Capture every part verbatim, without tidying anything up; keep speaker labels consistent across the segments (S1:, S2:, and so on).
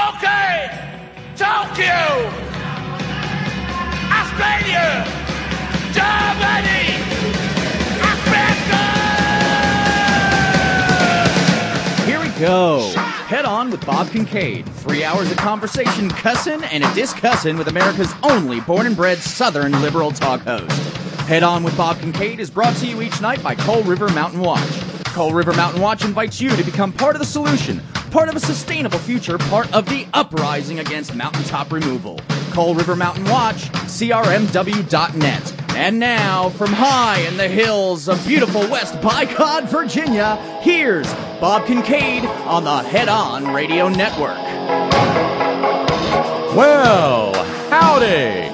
S1: Okay, Tokyo, Australia, Germany, Africa!
S2: Here we go. Head On with Bob Kincaid. Three hours of conversation, cussin' and a discussin' with America's only born and bred Southern liberal talk host. Head On with Bob Kincaid is brought to you each night by Coal River Mountain Watch. Coal River Mountain Watch invites you to become part of the solution, part of a sustainable future, part of the uprising against mountaintop removal. Coal River Mountain Watch, C R M W dot net. And now, from high in the hills of beautiful West Bicod, Virginia, here's Bob Kincaid on the Head On Radio Network.
S3: Well, howdy.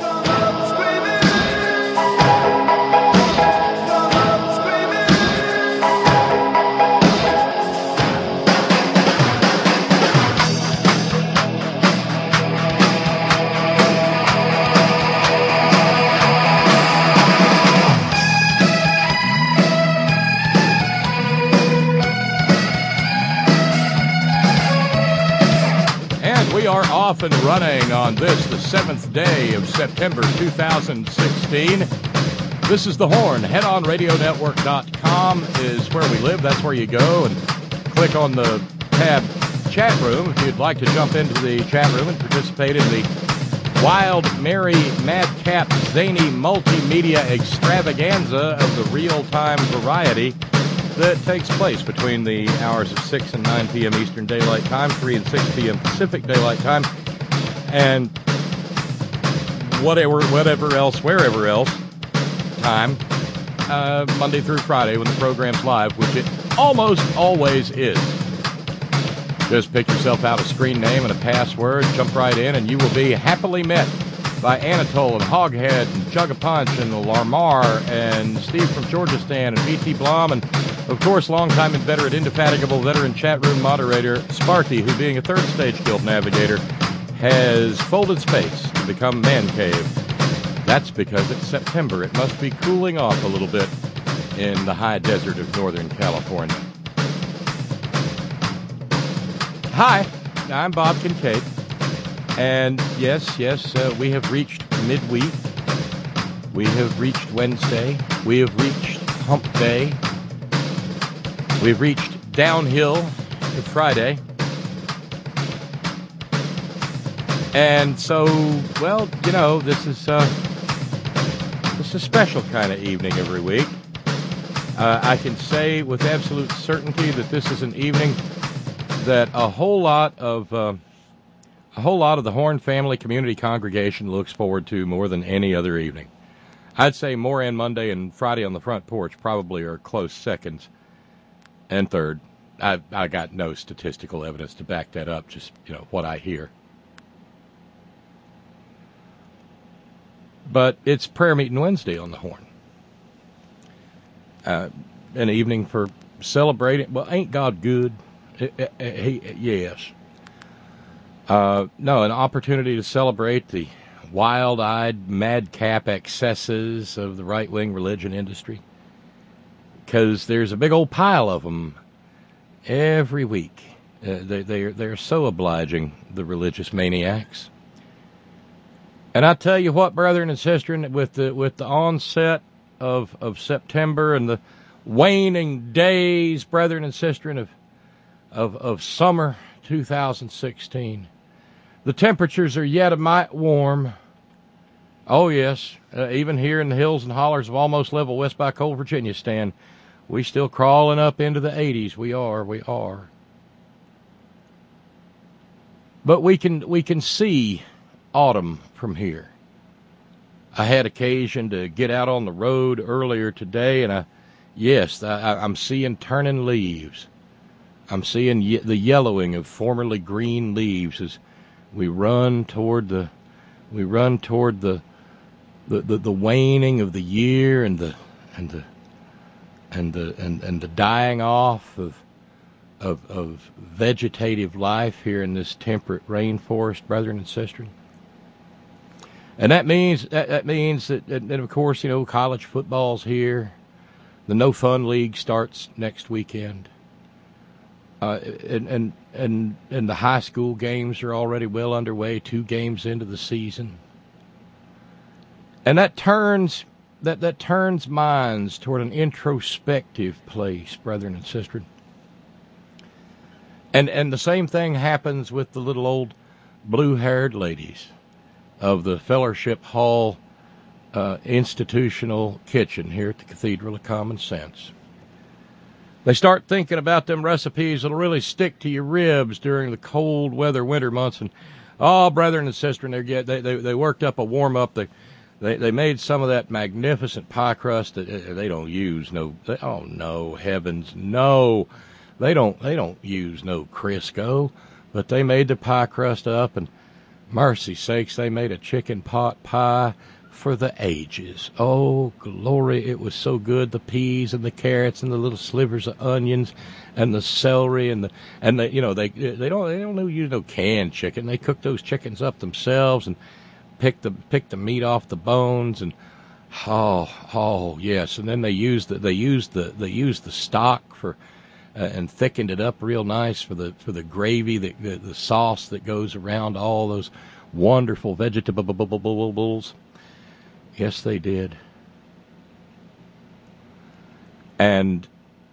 S3: We are off and running on this, the seventh day of September two thousand sixteen. This is The Horn. head on radio network dot com is where we live. That's where you go and click on the tab chat room if you'd like to jump into the chat room and participate in the wild, merry, madcap, zany, multimedia extravaganza of the real-time variety that takes place between the hours of six and nine p.m. Eastern Daylight Time, three and six p.m. Pacific Daylight Time, and whatever whatever else, wherever else time, uh, Monday through Friday when the program's live, which it almost always is. Just pick yourself out a screen name and a password, jump right in, and you will be happily met by Anatole and Hoghead and Jug-a-Punch and Lamar and Steve from Georgistan and B T Blom and, of course, longtime and veteran, indefatigable veteran chat room moderator Sparky, who, being a third stage guild navigator, has folded space to become man cave. That's because it's September. It must be cooling off a little bit in the high desert of Northern California. Hi, I'm Bob Kincaid. And yes, yes, uh, we have reached midweek. We have reached Wednesday. We have reached hump day. We've reached downhill to Friday. And so, well, you know, this is, uh, this is a special kind of evening every week. Uh, I can say with absolute certainty that this is an evening that a whole lot of... Uh, A whole lot of the Horn Family Community Congregation looks forward to more than any other evening. I'd say Moran Monday and Friday on the Front Porch probably are close seconds. And third, I I got no statistical evidence to back that up, just, you know, what I hear. But it's Prayer Meeting Wednesday on the Horn. Uh, an evening for celebrating, well, ain't God good? He, yes. Uh, no, an opportunity to celebrate the wild-eyed, madcap excesses of the right-wing religion industry. Because there's a big old pile of them every week. Uh, they, they're, they're so obliging, the religious maniacs. And I tell you what, brethren and sisters, with the with the onset of, of September and the waning days, brethren and sisters, of, of, of summer two thousand sixteen, the temperatures are yet a mite warm. Oh, yes, uh, even here in the hills and hollers of almost level West by Coal, Virginia stand, we still crawling up into the eighties. We are, we are. But we can we can see autumn from here. I had occasion to get out on the road earlier today, and I, yes, I, I'm seeing turning leaves. I'm seeing ye- the yellowing of formerly green leaves as we run toward the, we run toward the, the, the, the waning of the year and the, and the, and the, and, and the dying off of, of, of vegetative life here in this temperate rainforest, brethren and sisters. And that means that, that means that, and of course, you know, college football's here. The No Fun League starts next weekend. Uh, and, and and and the high school games are already well underway, two games into the season. And that turns that, that turns minds toward an introspective place, brethren and sisters. And and the same thing happens with the little old blue-haired ladies of the Fellowship Hall uh, institutional kitchen here at the Cathedral of Common Sense. They start thinking about them recipes that'll really stick to your ribs during the cold weather winter months. And, oh, brethren and sisters, they, they, they, they worked up a warm-up. They, they they made some of that magnificent pie crust that they don't use. No, they, oh, no, heavens, no. They don't, they don't use no Crisco. But they made the pie crust up, and mercy sakes, they made a chicken pot pie for the ages. Oh, glory, it was so good. The peas and the carrots and the little slivers of onions and the celery and the and the, you know, they they don't they don't use no canned chicken. They cook those chickens up themselves and pick the pick the meat off the bones, and oh oh yes, and then they used the they used the they used the stock for uh, and thickened it up real nice for the for the gravy, the the, the sauce that goes around all those wonderful vegetables. Yes, they did. And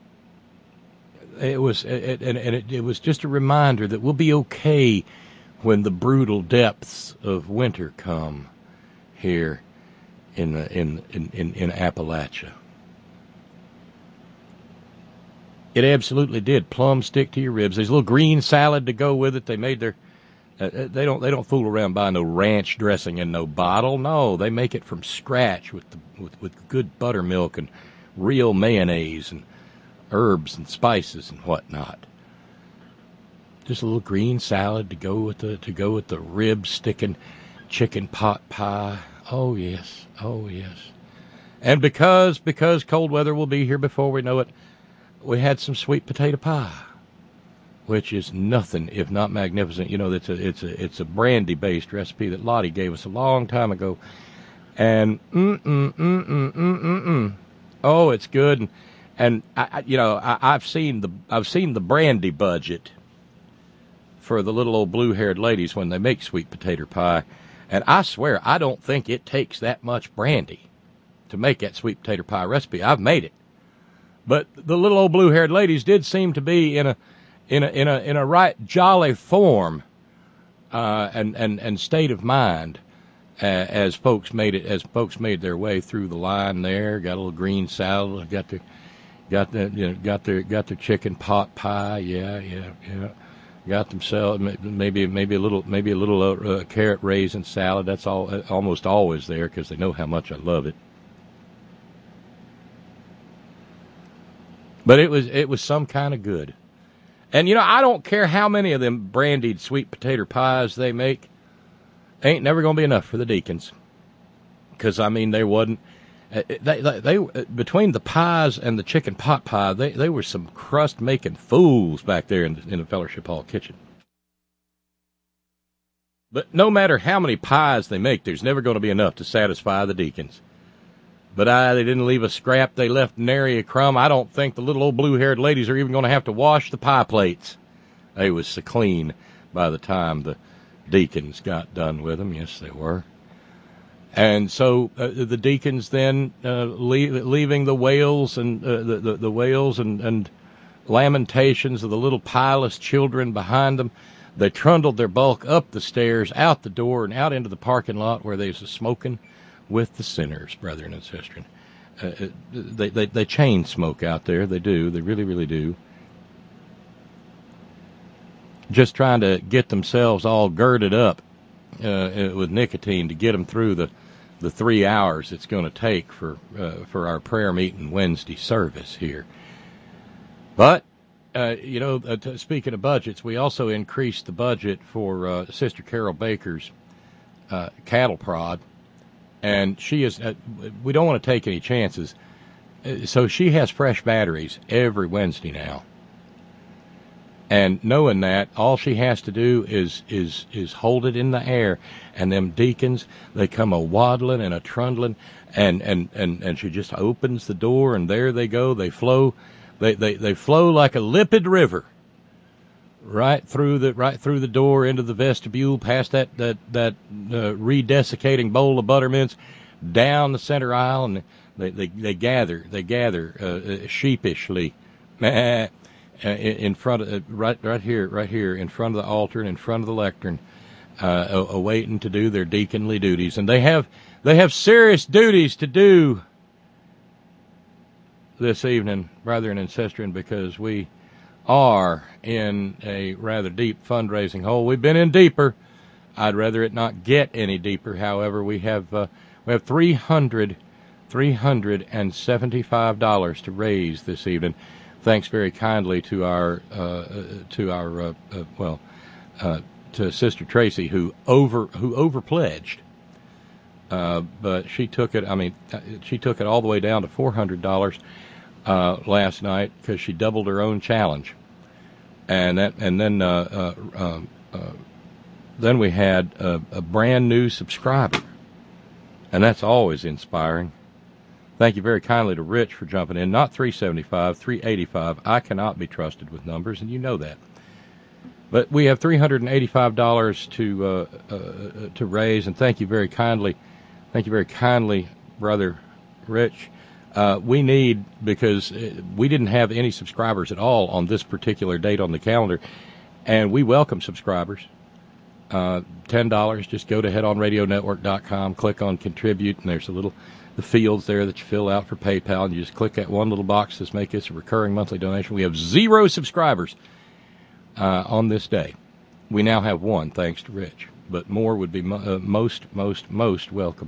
S3: it was, it, and, and it, it was just a reminder that we'll be okay when the brutal depths of winter come here in the, in, in, in, in Appalachia. It absolutely did. Plums stick to your ribs. There's a little green salad to go with it. They made their. Uh, they don't. They don't fool around buying no ranch dressing in no bottle. No, they make it from scratch with the, with with good buttermilk and real mayonnaise and herbs and spices and whatnot. Just a little green salad to go with the to go with the rib sticking chicken pot pie. Oh yes, oh yes. And because because cold weather will be here before we know it, we had some sweet potato pie, which is nothing if not magnificent. You know, it's a it's a it's a brandy-based recipe that Lottie gave us a long time ago, and mm mm mm mm mm mm mm. Oh, it's good, and and I, I, you know I, I've seen the I've seen the brandy budget for the little old blue-haired ladies when they make sweet potato pie, and I swear I don't think it takes that much brandy to make that sweet potato pie recipe. I've made it, but the little old blue-haired ladies did seem to be in a in a in a in a right jolly form uh, and and and state of mind uh, as folks made it as folks made their way through the line there. Got a little green salad. Got the got the you know got their got their chicken pot pie. Yeah yeah yeah. Got themselves maybe maybe a little maybe a little uh, carrot raisin salad. That's all almost always there because they know how much I love it. But it was it was some kind of good. And, you know, I don't care how many of them brandied sweet potato pies they make. Ain't never going to be enough for the deacons. Because, I mean, there wasn't. They, they, they, between the pies and the chicken pot pie, they, they were some crust-making fools back there in the, in the Fellowship Hall kitchen. But no matter how many pies they make, there's never going to be enough to satisfy the deacons. But I, they didn't leave a scrap. They left nary a crumb. I don't think the little old blue-haired ladies are even going to have to wash the pie plates. They was so clean by the time the deacons got done with them. Yes, they were. And so uh, the deacons then, uh, leave, leaving the wails and uh, the, the, the wails and, and lamentations of the little pieless children behind them, they trundled their bulk up the stairs, out the door, and out into the parking lot where they was smoking with the sinners, brethren and sisters. Uh, they, they they chain smoke out there. They do. They really, really do. Just trying to get themselves all girded up uh, with nicotine to get them through the, the three hours it's going to take for uh, for our prayer meeting Wednesday service here. But, uh, you know, uh, t- speaking of budgets, we also increased the budget for uh, Sister Carol Baker's uh, cattle prod. And she is, uh, we don't want to take any chances. Uh, so she has fresh batteries every Wednesday now. And knowing that, all she has to do is, is, is hold it in the air. And them deacons, they come a waddling and a trundling. And, and, and, and she just opens the door and there they go. They flow, they, they, they flow like a limpid river right through the right through the door into the vestibule, past that that that uh, redesiccating bowl of buttermints, down the center aisle, and they they, they gather they gather uh, sheepishly in front of uh, right right here right here in front of the altar and in front of the lectern, uh, awaiting to do their deaconly duties, and they have they have serious duties to do this evening, brethren and sisters, because we are in a rather deep fundraising hole. We've been in deeper. I'd rather it not get any deeper. However, we have uh, we have three hundred three hundred and seventy five dollars to raise this evening. Thanks very kindly to our uh, to our uh, uh, well uh, to Sister Tracy, who over who over pledged, uh, but she took it. I mean, she took it all the way down to four hundred dollars uh, last night because she doubled her own challenge, and that and then uh, uh, uh, uh, then we had a, a brand new subscriber, and that's always inspiring. Thank you very kindly to Rich for jumping in. Not three seventy-five, three eighty-five. I cannot be trusted with numbers, and you know that. But we have three hundred eighty-five dollars to uh, uh, to raise, and thank you very kindly, thank you very kindly, Brother Rich. Uh, we need, because we didn't have any subscribers at all on this particular date on the calendar, and we welcome subscribers. Uh, ten dollars. Just go to head on radio network dot com, click on contribute, and there's a little the fields there that you fill out for PayPal, and you just click that one little box to make this a recurring monthly donation. We have zero subscribers uh, on this day. We now have one, thanks to Rich, but more would be mo- uh, most, most, most welcome.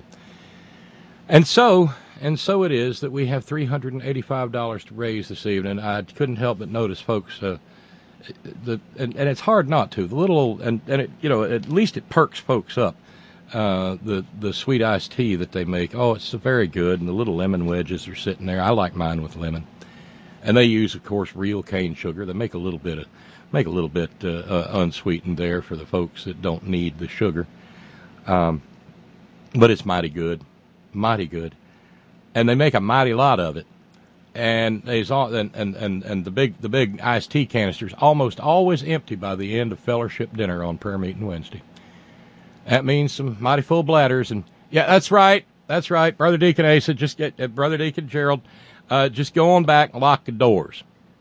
S3: And so, and so it is that we have three hundred eighty-five dollars to raise this evening. I couldn't help but notice, folks, uh, the and, and it's hard not to. The little and and it, you know, at least it perks folks up. Uh, the the sweet iced tea that they make, oh, it's very good, and the little lemon wedges are sitting there. I like mine with lemon, and they use, of course, real cane sugar. They make a little bit of make a little bit uh, uh, unsweetened there for the folks that don't need the sugar. Um, but it's mighty good, mighty good, and they make a mighty lot of it. And there's all and, and, and, and the big the big iced tea canisters almost always empty by the end of fellowship dinner on prayer meeting Wednesday. That means some mighty full bladders, and yeah, that's right, that's right, Brother Deacon Asa, just get uh, Brother Deacon Gerald, uh, just go on back and lock the doors.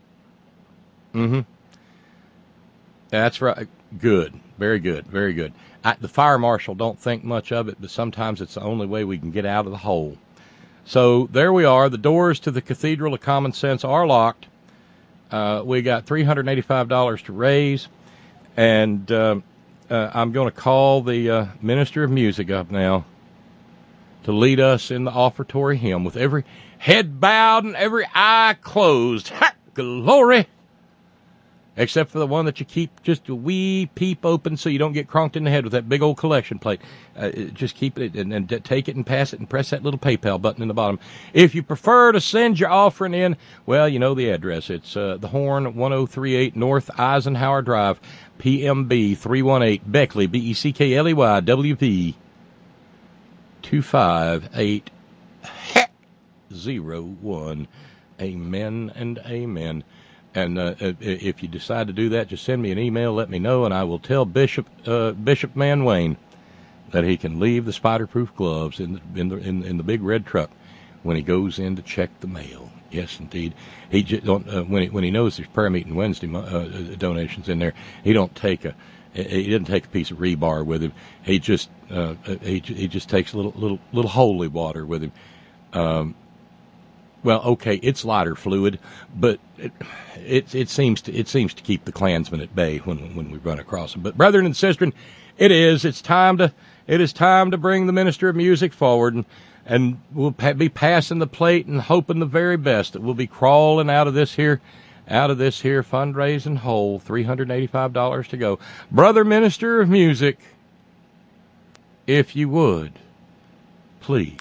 S3: Mm-hmm. That's right. Good, very good, very good. I, the fire marshal don't think much of it, but sometimes it's the only way we can get out of the hole. So there we are. The doors to the Cathedral of Common Sense are locked. Uh, we got three hundred eighty-five dollars to raise, and. Uh, Uh, I'm going to call the uh, Minister of Music up now to lead us in the offertory hymn with every head bowed and every eye closed. Ha! Glory! Except for the one that you keep just a wee peep open so you don't get cronked in the head with that big old collection plate. Uh, just keep it and, and take it and pass it and press that little PayPal button in the bottom. If you prefer to send your offering in, well, you know the address. It's uh, the Horn, one oh three eight North Eisenhower Drive, P M B three one eight, Beckley, B E C K L E Y, W P two five eight zero one. Amen and amen. And uh, if you decide to do that, just send me an email, let me know, and I will tell Bishop uh, Bishop Manwain that he can leave the spider-proof gloves in the, in the in, in the big red truck when he goes in to check the mail. Yes, indeed. He just don't uh, when he when he knows there's prayer meeting Wednesday uh, donations in there. He don't take a he doesn't take a piece of rebar with him. He just uh, he he just takes a little little little holy water with him. Um, Well, okay, it's lighter fluid, but it, it it seems to it seems to keep the Klansmen at bay when when we run across them. But brethren and sisters, it is it's time to it is time to bring the Minister of Music forward, and and we'll pa- be passing the plate and hoping the very best that we'll be crawling out of this here out of this here fundraising hole. Three hundred eighty-five dollars to go, Brother Minister of Music, if you would, please.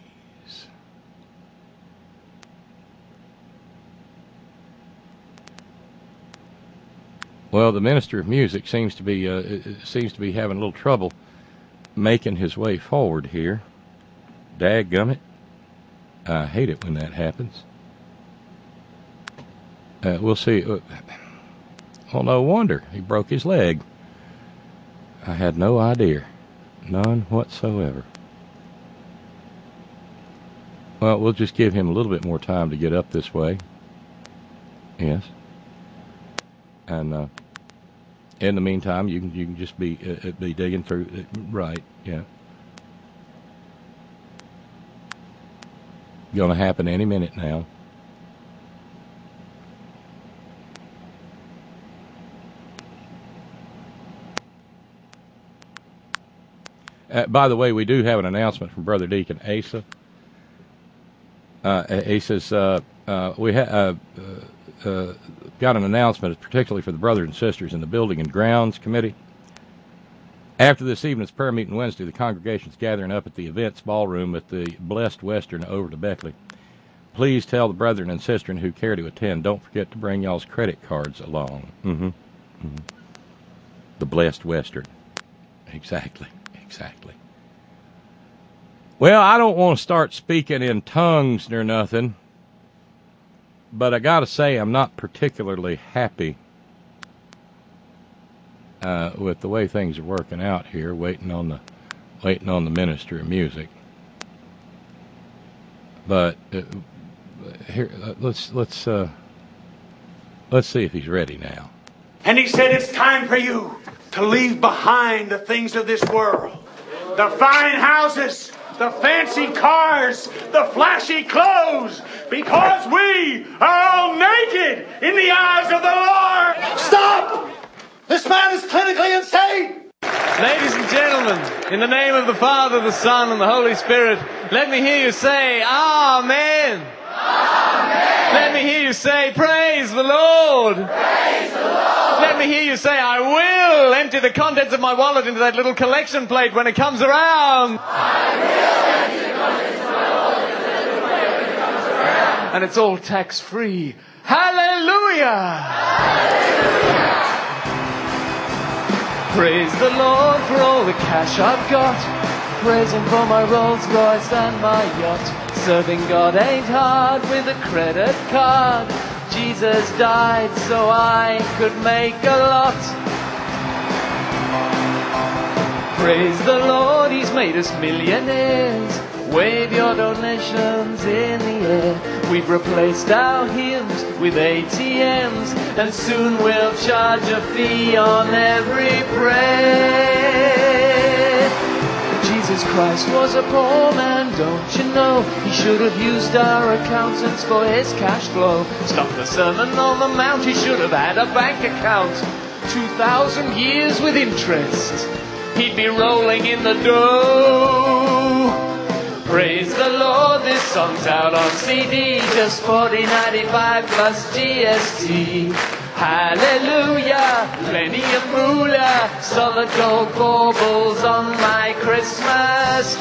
S3: Well, the Minister of Music seems to be uh, seems to be having a little trouble making his way forward here. Dadgummit. I hate it when that happens. Uh, we'll see. Well, no wonder. He broke his leg. I had no idea. None whatsoever. Well, we'll just give him a little bit more time to get up this way. Yes. And uh, in the meantime, you can you can just be uh, be digging through. Uh, right, yeah. Going to happen any minute now. Uh, by the way, we do have an announcement from Brother Deacon Asa. Uh, Asa's, uh, uh, we ha- uh, uh, uh, got an announcement, particularly for the brothers and sisters in the Building and Grounds Committee. After this evening's prayer meeting Wednesday, the congregation's gathering up at the events ballroom at the Blessed Western over to Beckley. Please tell the brethren and sisters who care to attend, don't forget to bring y'all's credit cards along. Mm-hmm. Mm-hmm. The Blessed Western. Exactly. Exactly. Well, I don't want to start speaking in tongues nor nothing, but I got to say I'm not particularly happy uh, with the way things are working out here, waiting on the waiting on the minister of music. But uh, here, uh, let's let's uh, let's see if he's ready now.
S4: And he said, it's time for you to leave behind the things of this world. The fine houses, the fancy cars, the flashy clothes, because we are all naked in the eyes of the Lord. Stop! This man is clinically insane!
S5: Ladies and gentlemen, in the name of the Father, the Son, and the Holy Spirit, let me hear you say, Amen. Amen. Let me hear you say, praise the Lord. Praise the Lord. Let me hear you say, I will empty the contents of my wallet into that little collection plate when it comes around. I will empty the contents of my wallet into that little plate when it comes around. And it's all tax-free. Hallelujah. Hallelujah. Praise the Lord for all the cash I've got. Praise Him for my Rolls Royce and my yacht. Serving God ain't hard with a credit card. Jesus died so I could make a lot. Praise the Lord, He's made us millionaires. Wave your donations in the air. We've replaced our hymns with A T Ms, and soon we'll charge a fee on every prayer. Jesus Christ was a poor man, don't you know? He should have used our accountants for his cash flow. Stop the Sermon on the Mount, he should have had a bank account. Two thousand years with interest, he'd be rolling in the dough. Praise the Lord, this song's out on C D, just forty ninety-five plus G S T. Hallelujah, plenty of moolah, solid gold baubles on my Christmas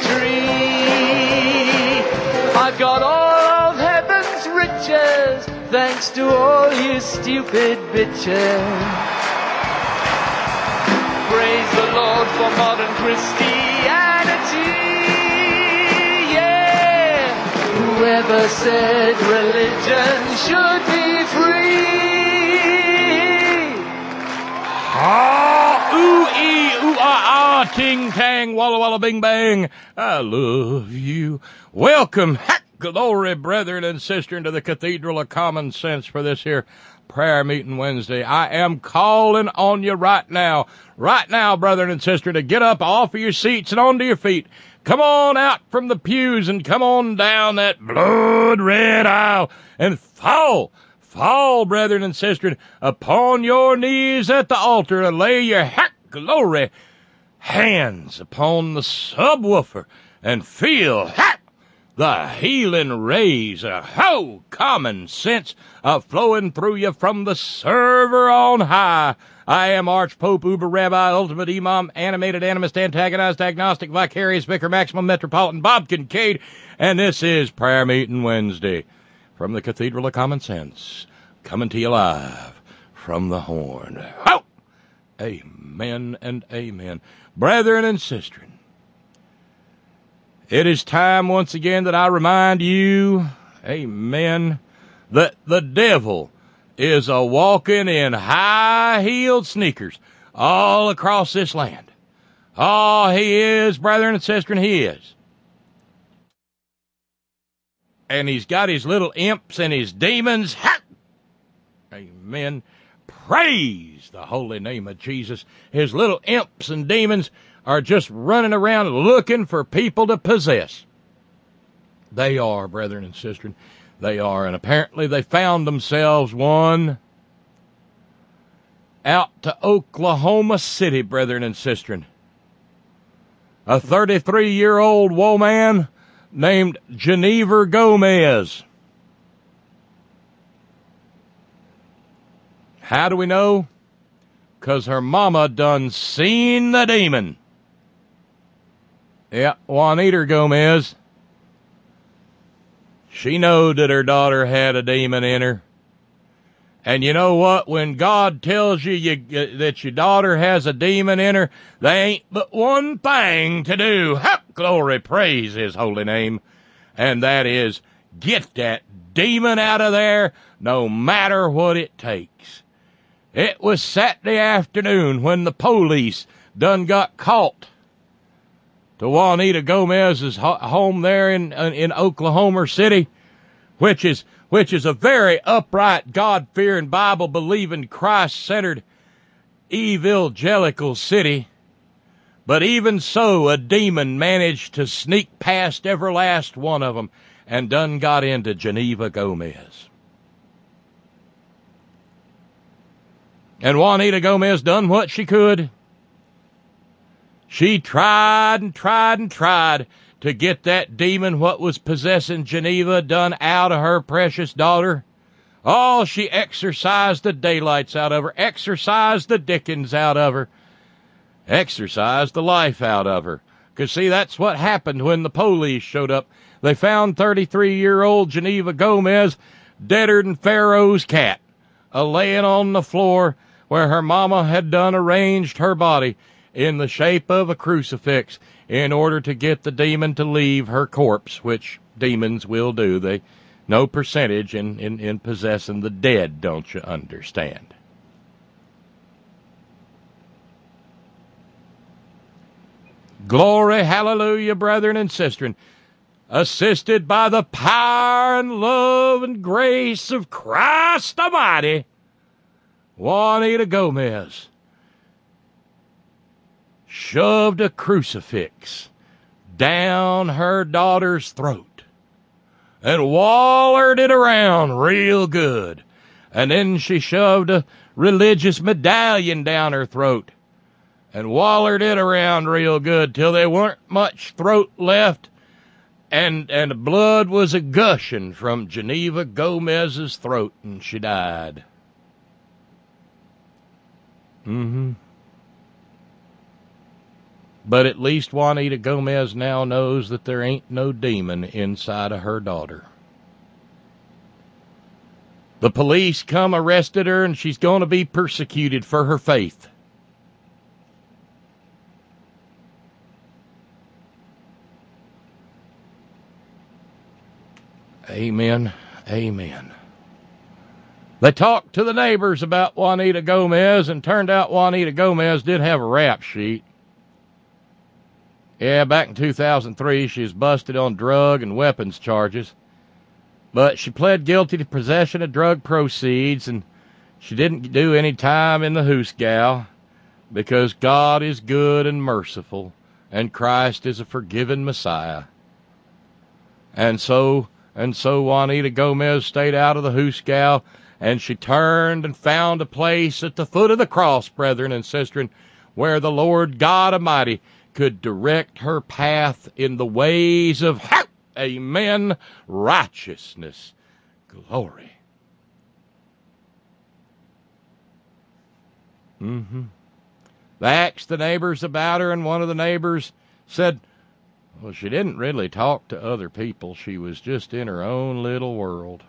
S5: tree. I've got all of heaven's riches, thanks to all you stupid bitches. Praise the Lord for modern Christianity. Whoever said religion should be free?
S3: Ah, ooh, ee, ooh, ah, ah, ting, tang, walla, walla, bing, bang. I love you. Welcome, heck, glory, brethren and sisters, into the Cathedral of Common Sense for this here prayer meeting Wednesday. I am calling on you right now, right now, brethren and sisters, to get up off of your seats and onto your feet. Come on out from the pews and come on down that blood-red aisle and fall, fall, brethren and sisters, upon your knees at the altar and lay your heck glory hands upon the subwoofer and feel heck the healing rays of ho common sense uh, flowing through you from the server on high. I am Archpope, Uber Rabbi, Ultimate Imam, Animated Animist, Antagonized, Agnostic, Vicarious, Vicar, Maximum, Metropolitan, Bob Kincaid, and this is Prayer Meeting Wednesday from the Cathedral of Common Sense, coming to you live from the horn. Ho! Amen and amen. Brethren and sisters, it is time once again that I remind you, amen, that the devil is a walking in high-heeled sneakers all across this land. Oh, he is, brethren and sisters, he is. And he's got his little imps and his demons. Ha! Amen. Praise the holy name of Jesus. His little imps and demons are just running around looking for people to possess. They are, brethren and sisters. They are. And apparently they found themselves one out to Oklahoma City, brethren and sisters. A thirty-three-year-old woman named Geneva Gomez. How do we know? 'Cause her mama done seen the demon. Yeah, Juanita Gomez. She knowed that her daughter had a demon in her. And you know what? When God tells you, you that your daughter has a demon in her, there ain't but one thing to do. Ha! Glory, praise his holy name. And that is, get that demon out of there, no matter what it takes. It was Saturday afternoon when the police done got caught to Juanita Gomez's home there in, in Oklahoma City, which is which is a very upright, God-fearing, Bible-believing, Christ-centered, evangelical city. But even so, a demon managed to sneak past every last one of them and done got into Geneva Gomez. And Juanita Gomez done what she could. She tried and tried and tried to get that demon what was possessing Geneva done out of her precious daughter. Oh, she exorcised the daylights out of her, exorcised the dickens out of her, exorcised the life out of her. 'Cause see, that's what happened when the police showed up. They found thirty-three-year-old Geneva Gomez deader than Pharaoh's cat, a-laying on the floor where her mama had done arranged her body in the shape of a crucifix in order to get the demon to leave her corpse, which demons will do. They no percentage in, in, in possessing the dead, don't you understand? Glory, hallelujah, brethren and sisters. Assisted by the power and love and grace of Christ Almighty, Juanita Gomez shoved a crucifix down her daughter's throat and wallered it around real good. And then she shoved a religious medallion down her throat and wallered it around real good till there weren't much throat left, and, and blood was a-gushing from Geneva Gomez's throat, and she died. Mm-hmm. But at least Juanita Gomez now knows that there ain't no demon inside of her daughter. The police come arrested her, and she's going to be persecuted for her faith. Amen. Amen. They talked to the neighbors about Juanita Gomez, and turned out Juanita Gomez did have a rap sheet. Yeah, back in two thousand three, she was busted on drug and weapons charges. But she pled guilty to possession of drug proceeds, and she didn't do any time in the Hoosgow, because God is good and merciful, and Christ is a forgiving Messiah. And so, and so Juanita Gomez stayed out of the Hoosgow, and she turned and found a place at the foot of the cross, brethren and sisters, where the Lord God Almighty could direct her path in the ways of, amen, righteousness. Glory. Mm-hmm. They asked the neighbors about her, and one of the neighbors said, well, she didn't really talk to other people. She was just in her own little world.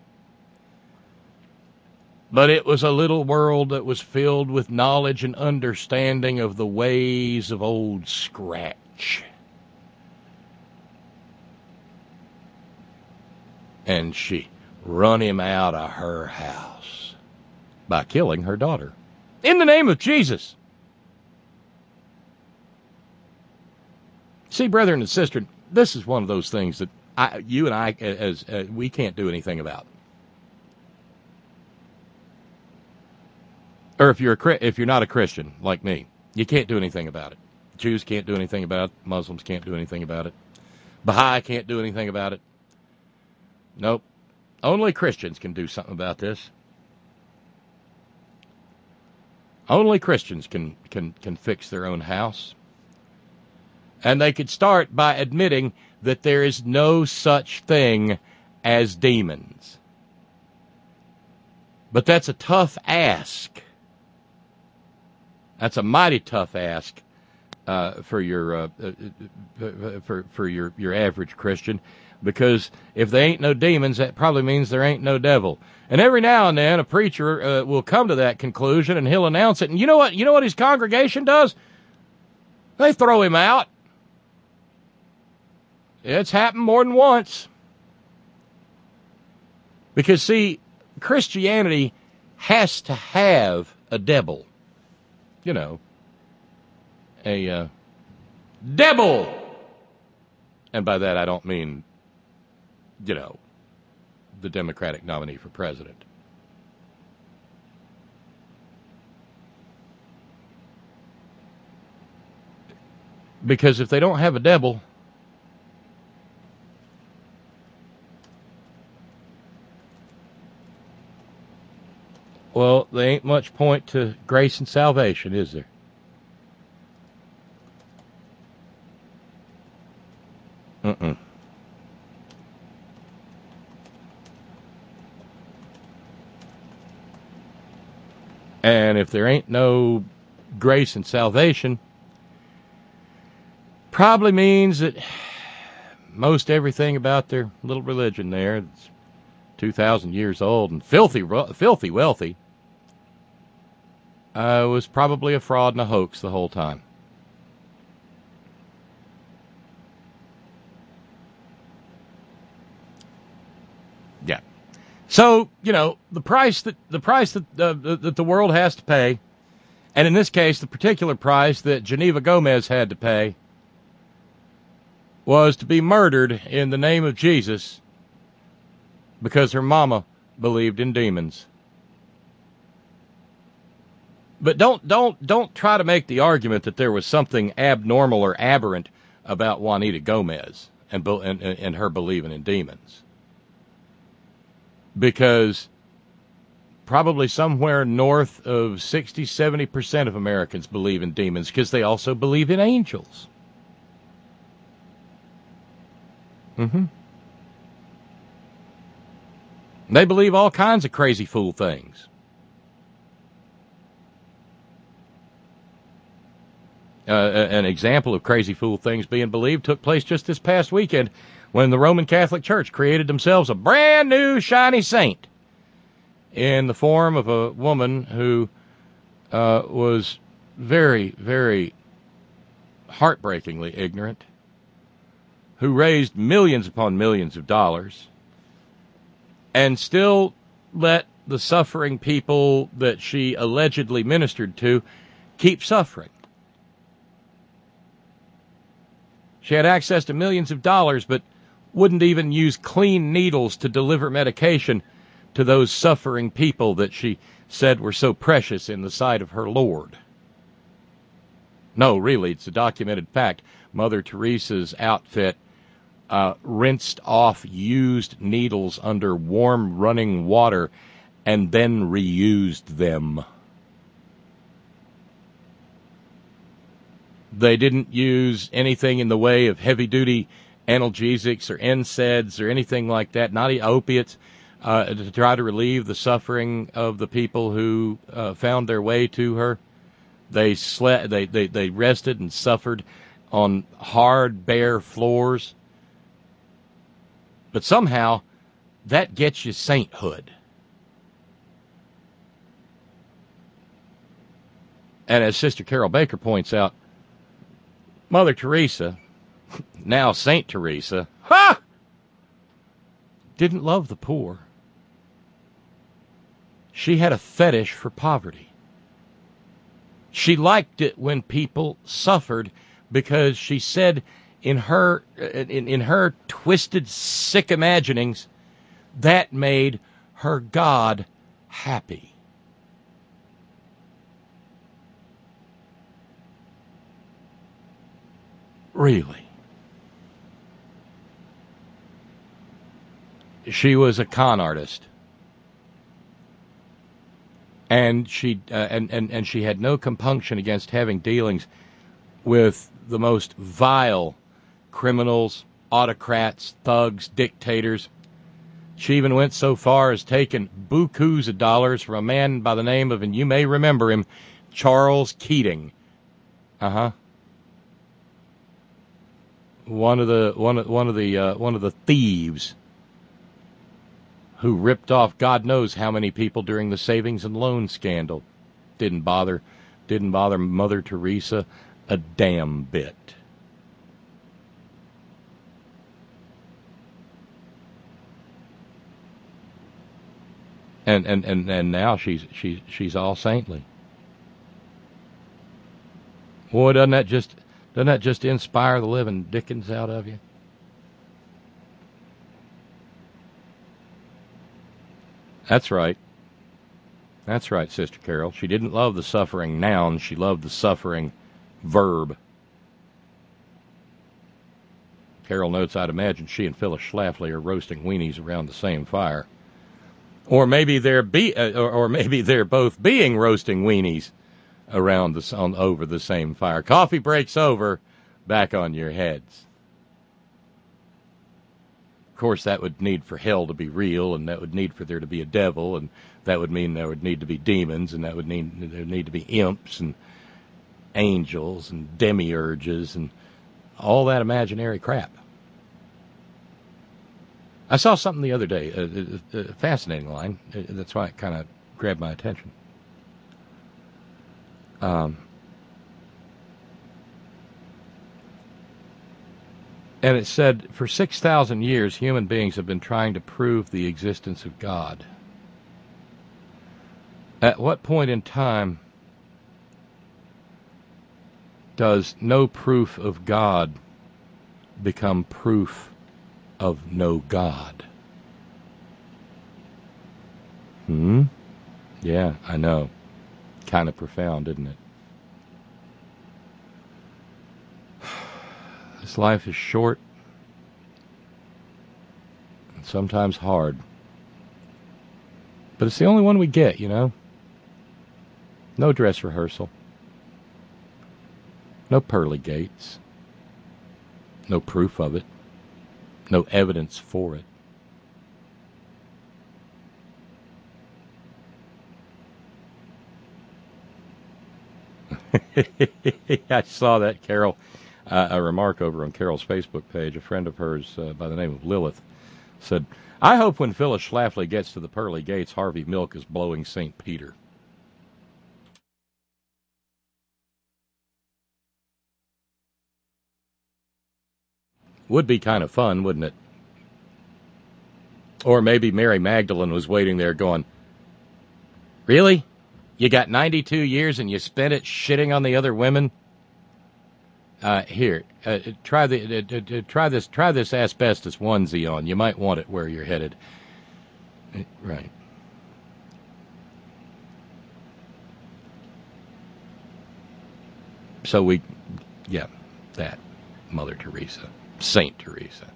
S3: But it was a little world that was filled with knowledge and understanding of the ways of Old Scratch. And she run him out of her house. by killing her daughter. In the name of Jesus. See, brethren and sisters, this is one of those things that I, you and I, as uh, we can't do anything about. Or if you're a, if you're not a Christian like me, you can't do anything about it. Jews can't do anything about it. Muslims can't do anything about it. Baha'i can't do anything about it. Nope. Only Christians can do something about this. Only Christians can, can, can fix their own house. And they could start by admitting that there is no such thing as demons. But that's a tough ask. That's a mighty tough ask uh, for your uh, uh, for for your, your average Christian, because if there ain't no demons, that probably means there ain't no devil. And every now and then, a preacher uh, will come to that conclusion, and he'll announce it. And you know what? You know what his congregation does? They throw him out. It's happened more than once. Because see, Christianity has to have a devil. You know, a uh, devil. And by that I don't mean, you know, the Democratic nominee for president. Because if they don't have a devil, well, there ain't much point to grace and salvation, is there? Mm-mm. And if there ain't no grace and salvation, probably means that most everything about their little religion there, that's two thousand years old and filthy, filthy wealthy, Uh, was probably a fraud and a hoax the whole time. Yeah. So, you know, the price that the price that, uh, that the world has to pay, and in this case, the particular price that Geneva Gomez had to pay, was to be murdered in the name of Jesus because her mama believed in demons. But don't don't don't try to make the argument that there was something abnormal or aberrant about Juanita Gomez and and, and her believing in demons. Because probably somewhere north of sixty, seventy percent of Americans believe in demons because they also believe in angels. Mm-hmm. They believe all kinds of crazy fool things. Uh, an example of crazy fool things being believed took place just this past weekend when the Roman Catholic Church created themselves a brand new shiny saint in the form of a woman who uh, was very, very heartbreakingly ignorant, who raised millions upon millions of dollars and still let the suffering people that she allegedly ministered to keep suffering. She had access to millions of dollars, but wouldn't even use clean needles to deliver medication to those suffering people that she said were so precious in the sight of her Lord. No, really, it's a documented fact. Mother Teresa's outfit uh, rinsed off used needles under warm running water and then reused them. They didn't use anything in the way of heavy-duty analgesics or N SAIDs or anything like that, not opiates, uh, to try to relieve the suffering of the people who uh, found their way to her. They slept, they, they, they rested and suffered on hard, bare floors. But somehow, that gets you sainthood. And as Sister Carol Baker points out, Mother Teresa, now Saint Teresa, ha! Didn't love the poor. she had a fetish for poverty. She liked it when people suffered because she said in her in, in her twisted, sick imaginings, that made her God happy. Really? She was a con artist. And she uh, and, and, and she had no compunction against having dealings with the most vile criminals, autocrats, thugs, dictators. She even went so far as taking bukus of dollars from a man by the name of, and you may remember him, Charles Keating. Uh-huh. One of the one of one of the uh, one of the thieves who ripped off God knows how many people during the savings and loan scandal. Didn't bother, didn't bother Mother Teresa a damn bit. And and, and, and now she's she's she's all saintly. Boy, doesn't that just doesn't that just inspire the living dickens out of you? That's right. That's right, Sister Carol. She didn't love the suffering noun. She loved the suffering verb. Carol notes, I'd imagine she and Phyllis Schlafly are roasting weenies around the same fire. Or maybe they're be, uh, or, or maybe they're both being roasting weenies around the on over the same fire. Coffee breaks over, back on your heads. Of course, that would need for hell to be real, and that would need for there to be a devil, and that would mean there would need to be demons, and that would mean there would need to be imps and angels and demiurges and all that imaginary crap. I saw something the other day, a, a, a fascinating line. That's why it kind of grabbed my attention. Um, and it said, for six thousand years, human beings have been trying to prove the existence of God. At what point in time does no proof of God become proof of no God? Hmm? Yeah, I know. Kind of profound, isn't it? This life is short and sometimes hard. But it's the only one we get, you know? No dress rehearsal. No pearly gates. No proof of it. No evidence for it. I saw that, Carol. Uh, a remark over on Carol's Facebook page. A friend of hers uh, by the name of Lilith said, I hope when Phyllis Schlafly gets to the pearly gates, Harvey Milk is blowing Saint Peter. Would be kind of fun, wouldn't it? Or maybe Mary Magdalene was waiting there going, really? You got ninety-two years and you spent it shitting on the other women? Uh, here, uh, try the uh, uh, try this try this asbestos onesie on. You might want it where you're headed. Right. So we, yeah, that Mother Teresa. Saint Teresa,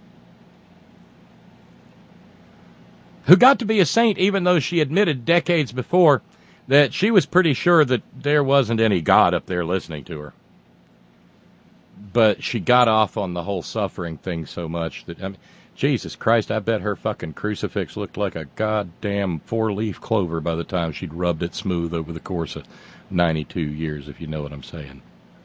S3: who got to be a saint even though she admitted decades before that she was pretty sure that there wasn't any God up there listening to her. But she got off on the whole suffering thing so much that, I mean, Jesus Christ, I bet her fucking crucifix looked like a goddamn four-leaf clover by the time she'd rubbed it smooth over the course of ninety-two years, if you know what I'm saying.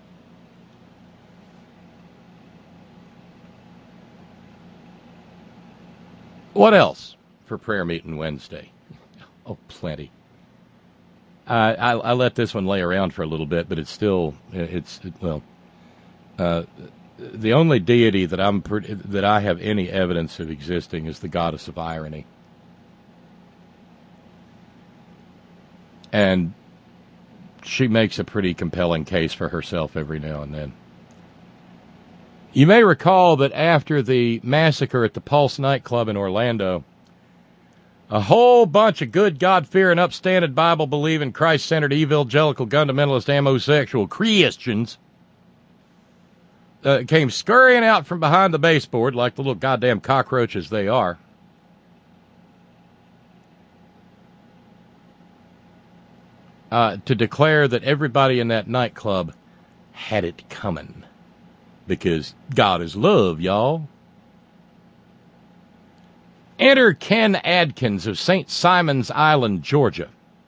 S3: What else for prayer meeting Wednesday? Oh, plenty. Uh, I, I let this one lay around for a little bit, but it's still, it's, it, well, uh, the only deity that I'm that I have any evidence of existing is the goddess of irony. And she makes a pretty compelling case for herself every now and then. You may recall that after the massacre at the Pulse nightclub in Orlando, a whole bunch of good, God-fearing, upstanding, Bible-believing, Christ-centered, evangelical, fundamentalist, homosexual Christians uh, came scurrying out from behind the baseboard like the little goddamn cockroaches they are. Uh, to declare that everybody in that nightclub had it coming. Because God is love, y'all. Enter Ken Adkins of Saint Simon's Island, Georgia.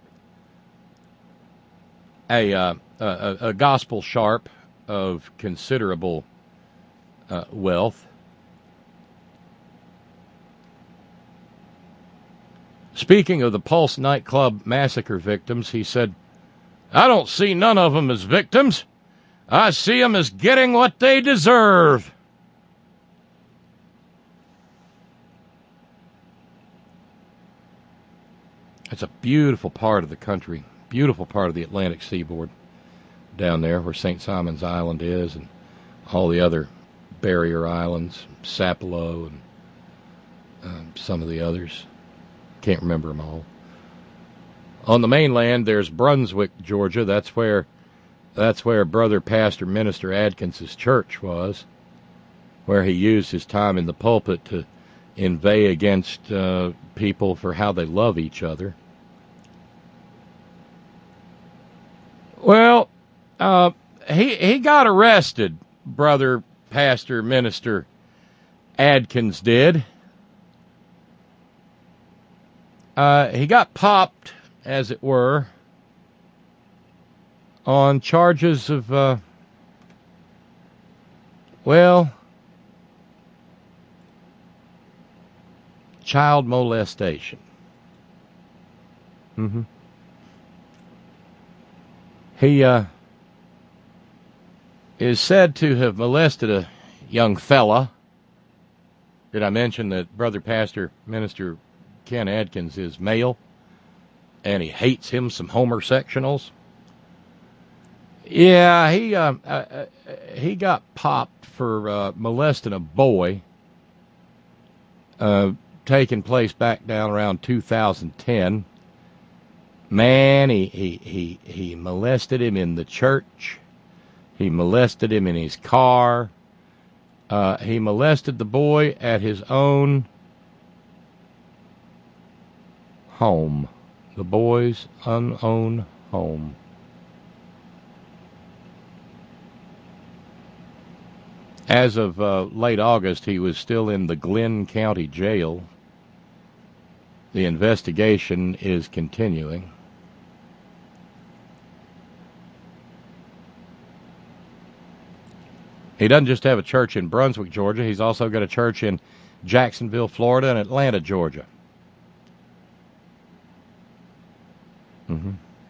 S3: A, uh, a, a gospel sharp of considerable uh, wealth. Speaking of the Pulse nightclub massacre victims, he said, "I don't see none of them as victims. I see them as getting what they deserve." It's a beautiful part of the country, beautiful part of the Atlantic seaboard down there where Saint Simon's Island is and all the other barrier islands, Sapelo and um, some of the others. Can't remember them all. On the mainland, there's Brunswick, Georgia. That's where that's where Brother Pastor Minister Adkins' church was, where he used his time in the pulpit to inveigh against uh, people for how they love each other. Well, uh, he he got arrested, Brother Pastor Minister Adkins did. Uh, he got popped, as it were, on charges of, uh, well, child molestation. Mm-hmm. He uh, is said to have molested a young fella. Did I mention that Brother Pastor Minister Ken Adkins is male, and he hates him some homosexuals? Yeah, he uh, uh, he got popped for uh, molesting a boy, uh, taking place back down around two thousand ten. Man, he, he, he, he molested him in the church. He molested him in his car. Uh, he molested the boy at his own home, the boy's unowned home. As of uh, late August, he was still in the Glenn County Jail. The investigation is continuing. He doesn't just have a church in Brunswick, Georgia. He's also got a church in Jacksonville, Florida, and Atlanta, Georgia. Mm-hmm.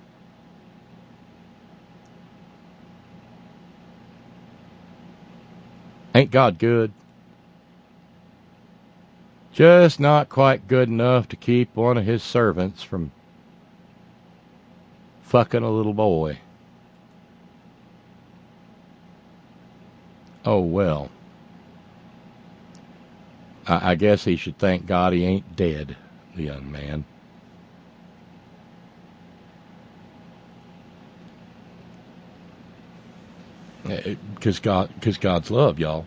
S3: Ain't God good? Just not quite good enough to keep one of his servants from fucking a little boy. Oh, well. I, I guess he should thank God he ain't dead, the young man. Because God, because God's love, y'all.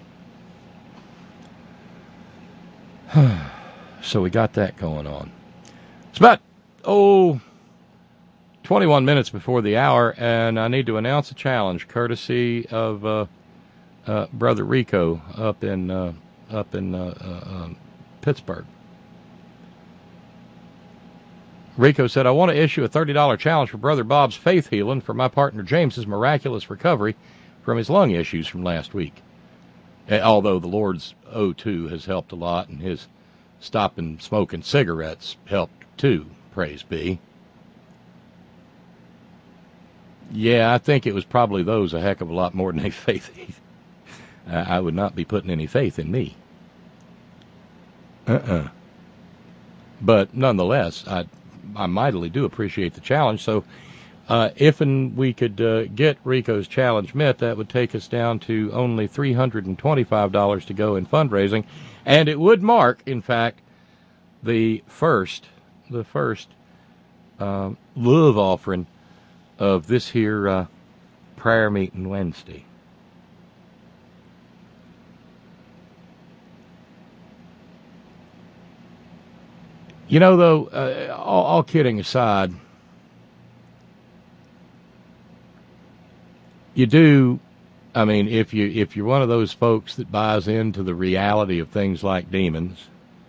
S3: So we got that going on. It's about, oh, twenty-one minutes before the hour, and I need to announce a challenge courtesy of uh, uh, Brother Rico up in uh, up in uh, uh, um, Pittsburgh. Rico said, "I want to issue a thirty dollars challenge for Brother Bob's faith healing for my partner James's miraculous recovery from his lung issues from last week. Although the Lord's O two has helped a lot, and his stopping smoking cigarettes helped too, praise be." Yeah, I think it was probably those a heck of a lot more than a faith. I would not be putting any faith in me. Uh-uh. But nonetheless, I I mightily do appreciate the challenge. So uh, if and we could uh, get Rico's challenge met, that would take us down to only three hundred twenty-five dollars to go in fundraising. And it would mark, in fact, the first, the first um, love offering of this here uh, prayer meeting Wednesday. You know, though, uh, all, all kidding aside, you do, I mean, if you if you're one of those folks that buys into the reality of things like demons,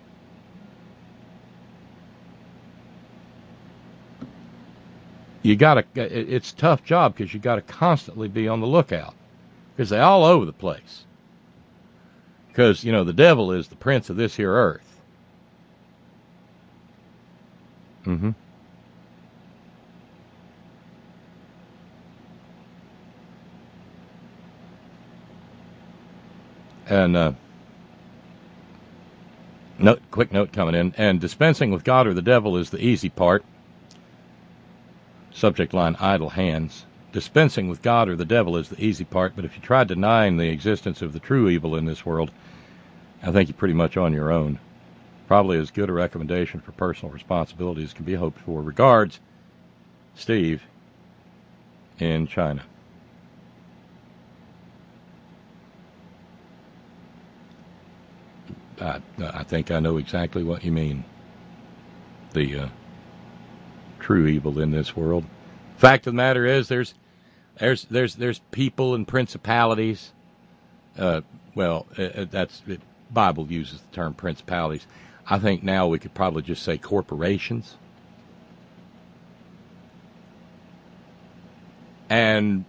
S3: you got to, it's a tough job because you got to constantly be on the lookout because they're all over the place. Because, you know, the devil is the prince of this here earth. Mm-hmm. And uh, note, quick note coming in. And dispensing with God or the devil is the easy part. Subject line, idle hands. Dispensing with God or the devil is the easy part, but if you try denying the existence of the true evil in this world, I think you're pretty much on your own. Probably as good a recommendation for personal responsibility as can be hoped for. Regards, Steve in China. I, I think I know exactly what you mean. The uh, true evil in this world. Fact of the matter is, there's there's there's there's people and principalities. Uh, well, uh, that's the Bible uses the term principalities. I think now we could probably just say corporations. And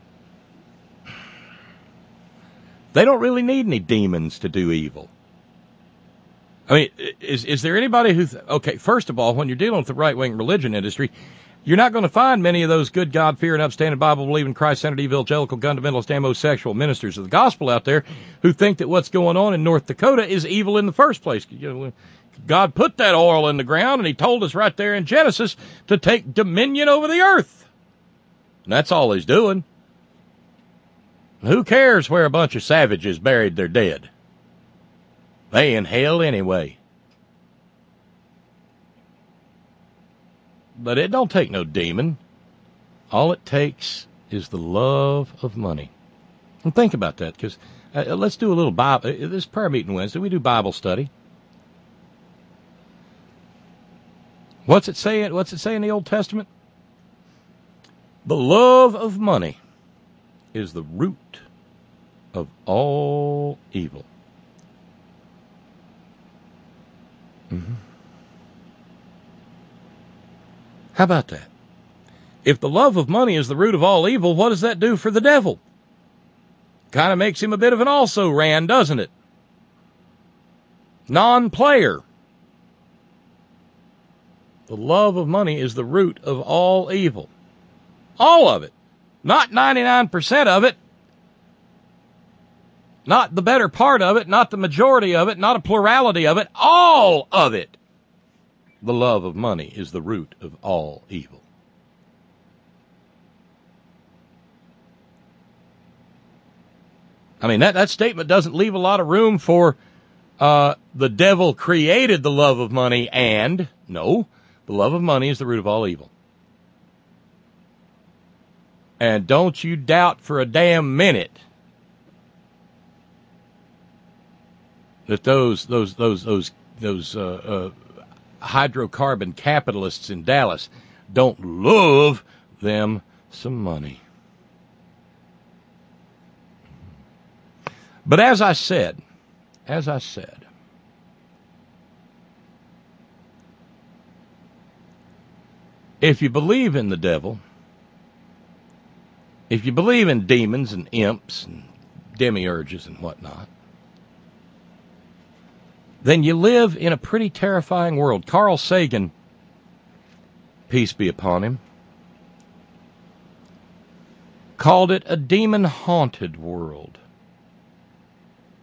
S3: they don't really need any demons to do evil. I mean, is is there anybody who... Th- okay, first of all, when you're dealing with the right-wing religion industry, you're not going to find many of those good God-fearing, upstanding, Bible-believing, Christ-centered, evangelical, fundamentalist, and homosexual ministers of the gospel out there who think that what's going on in North Dakota is evil in the first place. You know, God put that oil in the ground, and he told us right there in Genesis to take dominion over the earth. And that's all he's doing. Who cares where a bunch of savages buried their dead? They in hell anyway. But it don't take no demon. All it takes is the love of money. And think about that, because uh, let's do a little Bible. Uh, this prayer meeting Wednesday, we do Bible study. What's it say? What's it say in the Old Testament? The love of money is the root of all evil. Mm-hmm. How about that? If the love of money is the root of all evil, what does that do for the devil? Kind of makes him a bit of an also-ran, doesn't it? Non-player. The love of money is the root of all evil. All of it. Not ninety-nine percent of it. Not the better part of it. Not the majority of it. Not a plurality of it. All of it. The love of money is the root of all evil. I mean, that, that statement doesn't leave a lot of room for uh, the devil created the love of money and, no, the love of money is the root of all evil. And don't you doubt for a damn minute that those those those those those uh, uh, hydrocarbon capitalists in Dallas don't love them some money. But as I said, as I said, if you believe in the devil, if you believe in demons and imps and demiurges and whatnot, then you live in a pretty terrifying world. Carl Sagan, peace be upon him, called it a demon-haunted world.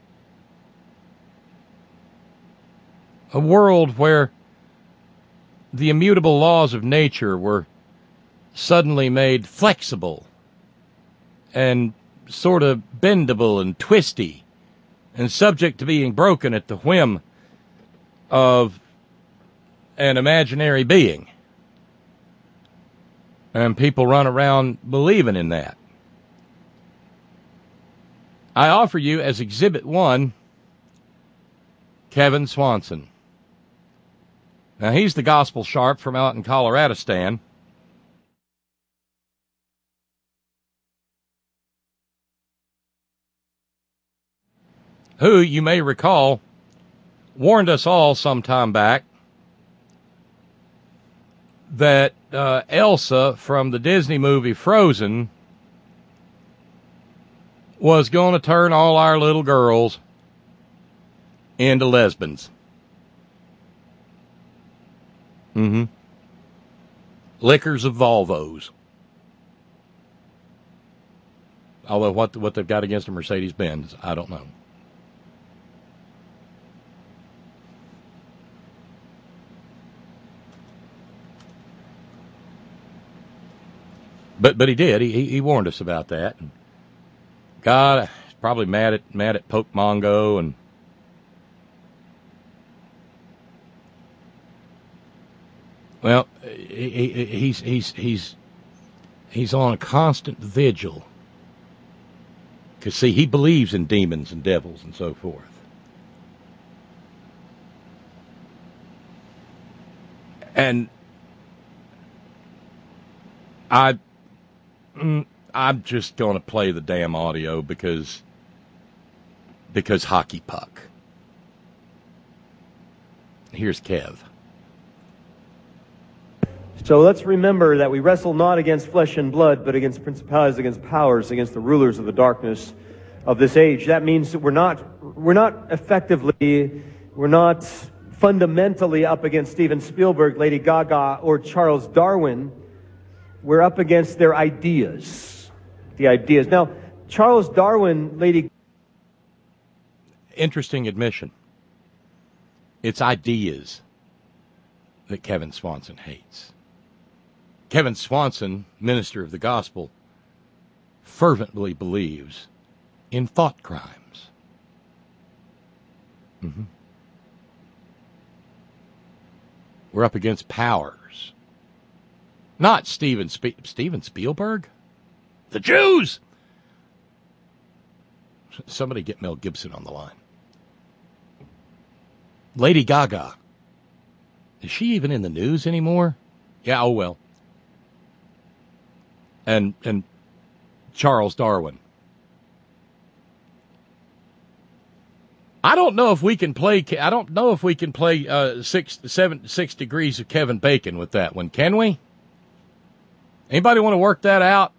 S3: A world where the immutable laws of nature were suddenly made flexible and sort of bendable and twisty and subject to being broken at the whim of an imaginary being. And people run around believing in that. I offer you as Exhibit One, Kevin Swanson. Now, he's the gospel sharp from out in Coloradostan. Who, you may recall, warned us all some time back that uh, Elsa from the Disney movie Frozen was going to turn all our little girls into lesbians. Mm-hmm. Lickers of Volvos. Although what what they've got against a Mercedes-Benz, I don't know. But but he did. He he warned us about that. God, he's probably mad at mad at Pope Mongo and well, he, he, he's he's he's he's on a constant vigil. Because see, he believes in demons and devils and so forth. And I. I'm just going to play the damn audio because because hockey puck. Here's Kev.
S6: So let's remember that we wrestle not against flesh and blood, but against principalities, against powers, against the rulers of the darkness of this age. That means that we're not we're not effectively, we're not fundamentally up against Steven Spielberg, Lady Gaga, or Charles Darwin. We're up against their ideas. The ideas. Now, Charles Darwin, Lady...
S3: Interesting admission. It's ideas that Kevin Swanson hates. Kevin Swanson, minister of the gospel, fervently believes in thought crimes. Mm-hmm. We're up against powers. Not Steven Sp- Steven Spielberg. The Jews! Somebody get Mel Gibson on the line. Lady Gaga. Is she even in the news anymore? Yeah, oh well. And and Charles Darwin. I don't know if we can play. I don't know if we can play uh, six, seven, six degrees of Kevin Bacon with that one. Can we? Anybody want to work that out?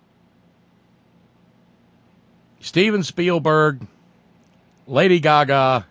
S3: Steven Spielberg, Lady Gaga,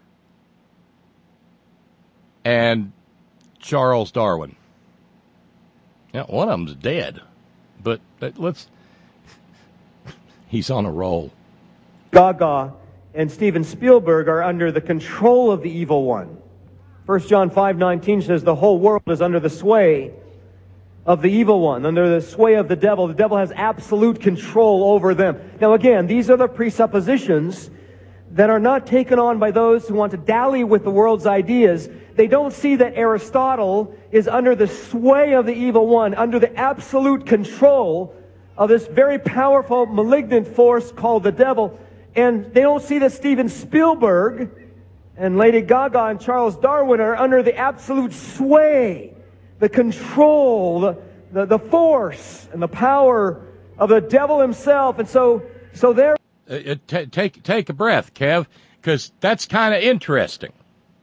S3: and Charles Darwin. Now, one of them's dead, but let's. He's on a roll.
S6: Gaga and Steven Spielberg are under the control of the evil one. First John five nineteen says the whole world is under the sway of the evil one, under the sway of the devil. The devil has absolute control over them. Now again, these are the presuppositions that are not taken on by those who want to dally with the world's ideas. They don't see that Aristotle is under the sway of the evil one, under the absolute control of this very powerful, malignant force called the devil. And they don't see that Steven Spielberg and Lady Gaga and Charles Darwin are under the absolute sway, the control, the, the, the force, and the power of the devil himself. And so, so they're...
S3: Uh, t- take, take a breath, Kev, because that's kind of interesting.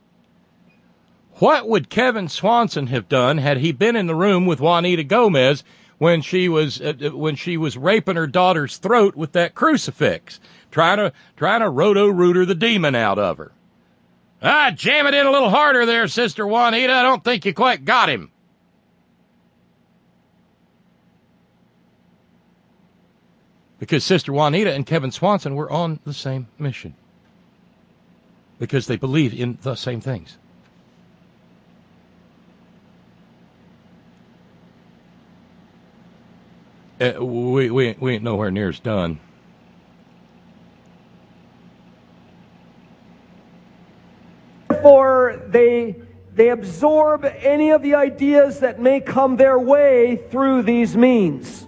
S3: What would Kevin Swanson have done had he been in the room with Juanita Gomez when she was uh, when she was raping her daughter's throat with that crucifix, trying to trying to roto-rooter the demon out of her? Ah, jam it in a little harder there, Sister Juanita. I don't think you quite got him. Because Sister Juanita and Kevin Swanson were on the same mission. Because they believe in the same things. Uh, we, we, we ain't nowhere near as done.
S6: Therefore, they, they absorb any of the ideas that may come their way through these means.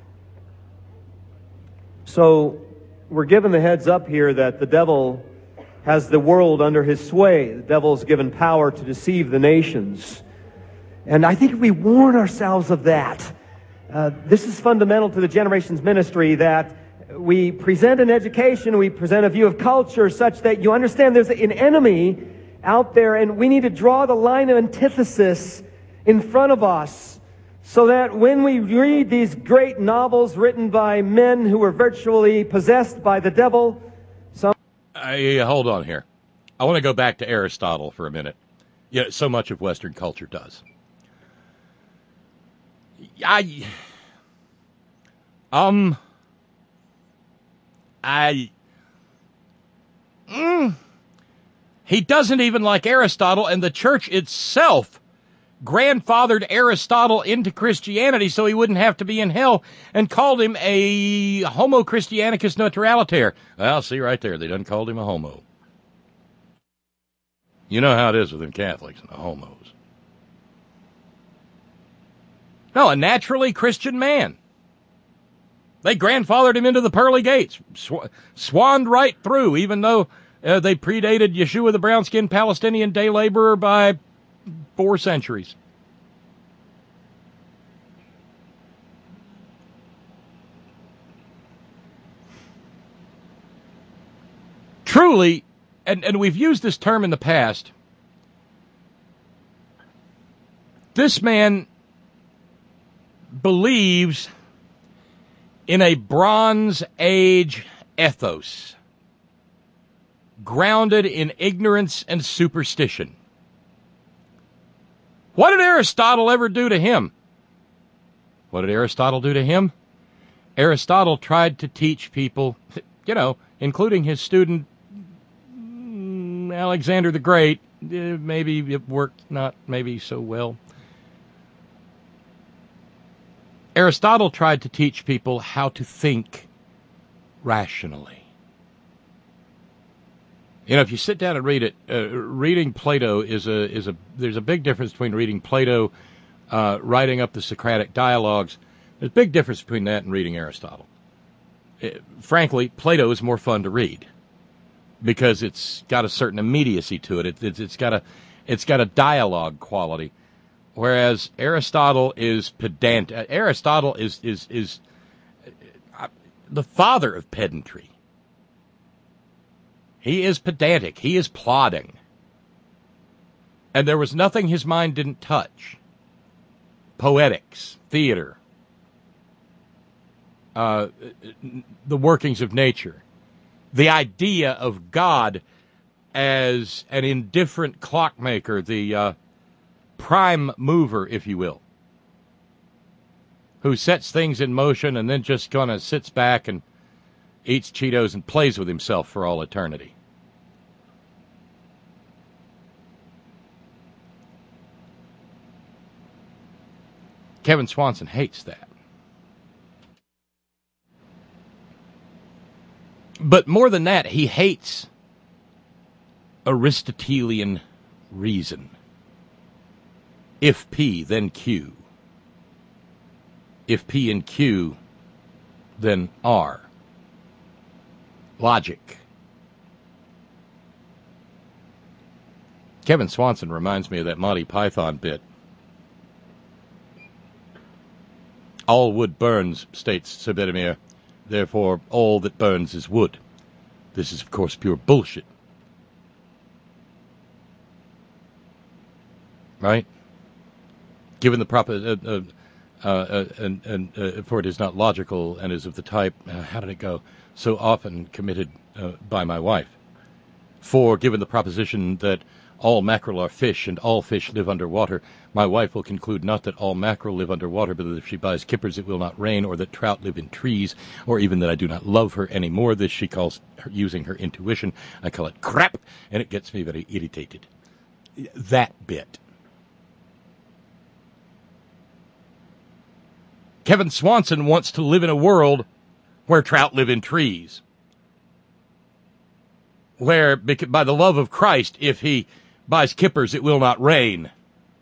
S6: So, we're given the heads up here that the devil has the world under his sway. The devil's given power to deceive the nations. And I think if we warn ourselves of that, uh, this is fundamental to the Generations ministry, that we present an education, we present a view of culture such that you understand there's an enemy out there, and we need to draw the line of antithesis in front of us so that when we read these great novels written by men who were virtually possessed by the devil, some...
S3: Uh, hold on here. I want to go back to Aristotle for a minute. Yeah, so much of Western culture does. I, um, I, mm, he doesn't even like Aristotle, and the church itself grandfathered Aristotle into Christianity so he wouldn't have to be in hell, and called him a homo Christianicus neutraliter. Well, see right there, they done called him a homo. You know how it is with them Catholics and the homos. No, a naturally Christian man. They grandfathered him into the pearly gates, sw- swanned right through, even though uh, they predated Yeshua the brown-skinned Palestinian day laborer by four centuries. Truly, and, and we've used this term in the past, this man believes in a Bronze Age ethos grounded in ignorance and superstition. What did Aristotle ever do to him? What did Aristotle do to him? Aristotle tried to teach people, you know, including his student Alexander the Great. Maybe it worked not maybe so well. Aristotle tried to teach people how to think rationally. You know, if you sit down and read it, uh, reading Plato is a is a there's a big difference between reading Plato, uh, writing up the Socratic dialogues. There's a big difference between that and reading Aristotle. It, frankly, Plato is more fun to read because it's got a certain immediacy to it. it it's, it's got a it's got a dialogue quality. Whereas Aristotle is pedant. Uh, Aristotle is is is uh, the father of pedantry. He is pedantic. He is plodding. And there was nothing his mind didn't touch. Poetics, theater, uh, the workings of nature, the idea of God as an indifferent clockmaker, the uh, prime mover, if you will, who sets things in motion and then just kind of sits back and eats Cheetos and plays with himself for all eternity. Kevin Swanson hates that. But more than that, he hates Aristotelian reason. If P, then Q. If P and Q, then R. Logic. Kevin Swanson reminds me of that Monty Python bit. All wood burns, states Sibedimir. Therefore, all that burns is wood. This is, of course, pure bullshit. Right? Given the proper, uh, uh, uh, uh, and, and uh, for it is not logical and is of the type, uh, how did it go? So often committed uh, by my wife. For, given the proposition that all mackerel are fish and all fish live underwater, my wife will conclude not that all mackerel live underwater, but that if she buys kippers it will not rain, or that trout live in trees, or even that I do not love her any more. This she calls her, using her intuition. I call it crap, and it gets me very irritated. That bit. Kevin Swanson wants to live in a world where trout live in trees. Where, by the love of Christ, if he buys kippers, it will not rain.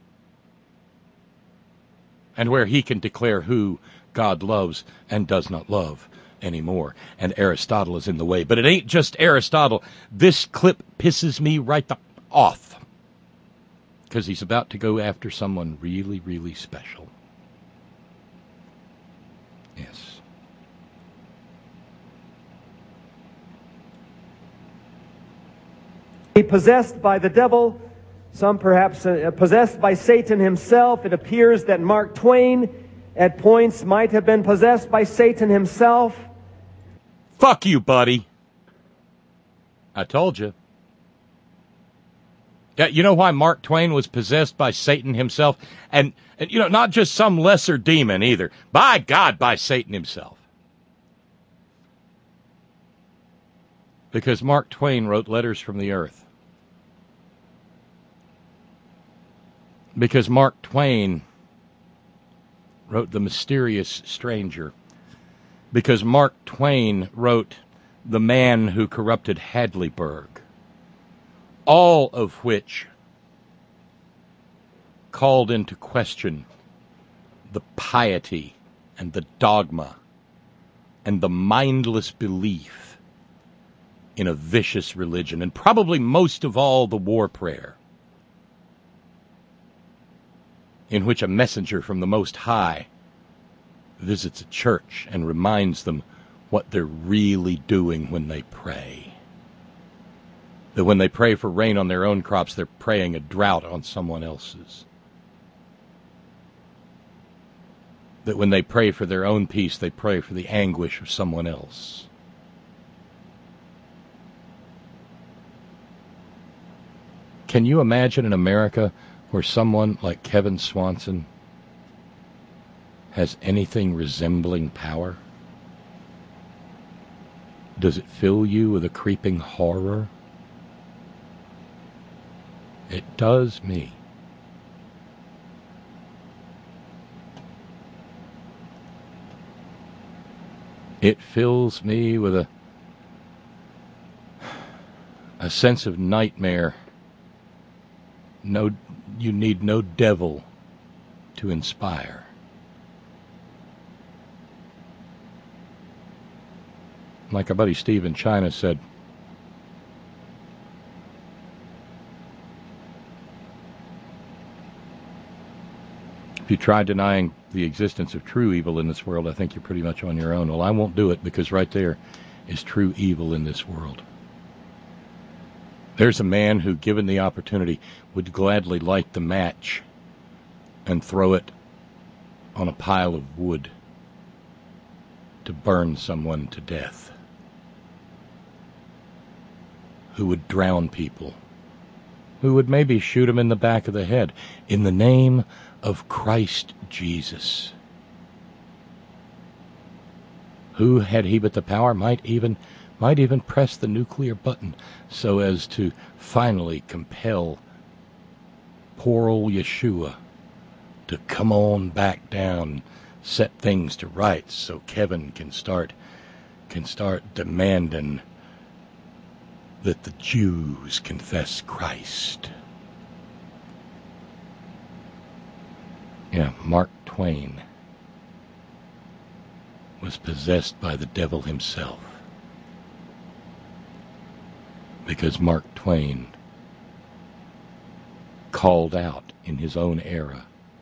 S3: And where he can declare who God loves and does not love anymore. And Aristotle is in the way. But it ain't just Aristotle. This clip pisses me right the off. Because he's about to go after someone really, really special. Yes.
S6: Possessed by the devil, some perhaps uh, possessed by Satan himself. It appears that Mark Twain at points might have been possessed by Satan himself.
S3: Fuck you, buddy. I told you. Yeah, you know why Mark Twain was possessed by Satan himself? And, and, you know, not just some lesser demon either. By God, by Satan himself. Because Mark Twain wrote Letters from the Earth. Because Mark Twain wrote The Mysterious Stranger. Because Mark Twain wrote The Man Who Corrupted Hadleyburg. All of which called into question the piety and the dogma and the mindless belief in a vicious religion, and probably most of all the war prayer, in which a messenger from the Most High visits a church and reminds them what they're really doing when they pray. That when they pray for rain on their own crops, they're praying a drought on someone else's. That when they pray for their own peace, they pray for the anguish of someone else. Can you imagine an America where someone like Kevin Swanson has anything resembling power? Does it fill you with a creeping horror? It does me. It fills me with a a sense of nightmare. No, you need no devil to inspire. Like our buddy Steve in China said, if you try denying the existence of true evil in this world, I think you're pretty much on your own. Well, I won't do it, because right there is true evil in this world. There's a man who, given the opportunity, would gladly light the match and throw it on a pile of wood to burn someone to death. Who would drown people. Who would maybe shoot him in the back of the head in the name of Christ Jesus. Who, had he but the power, might even might even press the nuclear button so as to finally compel poor old Yeshua to come on back down, set things to rights, so Kevin can start can start demanding that the Jews confess Christ. Yeah, Mark Twain was possessed by the devil himself, because Mark Twain called out in his own era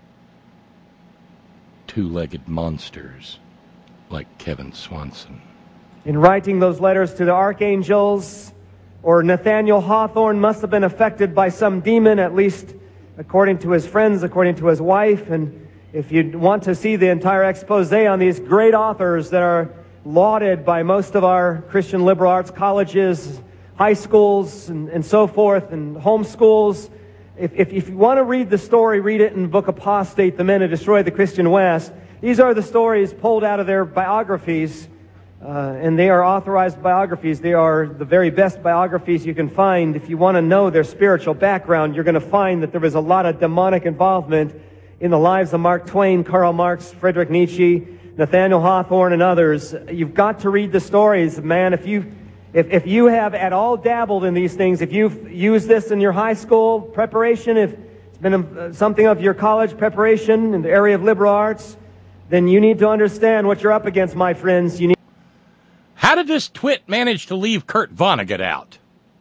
S3: two-legged monsters like Kevin Swanson.
S6: In writing those letters to the archangels, or Nathaniel Hawthorne must have been affected by some demon, at least according to his friends, according to his wife. And if you want to see the entire expose on these great authors that are lauded by most of our Christian liberal arts colleges, high schools, and, and so forth, and homeschools, if, if, if you want to read the story, read it in the book Apostate, The Men Who Destroyed the Christian West. These are the stories pulled out of their biographies, uh, and they are authorized biographies. They are the very best biographies you can find. If you want to know their spiritual background, you're going to find that there was a lot of demonic involvement in the lives of Mark Twain, Karl Marx, Friedrich Nietzsche, Nathaniel Hawthorne, and others. You've got to read the stories. Man, if you, if, if you have at all dabbled in these things, if you've used this in your high school preparation, if it's been a, something of your college preparation in the area of liberal arts, then you need to understand what you're up against, my friends. You need.
S3: How did this twit manage to leave Kurt Vonnegut out?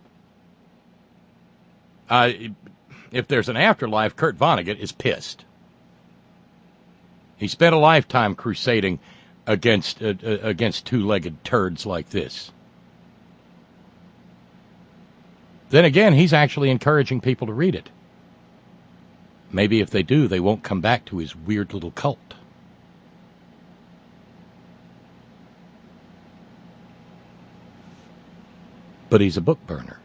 S3: Uh, if there's an afterlife, Kurt Vonnegut is pissed. He spent a lifetime crusading against uh, uh, against two-legged turds like this. Then again, he's actually encouraging people to read it. Maybe if they do, they won't come back to his weird little cult. But he's a book burner.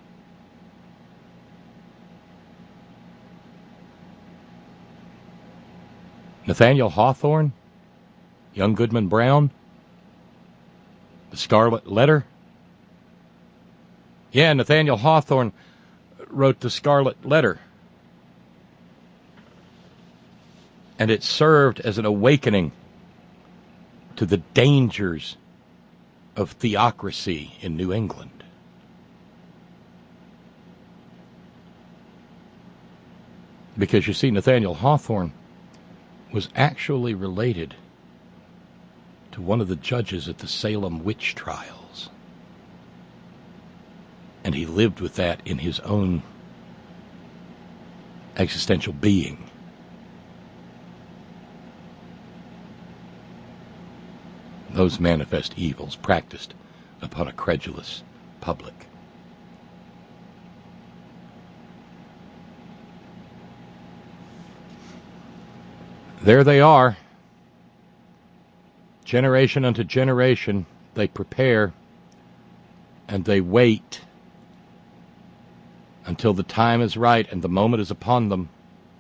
S3: Nathaniel Hawthorne, Young Goodman Brown, The Scarlet Letter. Yeah, Nathaniel Hawthorne wrote The Scarlet Letter. And it served as an awakening to the dangers of theocracy in New England. Because you see, Nathaniel Hawthorne was actually related to one of the judges at the Salem witch trials. And he lived with that in his own existential being. Those manifest evils practiced upon a credulous public. There they are. Generation unto generation, they prepare and they wait until the time is right and the moment is upon them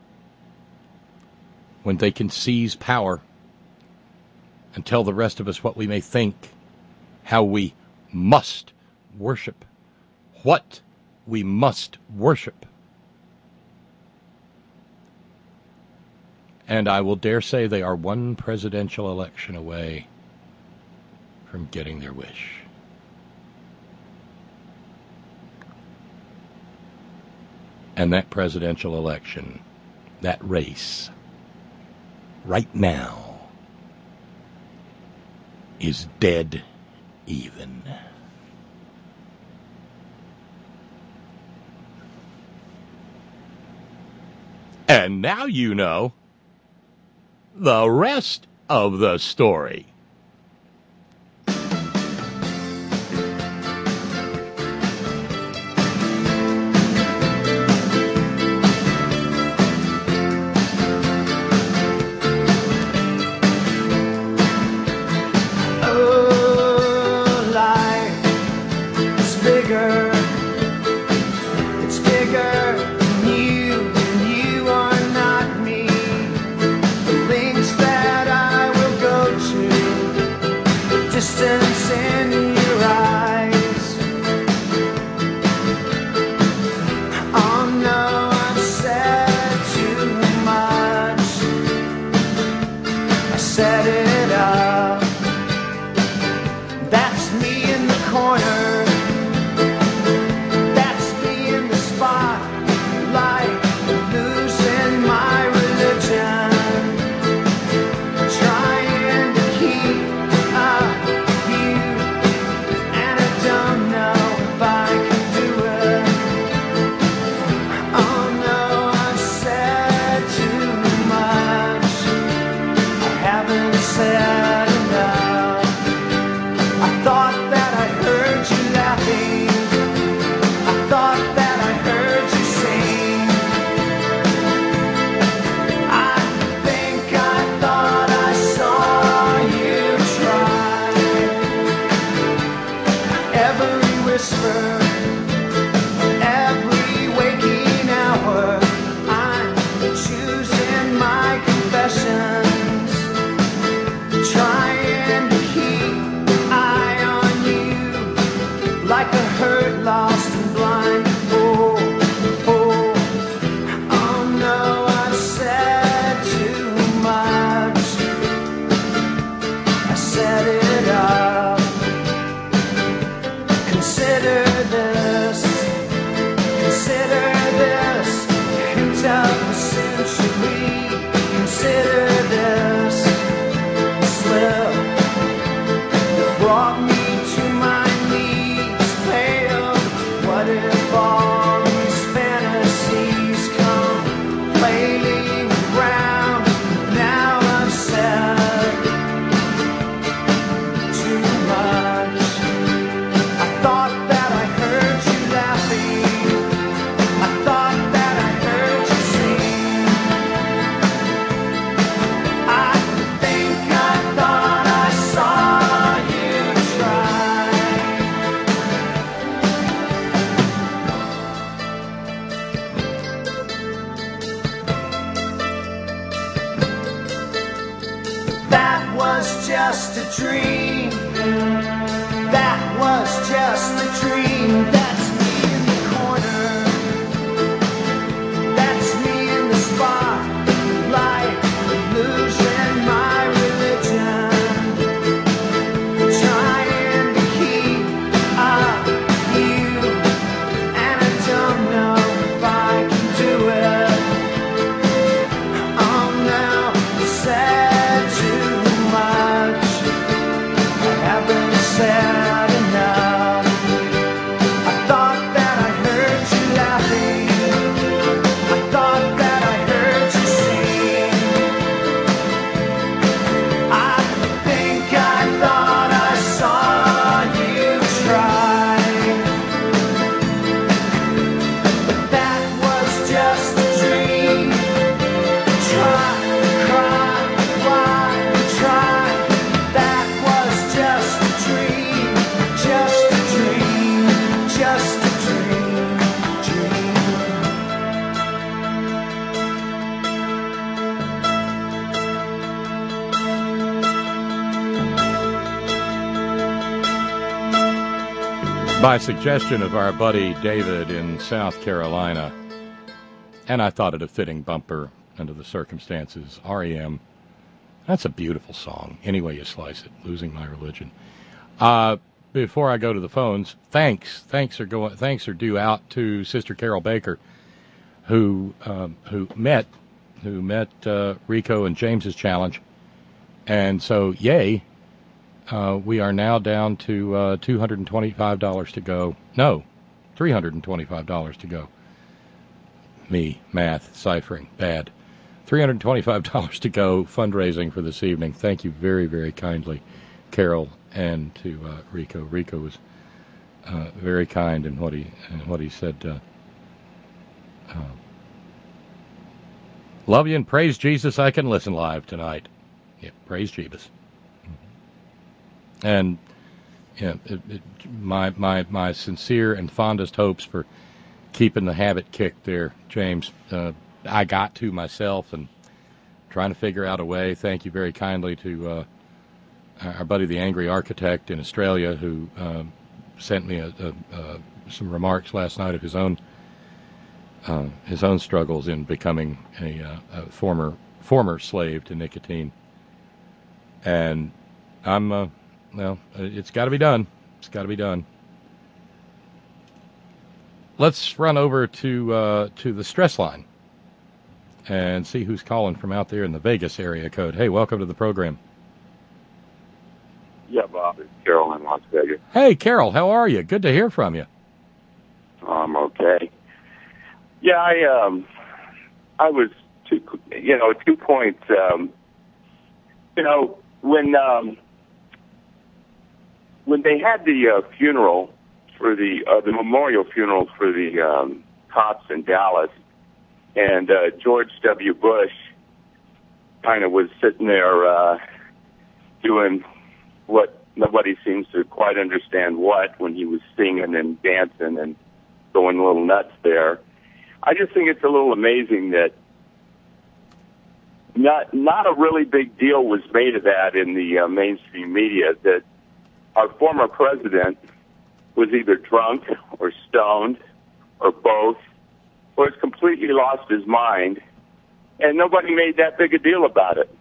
S3: when they can seize power and tell the rest of us what we may think, how we must worship, what we must worship. And I will dare say they are one presidential election away from getting their wish. And that presidential election, that race, right now, is dead even. And now you know the rest of the story.
S7: Oh, life is bigger. It's bigger than you, and you are not me. The links that I will go to just a dream. That was just a dream. That's me in the corner. That's me in the spotlight, losing my religion, trying to keep up with you, and I don't know if I can do it. I'm now said too much. I haven't said enough. I thought that I heard you laughing. I thought that I heard you sing. I think I thought I saw you try. But that was just a dream. Try, cry, why, try. That was just a dream. Just a dream. Just a dream. Dream.
S3: By suggestion of our buddy David in South Carolina, and I thought it a fitting bumper under the circumstances, R E M. That's a beautiful song, any way you slice it, Losing My Religion. Uh, before I go to the phones, thanks. Thanks are going. Thanks are due out to Sister Carol Baker, who um, who met who met uh, Rico and James's challenge, and so yay. Uh, we are now down to uh, two hundred twenty-five dollars to go. No, three hundred twenty-five dollars to go. Me, math, ciphering, bad. three hundred twenty-five dollars to go fundraising for this evening. Thank you very, very kindly, Carol, and to uh, Rico. Rico was uh, very kind in what he in what he said. Uh, uh, Love you and praise Jesus. I can listen live tonight. Yeah, praise Jesus. And yeah, it, it, my my my sincere and fondest hopes for keeping the habit kicked there, James. Uh, I got to myself and trying to figure out a way. Thank you very kindly to uh, our buddy, the Angry Architect in Australia, who uh, sent me a, a, a, some remarks last night of his own uh, his own struggles in becoming a, uh, a former former slave to nicotine. And I'm. Uh, Well, it's got to be done. It's got to be done. Let's run over to uh, to the stress line and see who's calling from out there in the Vegas area code. Hey, welcome to the program.
S8: Yeah, Bob, it's Carol in Las Vegas.
S3: Hey, Carol, how are you? Good to hear from you.
S8: I'm okay. Yeah, I um, I was two, you know, two points. Um, you know, when um. When they had the uh, funeral for the uh, the memorial funeral for the um, cops in Dallas, and uh, George W. Bush kind of was sitting there uh, doing what nobody seems to quite understand what when he was singing and dancing and going a little nuts there. I just think it's a little amazing that not not a really big deal was made of that in the uh, mainstream media, that our former president was either drunk or stoned or both, or has completely lost his mind, and nobody made that big a deal about it,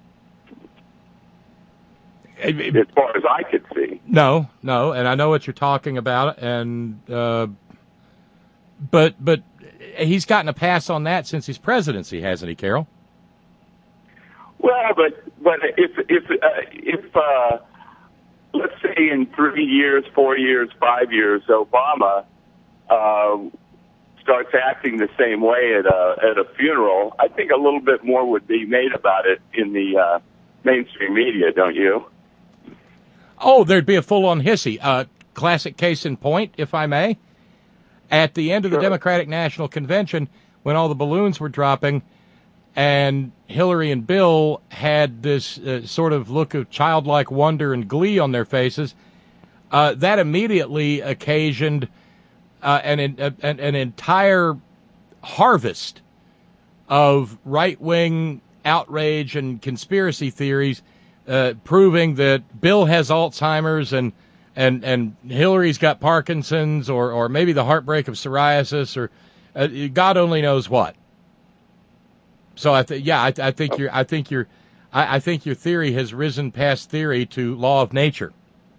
S8: as far as I could see.
S3: No, no, and I know what you're talking about, and uh, but but he's gotten a pass on that since his presidency, hasn't he, Carol?
S8: Well, but but if if uh, if uh, let's say in three years, four years, five years, Obama uh, starts acting the same way at a at a funeral, I think a little bit more would be made about it in the uh, mainstream media, don't you?
S3: Oh, there'd be a full-on hissy. Uh, classic case in point, if I may. At the end of the
S8: Sure.
S3: Democratic National Convention, when all the balloons were dropping, and Hillary and Bill had this uh, sort of look of childlike wonder and glee on their faces, uh, that immediately occasioned uh, an, an an entire harvest of right-wing outrage and conspiracy theories uh, proving that Bill has Alzheimer's and and and Hillary's got Parkinson's, or or maybe the heartbreak of psoriasis, or uh, God only knows what. So I think, yeah, I, I think your, I think your, I, I think your theory has risen past theory to law of nature.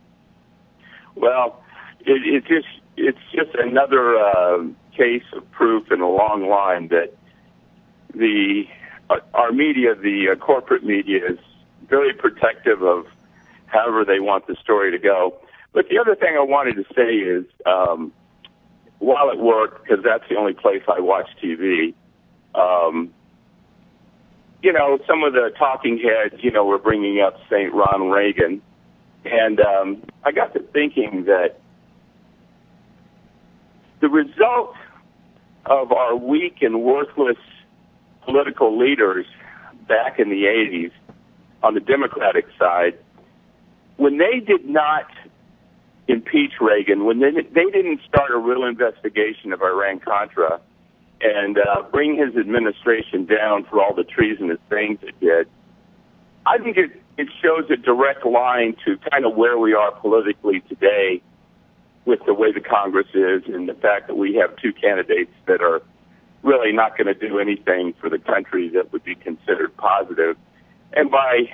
S8: Well, it, it just, it's just another uh, case of proof in a long line that the uh, our media, the uh, corporate media, is very protective of however they want the story to go. But the other thing I wanted to say is, um, while at work, because that's the only place I watch T V, um, you know, some of the talking heads, you know, were bringing up Saint Ronald Reagan. And um, I got to thinking that the result of our weak and worthless political leaders back in the eighties on the Democratic side, when they did not impeach Reagan, when they, they didn't start a real investigation of Iran-Contra and uh, bring his administration down for all the treasonous things it did, I think it, it shows a direct line to kind of where we are politically today with the way the Congress is and the fact that we have two candidates that are really not going to do anything for the country that would be considered positive. And by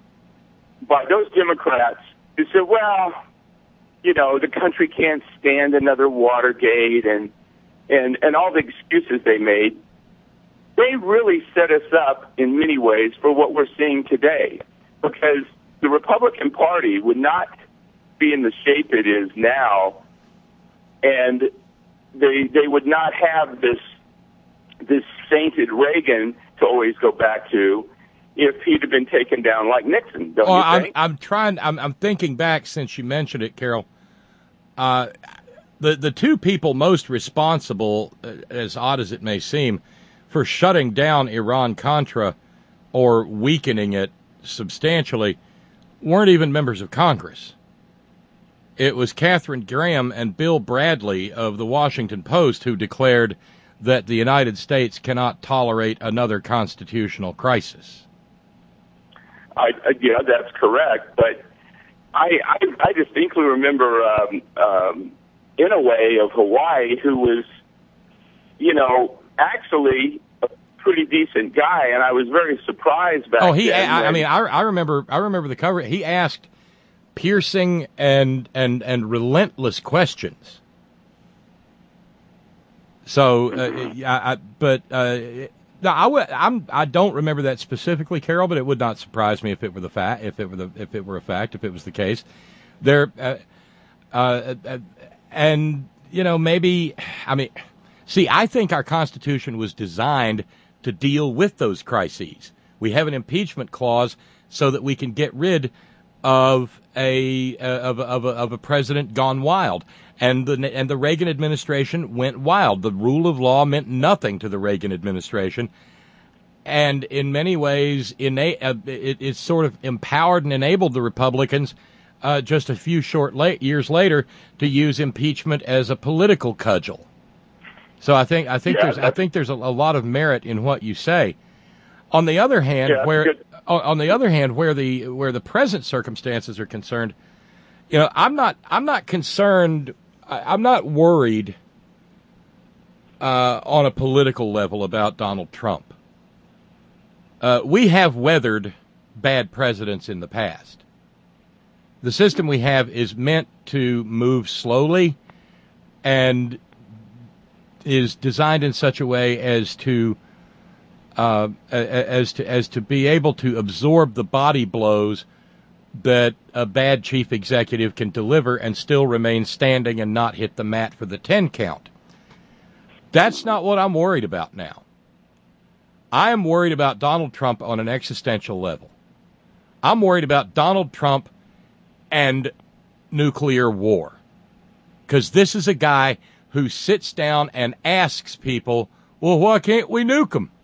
S8: by those Democrats who said, well, you know, the country can't stand another Watergate and and, and all the excuses they made, they really set us up in many ways for what we're seeing today. Because the Republican Party would not be in the shape it is now, and they they would not have this this sainted Reagan to always go back to if he'd have been taken down like Nixon, don't
S3: well,
S8: you
S3: I'm,
S8: think?
S3: I'm trying, I'm, I'm thinking back since you mentioned it, Carol. Uh, the, the two people most responsible, uh, as odd as it may seem, for shutting down Iran-Contra or weakening it substantially weren't even members of Congress. It was Katharine Graham and Bill Bradley of the Washington Post who declared that the United States cannot tolerate another constitutional crisis.
S8: I, I, yeah, that's correct. But I, I, I distinctly remember um, um, Inouye of Hawaii, who was, you know, actually a pretty decent guy, and I was very surprised back
S3: Oh, he!
S8: then.
S3: I, I
S8: when-
S3: mean, I, I remember. I remember the cover. He asked piercing and and and relentless questions. So, uh, yeah, I, but uh, no, I w- I'm I don't remember that specifically, Carol. But it would not surprise me if it were the fact, if it were the if it were a fact, if it was the case. There, uh, uh, uh, and you know, maybe I mean, see, I think our Constitution was designed to deal with those crises. We have an impeachment clause so that we can get rid of a uh, of a, of a, of a president gone wild. And the and the Reagan administration went wild. The rule of law meant nothing to the Reagan administration, and in many ways, ina- uh, it, it sort of empowered and enabled the Republicans uh, just a few short la- years later to use impeachment as a political cudgel. So I think I think
S8: Yeah,
S3: there's I
S8: that's-
S3: think there's a, a lot of merit in what you say. On the other hand,
S8: Yeah, that's
S3: where
S8: good.
S3: on on the other hand, where the where the present circumstances are concerned, you know, I'm not I'm not concerned. I, I'm not worried uh, on a political level about Donald Trump. Uh, we have weathered bad presidents in the past. The system we have is meant to move slowly and is designed in such a way as to uh, as to as to be able to absorb the body blows that a bad chief executive can deliver and still remain standing and not hit the mat for the ten count. That's not what I'm worried about now. I am worried about Donald Trump on an existential level. I'm worried about Donald Trump and nuclear war. Because this is a guy who sits down and asks people, well, why can't we nuke them?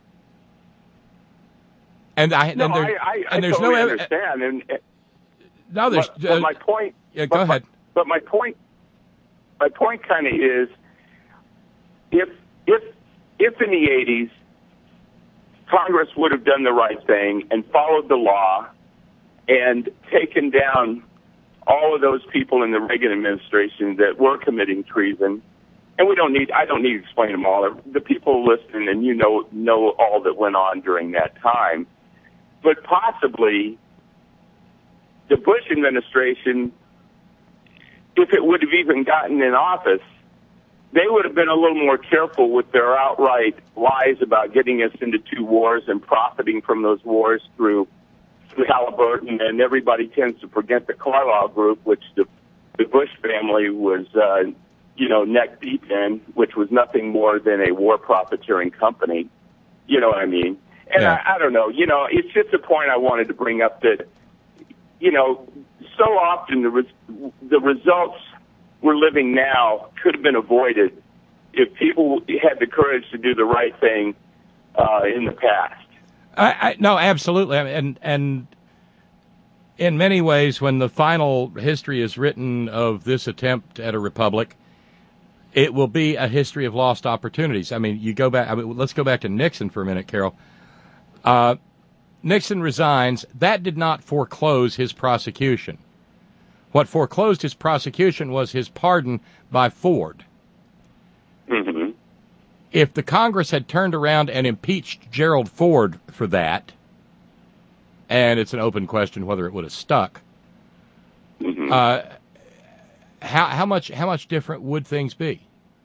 S3: And I
S8: No,
S3: and, there,
S8: I, I,
S3: and
S8: I
S3: there's
S8: totally
S3: no ev-
S8: understand. And, and
S3: no, there's
S8: but, but
S3: uh,
S8: my point.
S3: yeah,
S8: but
S3: go
S8: my-
S3: ahead.
S8: But my point, my point, kind of is, if if if in the eighties, Congress would have done the right thing and followed the law, and taken down all of those people in the Reagan administration that were committing treason. And we don't need, I don't need to explain them all. The people listening, and you know, know all that went on during that time. But possibly the Bush administration, if it would have even gotten in office, they would have been a little more careful with their outright lies about getting us into two wars and profiting from those wars through, through Halliburton. And everybody tends to forget the Carlyle Group, which the, the Bush family was, uh, you know, neck deep in, which was nothing more than a war profiteering company. You know what I mean? And
S3: yeah.
S8: I, I don't know, you know, it's just a point I wanted to bring up that, you know, so often the, res- the results we're living now could have been avoided if people had the courage to do the right thing uh, in the past.
S3: I, I, no, absolutely. And, and in many ways, when the final history is written of this attempt at a republic, it will be a history of lost opportunities. I mean, you go back. I mean, let's go back to Nixon for a minute, Carol. Uh, Nixon resigns. That did not foreclose his prosecution. What foreclosed his prosecution was his pardon by Ford.
S8: Mm-hmm.
S3: If the Congress had turned around and impeached Gerald Ford for that, and it's an open question whether it would have stuck,
S8: mm-hmm.
S3: uh, how how much how much different would things be?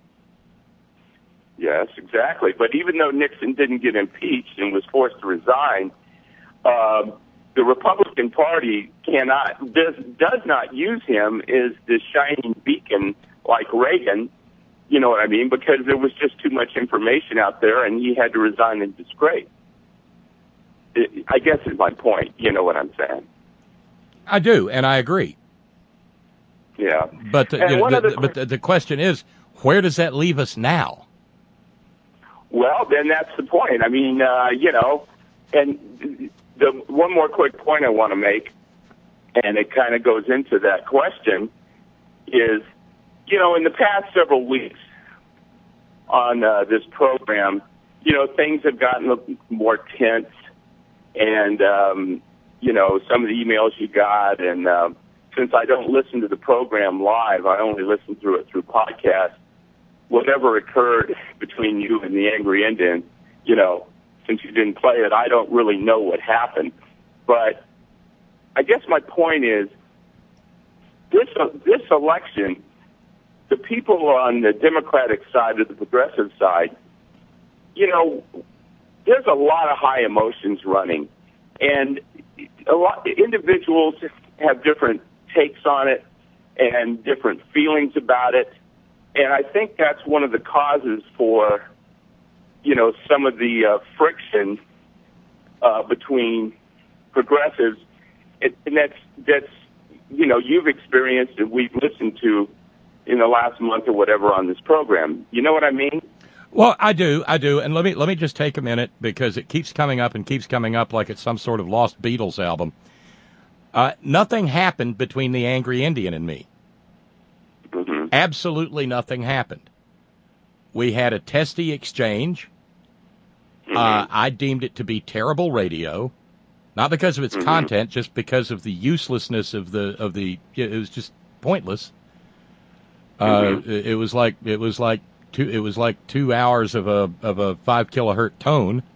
S8: Yes, exactly. But even though Nixon didn't get impeached and was forced to resign, uh, the Republican Party cannot does does not use him as the shining beacon like Reagan. You know what I mean? Because there was just too much information out there, and he had to resign in disgrace. It, I guess is my point. You know what I'm saying?
S3: I do, and I agree.
S8: Yeah.
S3: But the,
S8: And
S3: you know,
S8: one
S3: the,
S8: other
S3: the, but the, the question is, where does that leave us now?
S8: Well, then that's the point. I mean, uh, you know, and the one more quick point I want to make, and it kind of goes into that question, is, you know, in the past several weeks on uh, this program, you know, things have gotten more tense, and, um, you know, some of the emails you got, and uh, since I don't listen to the program live, I only listen through it through podcast. Whatever occurred between you and the Angry Indian, you know, since you didn't play it, I don't really know what happened. But I guess my point is, this uh, this election, the people on the Democratic side or the progressive side, you know, there's a lot of high emotions running, and a lot individuals have different takes on it and different feelings about it. And I think that's one of the causes for, you know, some of the uh, friction uh, between progressives, and, and that's that's you know you've experienced and we've listened to in the last month or whatever on this program. You know what I mean?
S3: Well, I do, I do, and let me let me just take a minute because it keeps coming up and keeps coming up like it's some sort of lost Beatles album. Uh, nothing happened between the Angry Indian and me.
S8: Mm-hmm.
S3: Absolutely nothing happened. We had a testy exchange.
S8: Mm-hmm.
S3: Uh, I deemed it to be terrible radio, not because of its
S8: mm-hmm.
S3: content, just because of the uselessness of the of the. It was just pointless.
S8: Mm-hmm.
S3: Uh, it, it was like it was like two. It was like two hours of a of a five kilohertz tone,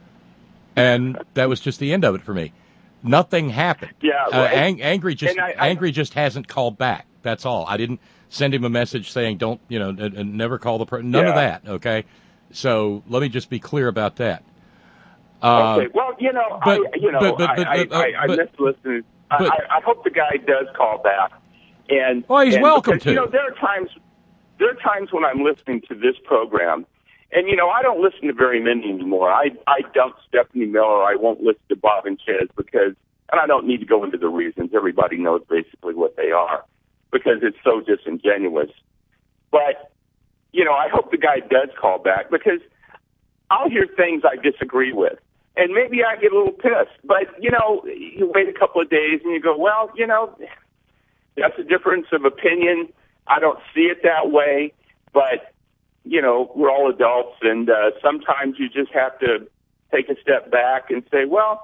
S3: and that was just the end of it for me. Nothing happened.
S8: Yeah,
S3: uh,
S8: right.
S3: ang- angry just
S8: I, I,
S3: angry just hasn't called back. That's all. I didn't send him a message saying don't you know and, and never call the per- none
S8: yeah.
S3: of that. Okay, so let me just be clear about that. Uh,
S8: okay. Well, you know,
S3: but,
S8: I you know
S3: but, but, but,
S8: I,
S3: but,
S8: I, I, I
S3: but,
S8: missed listening.
S3: but,
S8: I, I hope the guy does call back. And
S3: well, he's
S8: and
S3: welcome
S8: because,
S3: to.
S8: You know, there are times there are times when I'm listening to this program, and you know, I don't listen to very many anymore. I I dump Stephanie Miller. I won't listen to Bob and Chez because. And I don't need to go into the reasons. Everybody knows basically what they are because it's so disingenuous. But, you know, I hope the guy does call back because I'll hear things I disagree with. And maybe I get a little pissed. But, you know, you wait a couple of days and you go, well, you know, that's a difference of opinion. I don't see it that way. But, you know, we're all adults. And uh, sometimes you just have to take a step back and say, well,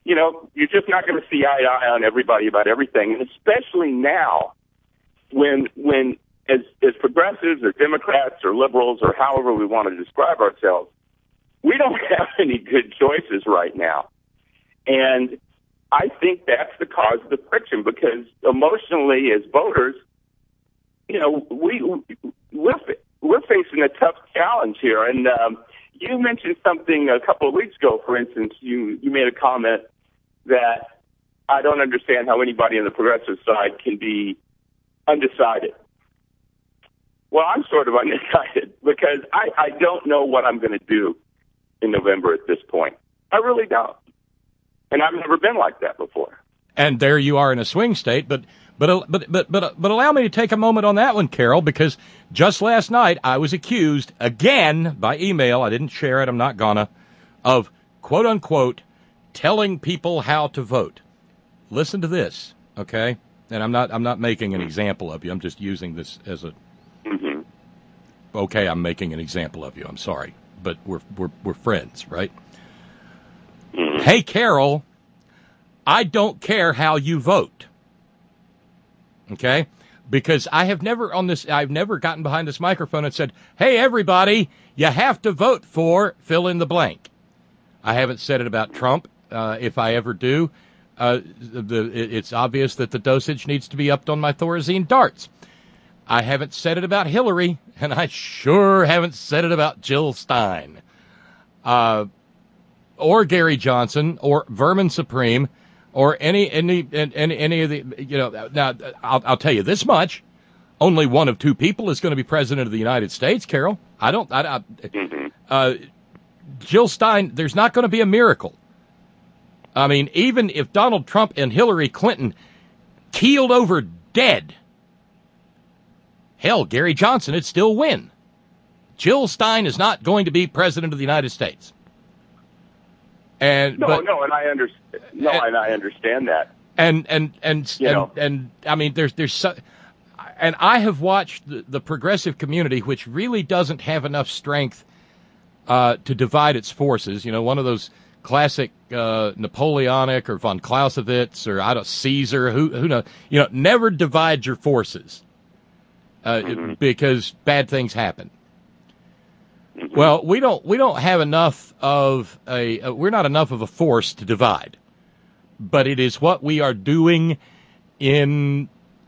S8: you know, you're just not going to see eye to eye on everybody about everything, and especially now when when as as progressives or Democrats or liberals or however we want to describe ourselves, we don't have any good choices right now. And I think that's the cause of the friction, because emotionally as voters, you know, we, we're, we're facing a tough challenge here. And um, you mentioned something a couple of weeks ago, for instance, you, you made a comment that I don't understand how anybody on the progressive side can be undecided. Well, I'm sort of undecided because I, I don't know what I'm going to do in November at this point. I really don't. And I've never been like that before.
S3: And there you are in a swing state, but but but but but but allow me to take a moment on that one, Carol, because just last night I was accused again by email. I didn't share it. I'm not gonna of quote unquote telling people how to vote. Listen to this, okay? And I'm not I'm not making an example of you. I'm just using this as a.
S8: Mm-hmm.
S3: Okay, I'm making an example of you. I'm sorry, but we're we're we're friends, right?
S8: Mm-hmm.
S3: Hey, Carol, I don't care how you vote. Okay? Because I have never on this, I've never gotten behind this microphone and said, hey, everybody, you have to vote for fill in the blank. I haven't said it about Trump. Uh, if I ever do, uh, the, it, it's obvious that the dosage needs to be upped on my Thorazine darts. I haven't said it about Hillary, and I sure haven't said it about Jill Stein. Uh, or Gary Johnson, or Vermin Supreme, or any any any any of the, you know. Now I'll I'll tell you this much: only one of two people is going to be president of the United States. Carol, I don't. I, I,
S8: Mm-hmm.
S3: uh, Jill Stein, there's not going to be a miracle. I mean, even if Donald Trump and Hillary Clinton keeled over dead, hell, Gary Johnson would still win. Jill Stein is not going to be president of the United States. And
S8: no,
S3: but,
S8: no, and I understand. No, and, and I understand that.
S3: And and and
S8: you
S3: and,
S8: know.
S3: and I mean, there's there's so, and I have watched the, the progressive community, which really doesn't have enough strength uh, to divide its forces. You know, one of those classic uh, Napoleonic or von Clausewitz or I don't Caesar, who who knows. You know, never divide your forces uh,
S8: mm-hmm.
S3: because bad things happen. Well, we don't we don't have enough of a uh, we're not enough of a force to divide, but it is what we are doing in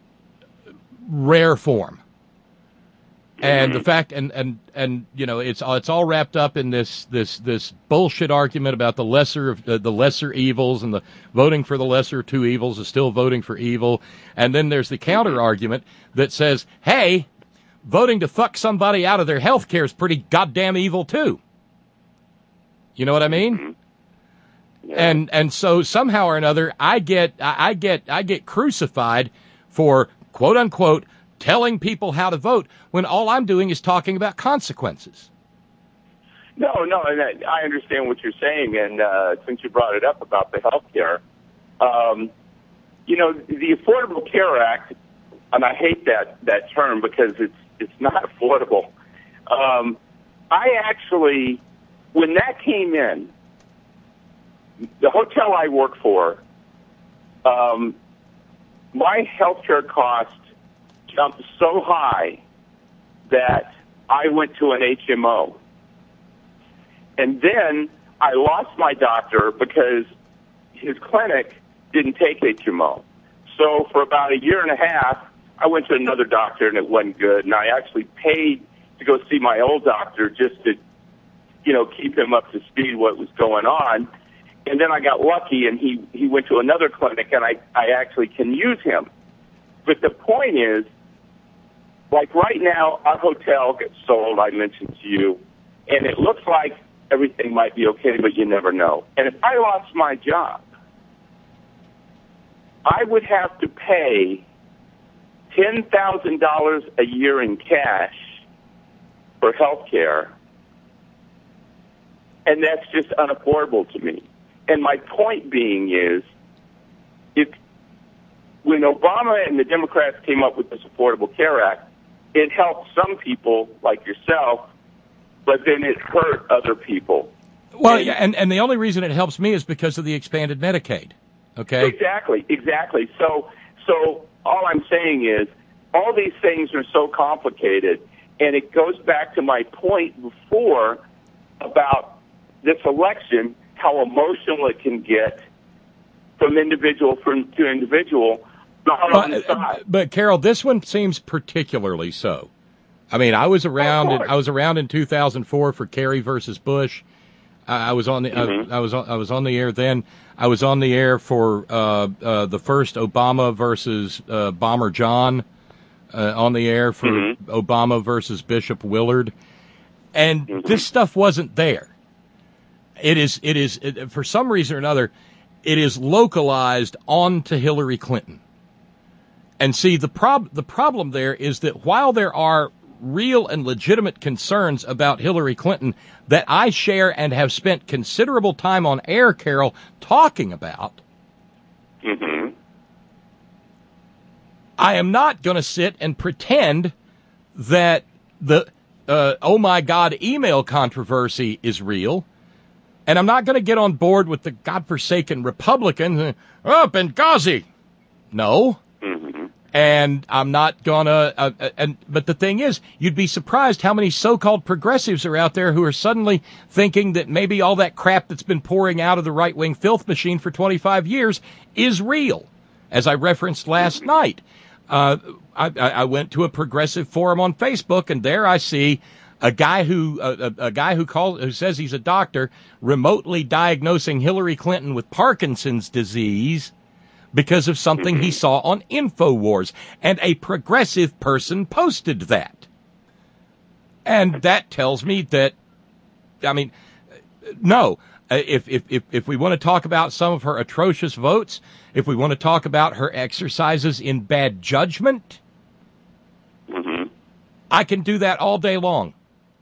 S3: rare form. And the fact and, and, and you know it's it's all wrapped up in this this this bullshit argument about the lesser of uh, the lesser evils, and the voting for the lesser of two evils is still voting for evil. And then there's the counter argument that says, hey, voting to fuck somebody out of their health care is pretty goddamn evil too. You know what I mean?
S8: Mm-hmm. Yeah.
S3: And and so somehow or another, I get I, I get I get crucified for quote unquote telling people how to vote when all I'm doing is talking about consequences.
S8: No, no, and I, I understand what you're saying. And uh, since you brought it up about the health care, um, you know, the Affordable Care Act, and I hate that that term because it's it's not affordable. Um, I actually, when that came in, the hotel I work for, um, my health care cost jumped so high that I went to an H M O. And then I lost my doctor because his clinic didn't take H M O. So for about a year and a half, I went to another doctor and it wasn't good. And I actually paid to go see my old doctor just to, you know, keep him up to speed what was going on. And then I got lucky and he, he went to another clinic and I, I actually can use him. But the point is, like right now, our hotel gets sold, I mentioned to you, and it looks like everything might be okay, but you never know. And if I lost my job, I would have to pay ten thousand dollars a year in cash for health care, and that's just unaffordable to me. And my point being is, if when Obama and the Democrats came up with this Affordable Care Act, it helped some people like yourself, but then it hurt other people.
S3: Well,
S8: And-
S3: yeah, and, and the only reason it helps me is because of the expanded Medicaid. Okay?
S8: Exactly, exactly. So, so all I'm saying is, all these things are so complicated, and it goes back to my point before about this election, how emotional it can get from individual from to individual, not on the
S3: But,
S8: side.
S3: but Carol, this one seems particularly so. I mean, I was around. In,
S8: course.
S3: I was around in two thousand four for Kerry versus Bush. I, I was on the.
S8: Mhm.
S3: I, I was. On, I was on the air then. I was on the air for uh, uh, the first Obama versus uh, Bomber John. Uh, on the air for
S8: Mhm.
S3: Obama versus Bishop Willard, and
S8: Mhm.
S3: this stuff wasn't there. It is. It is. It, for some reason or another, it is localized onto Hillary Clinton. And see, the prob the problem there is that while there are real and legitimate concerns about Hillary Clinton that I share and have spent considerable time on air, Carol, talking about,
S8: Mm-hmm.
S3: I am not going to sit and pretend that the uh, oh my God email controversy is real. And I'm not going to get on board with the godforsaken Republicans. Uh, oh, Benghazi. No.
S8: Mm-hmm.
S3: And I'm not gonna, uh, uh, and, but the thing is, you'd be surprised how many so-called progressives are out there who are suddenly thinking that maybe all that crap that's been pouring out of the right-wing filth machine for twenty-five years is real. As I referenced last night, uh, I, I went to a progressive forum on Facebook, and there I see a guy who, uh, a, a guy who calls, who says he's a doctor, remotely diagnosing Hillary Clinton with Parkinson's disease because of something he saw on InfoWars, and a progressive person posted that. And that tells me that, I mean, no, if, if, if, if we want to talk about some of her atrocious votes, if we want to talk about her exercises in bad judgment,
S8: Mm-hmm.
S3: I can do that all day long.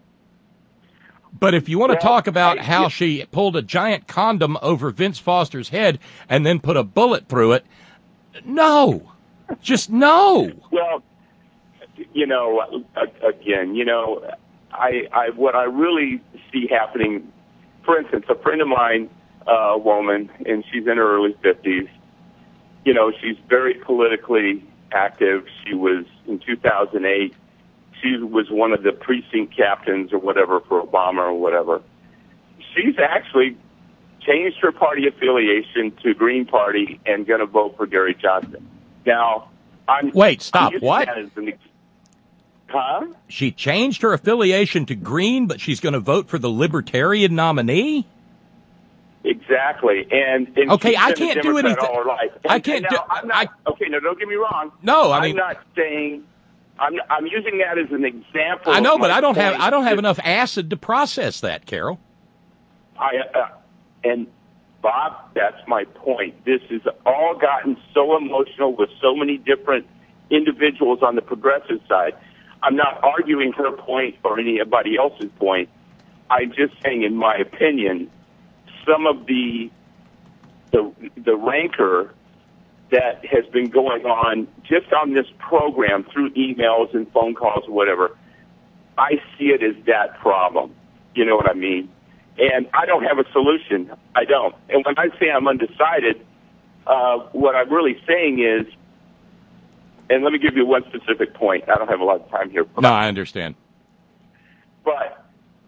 S3: But if you want to
S8: Well,
S3: talk about
S8: I-
S3: how
S8: yeah.
S3: she pulled a giant condom over Vince Foster's head and then put a bullet through it, no. Just no.
S8: Well, you know, a- again, you know, I, I, what I really see happening, for instance, a friend of mine, uh, a woman, and she's in her early fifties, you know, she's very politically active. She was, in two thousand eight, she was one of the precinct captains or whatever for Obama or whatever. She's actually changed her party affiliation to Green Party and going to vote for Gary Johnson. Now, I'm
S3: Wait, stop,
S8: I'm using
S3: what?
S8: that as an ex- huh?
S3: She changed her affiliation to Green, but she's going to vote for the Libertarian nominee?
S8: Exactly. And, and
S3: Okay,
S8: she's
S3: I
S8: been a
S3: can't do
S8: Democrat
S3: anything-
S8: all her life.
S3: I
S8: And-
S3: can't
S8: and
S3: do-
S8: now, I'm not, okay, no, don't get me wrong.
S3: No, I
S8: I'm
S3: mean-
S8: not saying. I'm I'm using that as an example.
S3: I know,
S8: of
S3: but
S8: my
S3: I don't have
S8: point
S3: I don't have
S8: that
S3: enough acid to process that, Carol.
S8: I uh, and Bob, that's my point. This has all gotten so emotional with so many different individuals on the progressive side. I'm not arguing her point or anybody else's point. I'm just saying, in my opinion, some of the the the rancor that has been going on just on this program through emails and phone calls or whatever, I see it as that problem. You know what I mean? And I don't have a solution. I don't. And when I say I'm undecided, uh, what I'm really saying is, and let me give you one specific point. I don't have a lot of time here.
S3: No, I understand.
S8: But,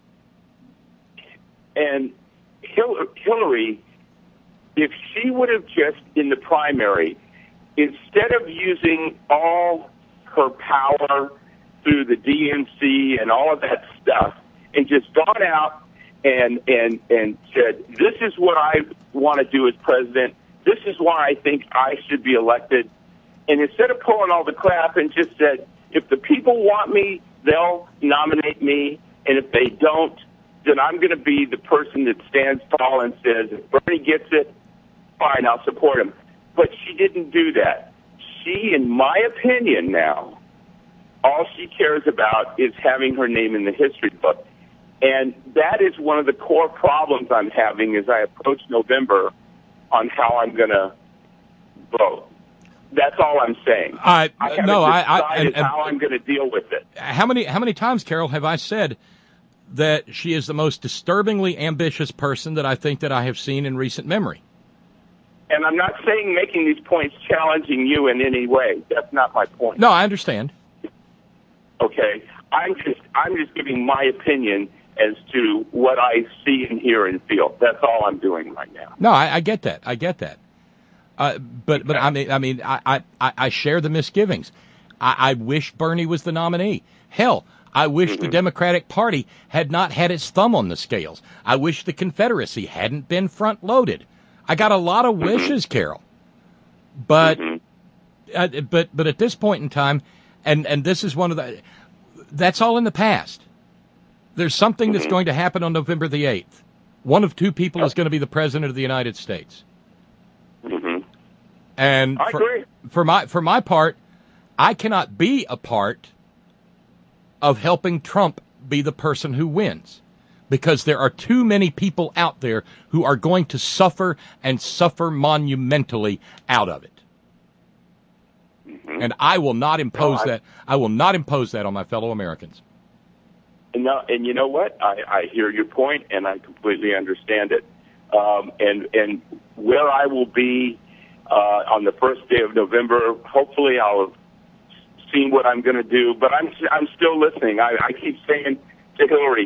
S8: and Hil- Hillary, if she would have just, in the primary, instead of using all her power through the D N C and all of that stuff, and just gone out and and and said, this is what I want to do as president, this is why I think I should be elected, and instead of pulling all the crap and just said, if the people want me, they'll nominate me, and if they don't, then I'm going to be the person that stands tall and says, if Bernie gets it, fine, I'll support him. But she didn't do that. She, in my opinion now, all she cares about is having her name in the history book. And that is one of the core problems I'm having as I approach November on how I'm going to vote. That's all I'm saying.
S3: I-
S8: I haven't
S3: no, I- I-
S8: decided
S3: and- and-
S8: how I'm going to deal with it.
S3: How many how many times, Carol, have I said that she is the most disturbingly ambitious person that I think that I have seen in recent memory.
S8: And I'm not saying making these points challenging you in any way. That's not my point.
S3: No, I understand.
S8: Okay, I'm just I'm just giving my opinion as to what I see and hear and feel. That's all I'm doing right now.
S3: No, I, I get that. I get that. Uh, but but I mean I mean I, I, I share the misgivings. I, I wish Bernie was the nominee. Hell, I wish mm-hmm. the Democratic Party had not had its thumb on the scales. I wish the Confederacy hadn't been front loaded. I got a lot of wishes, mm-hmm. Carol. But mm-hmm. uh, but but at this point in time, and, and this is one of the that's all in the past. There's something mm-hmm. that's going to happen on November the eighth. One of two people oh. is going to be the President of the United States.
S8: Mm-hmm.
S3: And
S8: I
S3: for,
S8: agree.
S3: for my for my part, I cannot be a part of helping Trump be the person who wins, because there are too many people out there who are going to suffer and suffer monumentally out of it. Mm-hmm. And I will not impose no, I, that. I will not impose that on my fellow Americans.
S8: No, and you know what? I, I hear your point, and I completely understand it. Um, and and where I will be uh, on the first day of November, hopefully I'll have seen what I'm going to do. But I'm I'm still listening. I, I keep saying to Hillary,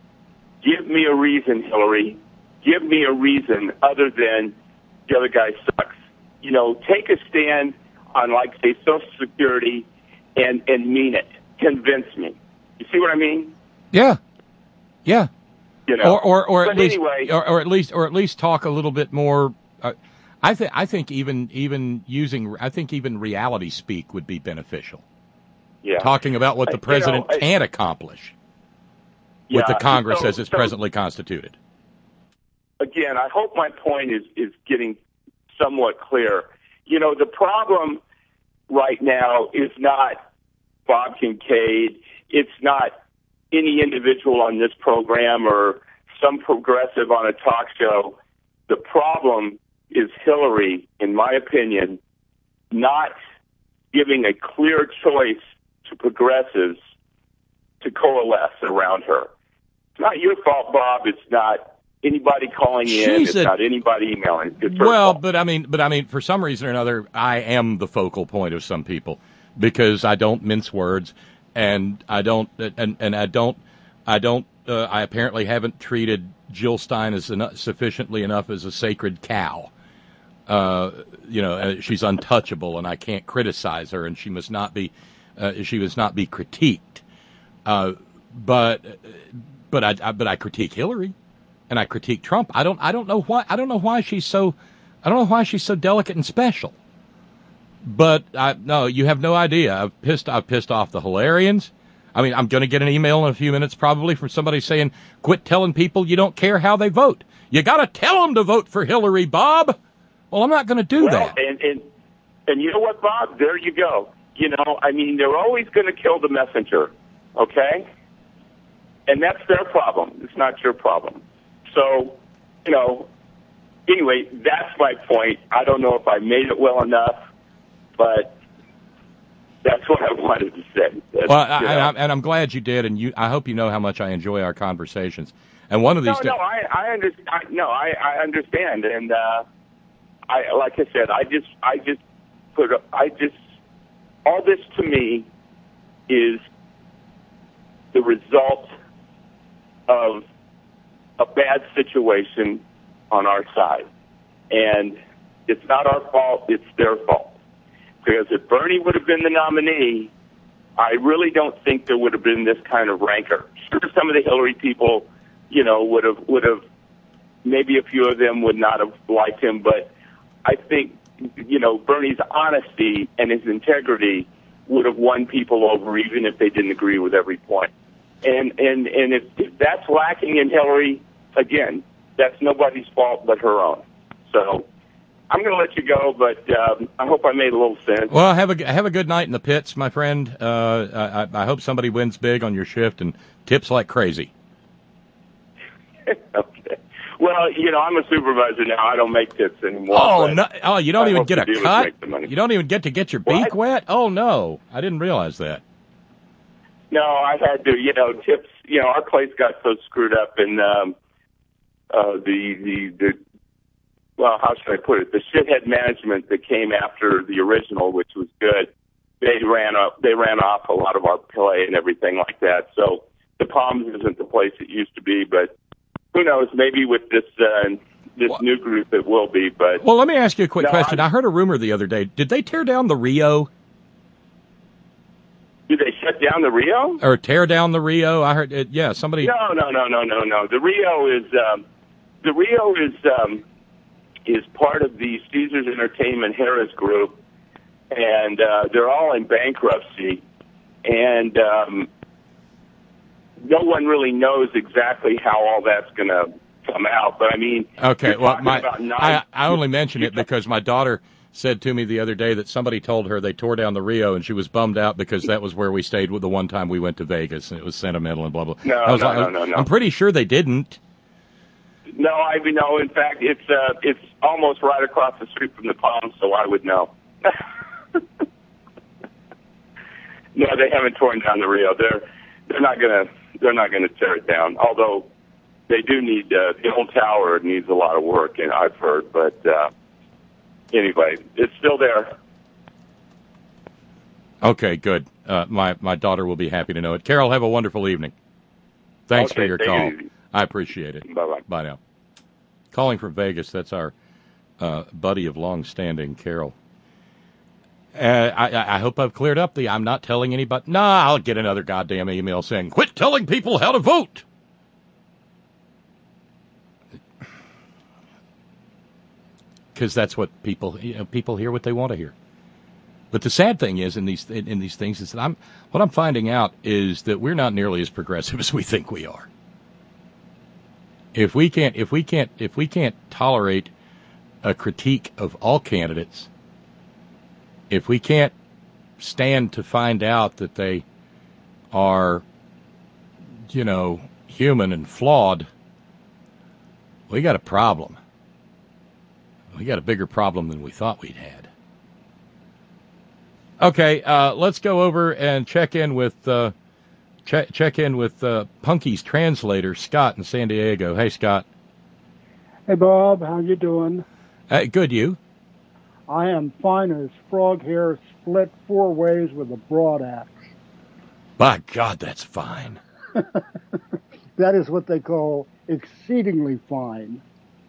S8: give me a reason, Hillary. Give me a reason other than the other guy sucks. You know, take a stand on, like, say, Social Security and, and mean it. Convince me. You see what I mean?
S3: Yeah. Yeah.
S8: You know,
S3: or or, or at
S8: but
S3: least
S8: anyway,
S3: or, or at least or at least talk a little bit more. Uh, I think I think even even using I think even reality speak would be beneficial.
S8: Yeah.
S3: Talking about what the president
S8: you know, I,
S3: can accomplish
S8: yeah,
S3: with the Congress
S8: so,
S3: as it's
S8: so,
S3: presently constituted.
S8: Again, I hope my point is is getting somewhat clear. You know, the problem right now is not Bob Kincaid. It's not any individual on this program or some progressive on a talk show. The problem is Hillary, in my opinion, not giving a clear choice to progressives to coalesce around her. It's not your fault, Bob. It's not anybody calling in.
S3: She's
S8: it's
S3: a,
S8: not anybody emailing. It's her
S3: well,
S8: fault.
S3: but I mean, but I mean, for some reason or another, I am the focal point of some people because I don't mince words, and I don't, and and I don't, I don't, uh, I apparently haven't treated Jill Stein as enough, sufficiently enough as a sacred cow. Uh, you know, she's untouchable, and I can't criticize her, and she must not be, uh, she must not be critiqued. Uh, but, but I, I, but I critique Hillary, and I critique Trump. I don't, I don't know why, I don't know why she's so, I don't know why she's so delicate and special. But I, no, you have no idea. I've pissed, I've pissed off the Hilarians. I mean, I'm going to get an email in a few minutes probably from somebody saying, quit telling people you don't care how they vote. You got to tell them to vote for Hillary, Bob. Well, I'm not going to do
S8: well,
S3: that.
S8: And, and, and you know what, Bob? There you go. You know, I mean, they're always going to kill the messenger, okay? And that's their problem. It's not your problem. So, you know, anyway, that's my point. I don't know if I made it well enough, but that's what I wanted to say. That's,
S3: well, I,
S8: you know.
S3: and, I'm, and I'm glad you did, and you, I hope you know how much I enjoy our conversations. And one of these
S8: no,
S3: days,
S8: no, I, I understand. I, no, I, I understand, and uh, I, like I said, I just, I just put, I just, all this to me is the result of a bad situation on our side, and it's not our fault; it's their fault. Because if Bernie would have been the nominee, I really don't think there would have been this kind of rancor. Sure, some of the Hillary people, you know, would have, would have, maybe a few of them would not have liked him, but I think, you know, Bernie's honesty and his integrity would have won people over, even if they didn't agree with every point. And and and if, if that's lacking in Hillary, again, that's nobody's fault but her own. So I'm going to let you go, but um, I hope I made a little sense.
S3: Well, have a have a good night in the pits, my friend. Uh, I, I hope somebody wins big on your shift and tips like crazy.
S8: Okay. Well, you know, I'm a supervisor now. I don't make tips anymore.
S3: Oh no! Oh, you don't
S8: I
S3: even
S8: hope
S3: get a
S8: to do is
S3: cut.
S8: make the money.
S3: You don't even get to get your beak
S8: What?
S3: wet. Oh no! I didn't realize that.
S8: no, I had to, you know, tips, you know, our place got so screwed up and, um, uh, the, the, the, well, how should I put it? The shithead management that came after the original, which was good, they ran up, they ran off a lot of our play and everything like that. So the Palms isn't the place it used to be, but who knows? Maybe with this, uh, this well, new group it will be. But
S3: well, let me ask you a quick
S8: no,
S3: question.
S8: I'm,
S3: I heard a rumor the other day. Did they tear down the Rio?
S8: Did they shut down the Rio?
S3: Or tear down the Rio? I heard it. Yeah, somebody.
S8: No, no, no, no, no, no. The Rio is um, the Rio is um, is part of the Caesars Entertainment Harris Group, and uh, they're all in bankruptcy, and um, no one really knows exactly how all that's going to come out. But I mean,
S3: okay. Well, my
S8: nine,
S3: I, I only mention it because my daughter said to me the other day that somebody told her they tore down the Rio, and she was bummed out because that was where we stayed with the one time we went to Vegas, and it was sentimental and blah blah.
S8: No,
S3: I was
S8: no,
S3: like,
S8: no, no, no.
S3: I'm pretty sure they didn't.
S8: No, I mean, no. In fact, it's uh, it's almost right across the street from the Palms, so I would know. No, they haven't torn down the Rio. They're they're not gonna they're not gonna tear it down. Although they do need uh, the old tower needs a lot of work, and I've heard, but. Uh, Anyway, it's still there.
S3: Okay, good. Uh, my my daughter will be happy to know it. Carol, have a wonderful evening. Thanks
S8: okay,
S3: for your
S8: take
S3: call.
S8: it easy.
S3: I appreciate it.
S8: Bye-bye.
S3: Bye now. Calling from Vegas, that's our uh, buddy of long-standing, Carol. Uh, I, I hope I've cleared up the I'm not telling anybody. Nah, I'll get another goddamn email saying, quit telling people how to vote. Because that's what people, you know, people hear what they want to hear. But the sad thing is in these in, in these things is that I'm what I'm finding out is that we're not nearly as progressive as we think we are. If we can't if we can't if we can't tolerate a critique of all candidates, if we can't stand to find out that they are, you know, human and flawed, we got a problem. We got a bigger problem than we thought we'd had. Okay, uh, let's go over and check in with uh, check check in with uh, Punky's translator, Scott in San Diego. Hey, Scott.
S9: Hey, Bob. How you doing?
S3: Uh, good, you?
S9: I am fine as frog hair split four ways with a broad axe.
S3: By God, that's fine.
S9: That is what they call exceedingly fine.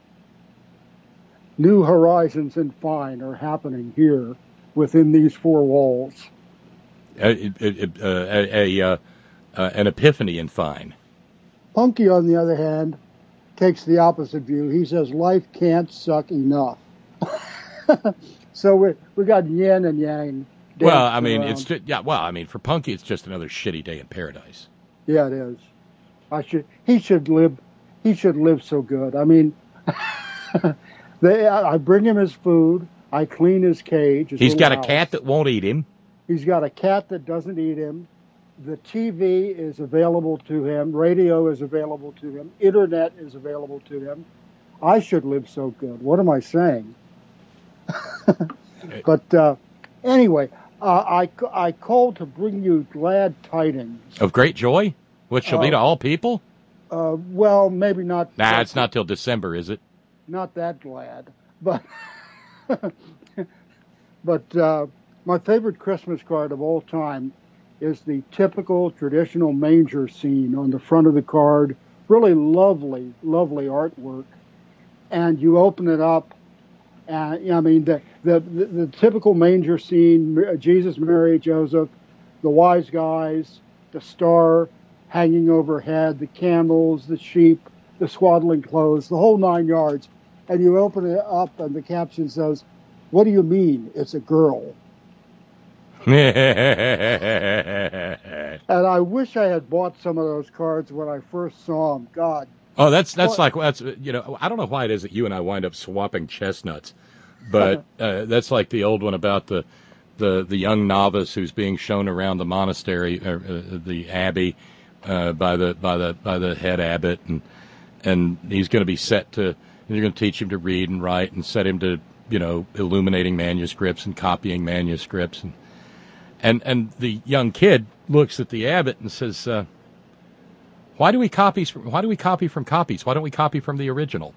S9: New horizons and fine are happening here within these four walls.
S3: Uh, it, it, uh, a, a uh, uh, an epiphany in fine.
S9: Punky, on the other hand, takes the opposite view. He says life can't suck enough. So we we got yin and yang.
S3: Well, I mean,
S9: around.
S3: it's just, yeah. Well, I mean, for Punky, it's just another shitty day in paradise.
S9: Yeah, it is. I should. He should live. He should live so good. I mean. They, I bring him his food. I clean his cage. His
S3: He's got a
S9: house.
S3: cat that won't eat him.
S9: He's got a cat that doesn't eat him. The T V is available to him. Radio is available to him. Internet is available to him. I should live so good. What am I saying? But uh, anyway, uh, I, I called to bring you glad tidings.
S3: Of great joy? Which shall
S9: uh,
S3: be to all people?
S9: Uh, well, maybe not.
S3: Nah, it's not till December, is it?
S9: Not that glad, but but uh, my favorite Christmas card of all time is the typical traditional manger scene on the front of the card. Really lovely, lovely artwork. And you open it up, and I mean the the, the, the typical manger scene: Jesus, Mary, Joseph, the wise guys, the star hanging overhead, the candles, the sheep, the swaddling clothes, the whole nine yards. And you open it up, and the caption says, "What do you mean? It's a girl." And I wish I had bought some of those cards when I first saw them. God.
S3: Oh, that's that's what? like that's you know I don't know why it is that you and I wind up swapping chestnuts, but uh, that's like the old one about the the the young novice who's being shown around the monastery or uh, the abbey uh, by the by the by the head abbot, and and he's going to be set to. You're going to teach him to read and write and set him to, you know, illuminating manuscripts and copying manuscripts. And, And and the young kid looks at the abbot and says, uh, "Why do we copy? Why do we copy from copies? Why don't we copy from the original?"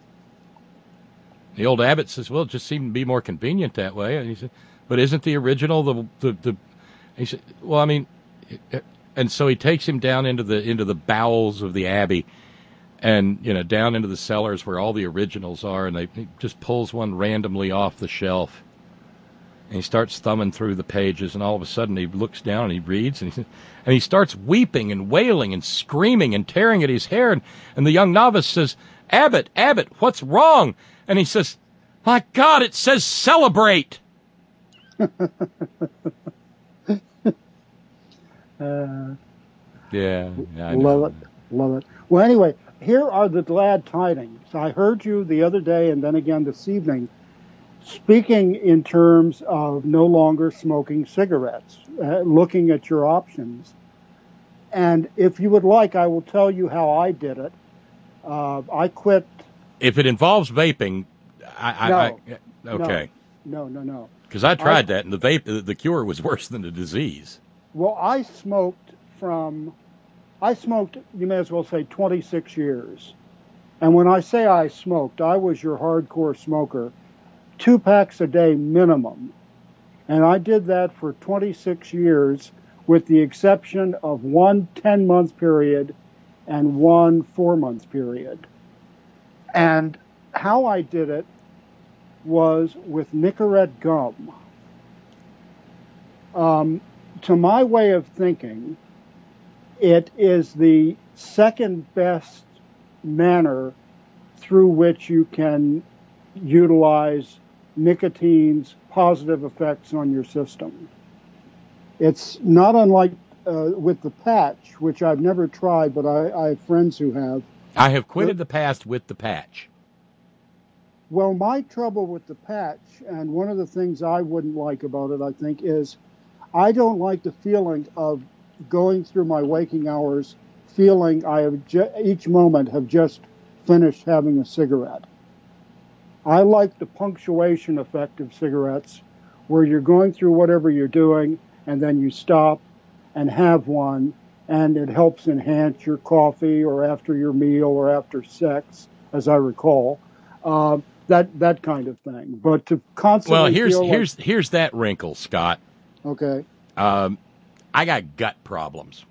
S3: The old abbot says, "Well, it just seemed to be more convenient that way." And he said, "But isn't the original the the?" the he said, "Well, I mean," and so he takes him down into the into the bowels of the abbey, and you know down into the cellars where all the originals are, and they, he just pulls one randomly off the shelf. And he starts thumbing through the pages, and all of a sudden he looks down and he reads, and he, and he starts weeping and wailing and screaming and tearing at his hair. And, and the young novice says, "Abbot, Abbot, what's wrong?" And he says, "My God, it says celebrate."
S9: uh,
S3: yeah, yeah, I
S9: love
S3: know.
S9: it, love it. Well, anyway, here are the glad tidings. I heard you the other day and then again this evening speaking in terms of no longer smoking cigarettes, uh, looking at your options. And if you would like, I will tell you how I did it. Uh, I quit.
S3: If it involves vaping, I,
S9: No,
S3: I, I okay,
S9: No, no, no.
S3: because I tried
S9: I-
S3: that, and the vape, the, the cure was worse than the disease.
S9: Well, I smoked from, I smoked, you may as well say twenty-six years. And when I say I smoked, I was your hardcore smoker. Two packs a day minimum. And I did that for twenty-six years with the exception of one ten-month period and one four-month period. And how I did it was with Nicorette gum. Um, to my way of thinking, it is the second best manner through which you can utilize nicotine's positive effects on your system. It's not unlike uh, with the patch, which I've never tried, but I, I have friends who have.
S3: I have quitted the past with the patch.
S9: Well, my trouble with the patch, and one of the things I wouldn't like about it, I think, is I don't like the feeling of going through my waking hours feeling I have ju- each moment have just finished having a cigarette. I like the punctuation effect of cigarettes, where you're going through whatever you're doing, and then you stop and have one, and it helps enhance your coffee or after your meal or after sex, as I recall. Uh, that that kind of thing. But to constantly
S3: Well, here's
S9: feel like-
S3: here's here's that wrinkle, Scott.
S9: okay.
S3: Um, I got gut problems,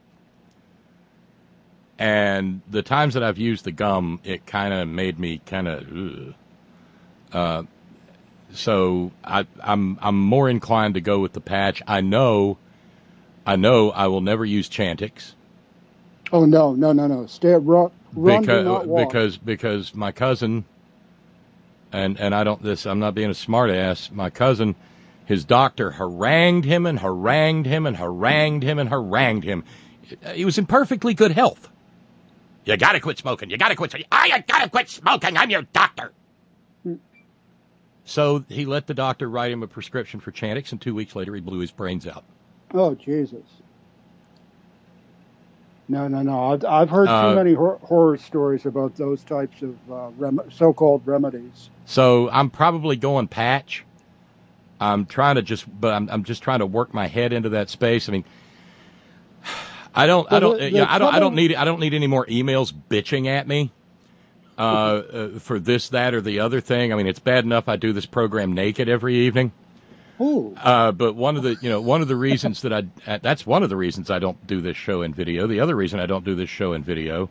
S3: and the times that I've used the gum, it kind of made me kind of. Uh, so I, I'm I'm more inclined to go with the patch. I know, I know, I will never use Chantix.
S9: Oh no, no, no, no! Stay run, run do
S3: because
S9: not walk.
S3: because because my cousin, and and I don't this I'm not being a smart ass. My cousin, his doctor harangued him and harangued him and harangued him and harangued him. He was in perfectly good health. You gotta quit smoking. You gotta quit smoking. I gotta quit smoking. I'm your doctor. So he let the doctor write him a prescription for Chantix, and two weeks later he blew his brains out.
S9: Oh Jesus! No, no, no! I've, I've heard too
S3: Uh,
S9: many hor- horror stories about those types of uh, rem- so-called remedies.
S3: So I'm probably going patch. I'm trying to just, but I'm, I'm just trying to work my head into that space. I mean, I don't, I
S9: Well,
S3: don't,
S9: the-
S3: yeah,
S9: the
S3: I don't, I don't
S9: trouble-
S3: need, I don't need any more emails bitching at me uh, uh, for this, that, or the other thing. I mean, it's bad enough I do this program naked every evening.
S9: Ooh.
S3: Uh, but one of the, you know, one of the reasons that I, uh, that's one of the reasons I don't do this show in video. The other reason I don't do this show in video.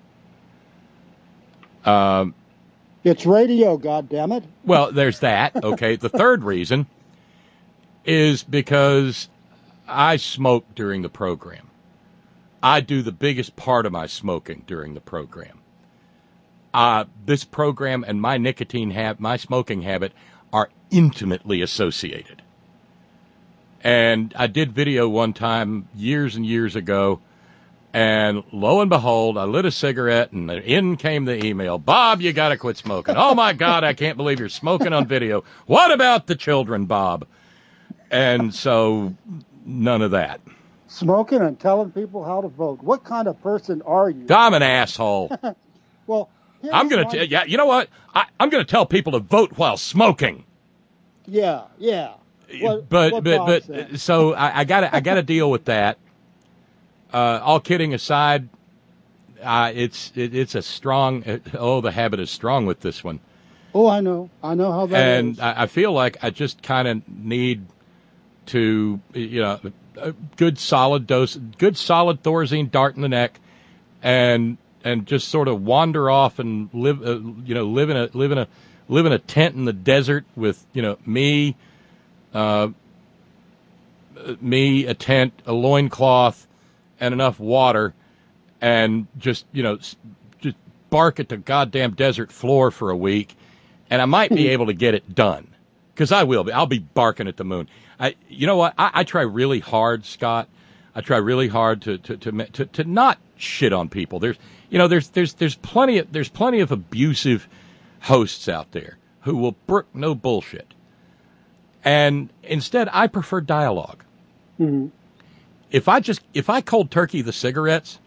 S3: Um.
S9: It's radio, goddammit.
S3: Well, there's that. Okay. The third reason is because I smoke during the program. I do the biggest part of my smoking during the program. Uh, this program and my nicotine hab- my smoking habit are intimately associated. And I did video one time years and years ago, and lo and behold, I lit a cigarette, and in came the email. Bob, you got to quit smoking. Oh, my God, I can't believe you're smoking on video. What about the children, Bob? And so none of that.
S9: Smoking and telling people how to vote. What kind of person are you?
S3: I'm an asshole.
S9: Well, here's
S3: I'm going
S9: one-
S3: to, yeah, you know what? I, I'm going to tell people to vote while smoking.
S9: Yeah, yeah. what,
S3: but
S9: what
S3: but
S9: Bob
S3: but
S9: said.
S3: so I, I got I got to deal with that. Uh, all kidding aside, uh, it's it, it's a strong. Oh, the habit is strong with this one.
S9: Oh, I know. I know how that
S3: and
S9: is.
S3: I, I feel like I just kind of need to, you know, a good solid dose, good solid Thorazine dart in the neck, and and just sort of wander off and live, uh, you know, live in a live in a live in a tent in the desert with, you know, me, uh, me, a tent, a loincloth, and enough water, and just, you know, just bark at the goddamn desert floor for a week, and I might be able to get it done, because I will be. I'll be barking at the moon. I, you know what? I, I try really hard, Scott. I try really hard to to, to to to not shit on people. There's, you know, there's there's there's plenty of there's plenty of abusive hosts out there who will brook no bullshit, and instead I prefer dialogue.
S9: Mm-hmm.
S3: If I just if I cold turkey the cigarettes,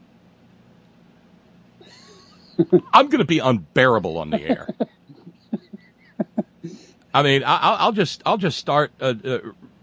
S3: I'm going to be unbearable on the air. I mean, I, I'll just I'll just start uh, uh,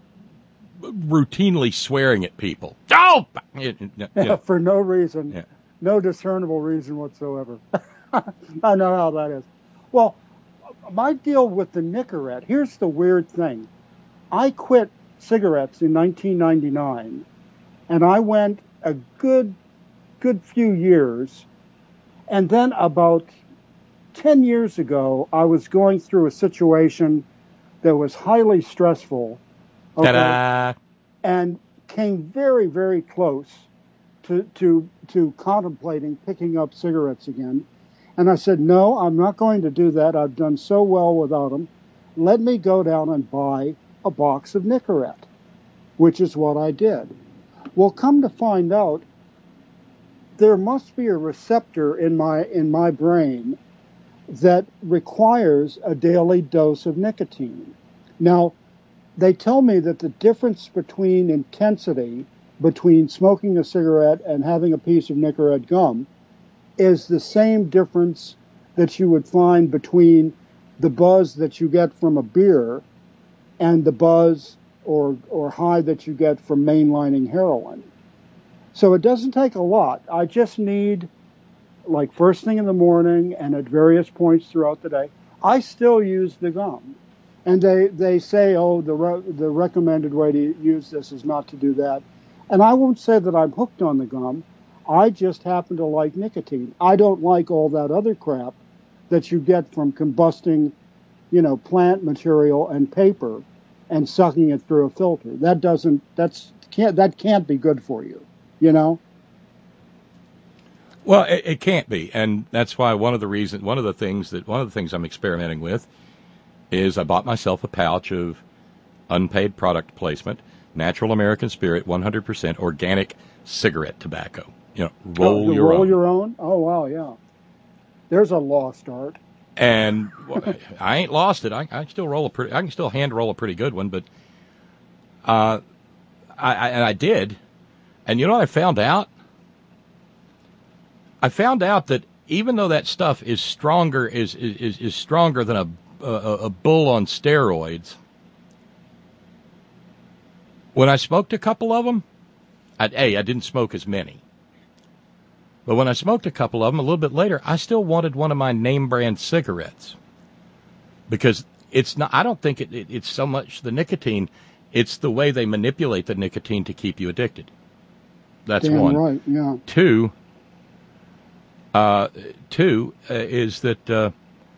S3: routinely swearing at people. Oh, you know.
S9: For no reason,
S3: Yeah.
S9: no discernible reason whatsoever. I know how that is. Well, my deal with the Nicorette, here's the weird thing. I quit cigarettes in nineteen ninety-nine, and I went a good, good few years, and then about ten years ago, I was going through a situation that was highly stressful. Okay,
S3: Ta-da!
S9: and came very, very close to, to, to contemplating picking up cigarettes again. And I said, no, I'm not going to do that. I've done so well without them. Let me go down and buy a box of Nicorette, which is what I did. Well, come to find out, there must be a receptor in my in my brain that requires a daily dose of nicotine. Now, they tell me that the difference between intensity between smoking a cigarette and having a piece of Nicorette gum is the same difference that you would find between the buzz that you get from a beer and the buzz or or high that you get from mainlining heroin. So it doesn't take a lot. I just need, like, first thing in the morning and at various points throughout the day, I still use the gum. And they, they say, oh, the re- the recommended way to use this is not to do that. And I won't say that I'm hooked on the gum. I just happen to like nicotine. I don't like all that other crap that you get from combusting, you know, plant material and paper and sucking it through a filter. That doesn't, that's, can't, that can't be good for you, you know?
S3: Well, it, it can't be, and that's why one of the reasons, one of the things that, one of the things I'm experimenting with is I bought myself a pouch of unpaid product placement, Natural American Spirit, one hundred percent organic cigarette tobacco. You know, roll
S9: oh,
S3: your
S9: roll
S3: own.
S9: your own? Oh, wow, yeah. There's a lost art.
S3: And well, I ain't lost it. I, I can still roll a pretty, I can still hand roll a pretty good one, but uh, I, I and I did, and you know what I found out? I found out that even though that stuff is stronger is is, is stronger than a, a a bull on steroids, when I smoked a couple of them, I, A, I didn't smoke as many. But when I smoked a couple of them, a little bit later, I still wanted one of my name brand cigarettes. Because it's not, I don't think it, it, it's so much the nicotine, it's the way they manipulate the nicotine to keep you addicted. That's
S9: Damn
S3: one.
S9: right, yeah.
S3: Two, uh, two uh, is that, uh,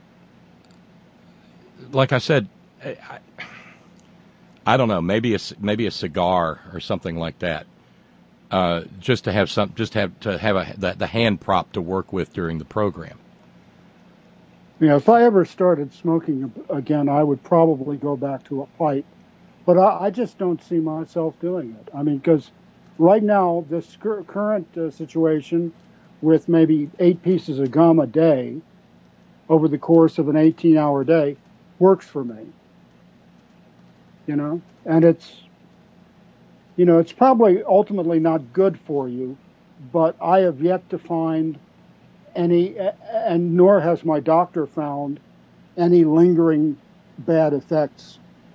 S3: like I said, I, I don't know, maybe a, maybe a cigar or something like that. Uh, just to have some, just have to have a, the, the hand prop to work with during the program.
S9: Yeah, if I ever started smoking again, I would probably go back to a pipe. But I, I just don't see myself doing it. I mean, because right now, this cur- current uh, situation with maybe eight pieces of gum a day over the course of an eighteen-hour day works for me. You know? And it's, you know, it's probably ultimately not good for you, but I have yet to find any, and nor has my doctor found any lingering bad effects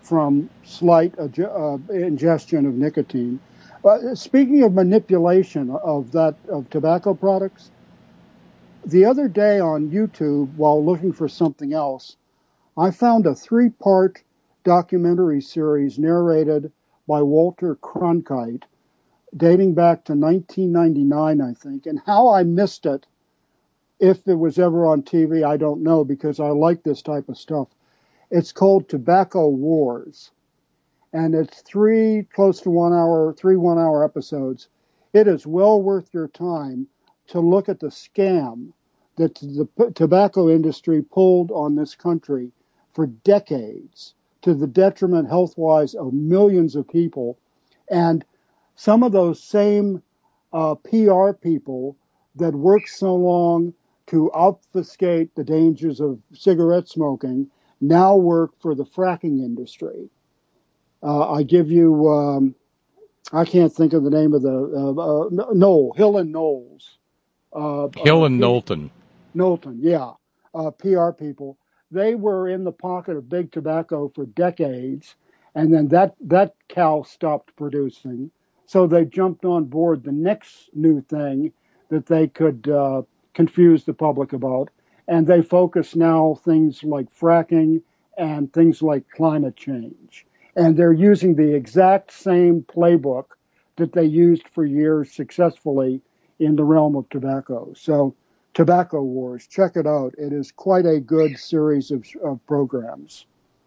S9: from slight uh, ingestion of nicotine. Uh, speaking of manipulation of that of tobacco products, the other day on YouTube, while looking for something else, I found a three-part documentary series narrated by Walter Cronkite, dating back to nineteen ninety-nine, I think. And how I missed it, if it was ever on T V, I don't know, because I like this type of stuff. It's called Tobacco Wars. And it's three close to one hour, three one-hour episodes. It is well worth your time to look at the scam that the p- tobacco industry pulled on this country for decades, to the detriment health-wise of millions of people. And some of those same uh, P R people that worked so long to obfuscate the dangers of cigarette smoking now work for the fracking industry. Uh, I give you, um, I can't think of the name of the, uh, uh, Knoll, Hill and Knowles. Uh,
S3: Hill
S9: uh,
S3: and Knowlton.
S9: Knowlton, yeah, uh, P R people. They were in the pocket of big tobacco for decades, and then that, that cow stopped producing. So they jumped on board the next new thing that they could uh, confuse the public about. And they focus now things like fracking and things like climate change. And they're using the exact same playbook that they used for years successfully in the realm of tobacco. So Tobacco Wars, check it out. It is quite a good series of, of programs.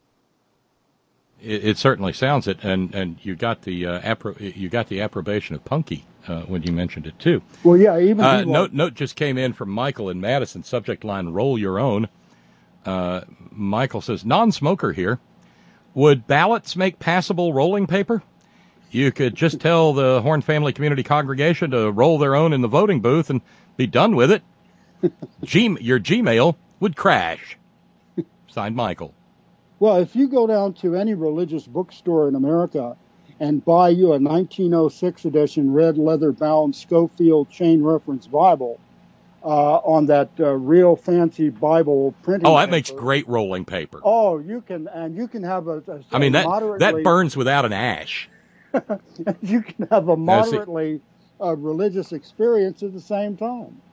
S3: It, it certainly sounds it, and, and you got the uh, appro- you got the approbation of Punky uh, when you mentioned it too.
S9: Well, yeah, even
S3: uh, note note just came in from Michael in Madison. Subject line: Roll your own. Uh, Michael says, non-smoker here. Would ballots make passable rolling paper? You could just tell the Horn Family Community Congregation to roll their own in the voting booth and be done with it. G- your Gmail would crash. Signed, Michael.
S9: Well, if you go down to any religious bookstore in America and buy you a nineteen oh six edition red leather-bound Schofield chain reference Bible uh, on that uh, real fancy Bible printing
S3: Oh, that
S9: paper,
S3: makes great rolling paper.
S9: Oh, you can, and you can have a, a
S3: I mean, that
S9: moderately,
S3: that burns without an ash.
S9: you can have a moderately uh, religious experience at the same time.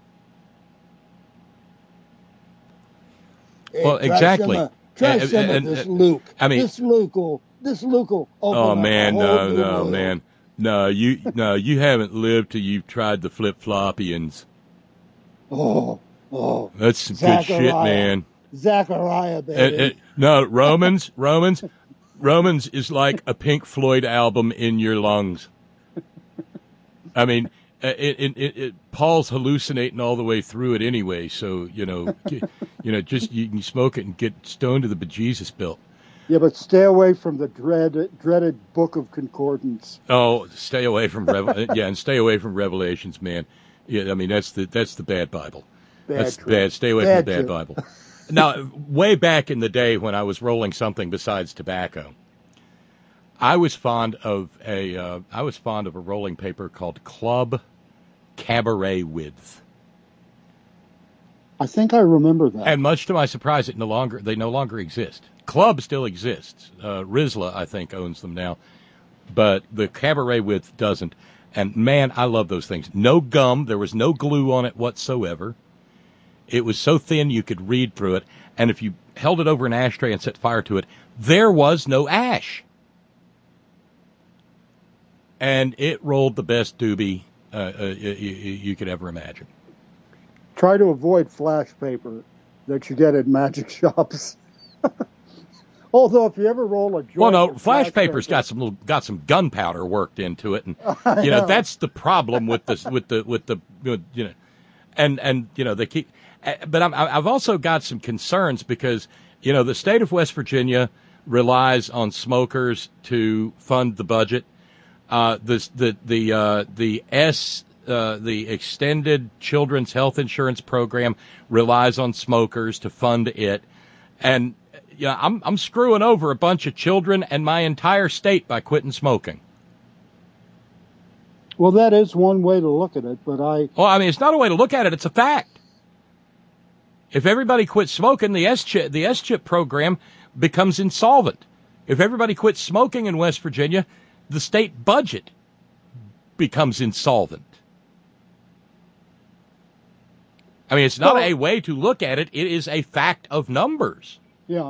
S3: Well,
S9: Hey, try
S3: exactly.
S9: Some of, try
S3: Uh,
S9: some
S3: uh,
S9: of this
S3: uh,
S9: Luke.
S3: I mean-
S9: this Luke will, this Luke will open
S3: Oh
S9: up
S3: man,
S9: a
S3: no,
S9: whole new
S3: no,
S9: world.
S3: man, no. You no, you haven't lived till you've tried the flip floppians.
S9: Oh, oh.
S3: That's some good shit,
S9: Zachariah.
S3: man.
S9: Zachariah,
S3: Uh,
S9: baby.
S3: uh, no, Romans, Romans, Romans is like a Pink Floyd album in your lungs. I mean, uh, it, it, it, it, Paul's hallucinating all the way through it anyway. So you know, you know, just you can smoke it and get stoned to the bejesus belt.
S9: Yeah, but stay away from the dread, dreaded Book of Concordance.
S3: Oh, stay away from Revel- yeah, and stay away from Revelations, man. Yeah, I mean that's the that's the bad Bible.
S9: Bad
S3: that's
S9: trip.
S3: bad. Stay away
S9: Bad
S3: from the bad
S9: trip.
S3: Bible. Now, way back in the day when I was rolling something besides tobacco, I was fond of a uh, I was fond of a rolling paper called Club Cabaret Width.
S9: I think I remember that.
S3: And much to my surprise, it no longer they no longer exist. Club still exists. Uh, Rizla, I think, owns them now, but the Cabaret Width doesn't. And man, I love those things. No gum. There was no glue on it whatsoever. It was so thin you could read through it. And if you held it over an ashtray and set fire to it, there was no ash. And it rolled the best doobie uh, uh, you, you could ever imagine.
S9: Try to avoid flash paper that you get at magic shops. Although if you ever roll a joint,
S3: Well, no,
S9: with
S3: flash paper's
S9: paper,
S3: got some little, got some gunpowder worked into it, and
S9: I
S3: you know
S9: know.
S3: that's the problem with the with the with the you know, and and you know they keep. But I'm, I've also got some concerns because you know the state of West Virginia relies on smokers to fund the budget. Uh, the the the uh, the S uh, the extended children's health insurance program relies on smokers to fund it, and you know, I'm I'm screwing over a bunch of children and my entire state by quitting smoking.
S9: Well, that is one way to look at it, but I...
S3: Well, I mean, it's not a way to look at it; it's a fact. If everybody quits smoking, the S chip the S chip program becomes insolvent. If everybody quits smoking in West Virginia, the state budget becomes insolvent. I mean, it's not
S9: Well-
S3: a way to look at it. It is a fact of numbers.
S9: Yeah.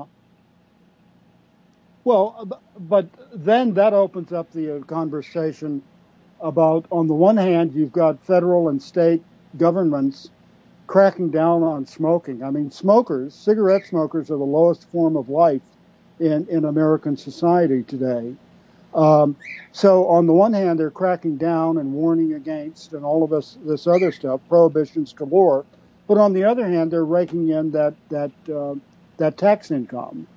S9: Well, b- but then that opens up the uh, conversation about, on the one hand, you've got federal and state governments cracking down on smoking. I mean, smokers, cigarette smokers are the lowest form of life in, in American society today. Um, so on the one hand, they're cracking down and warning against and all of this, this other stuff, prohibitions galore. But on the other hand, they're raking in that, that, uh, that tax income.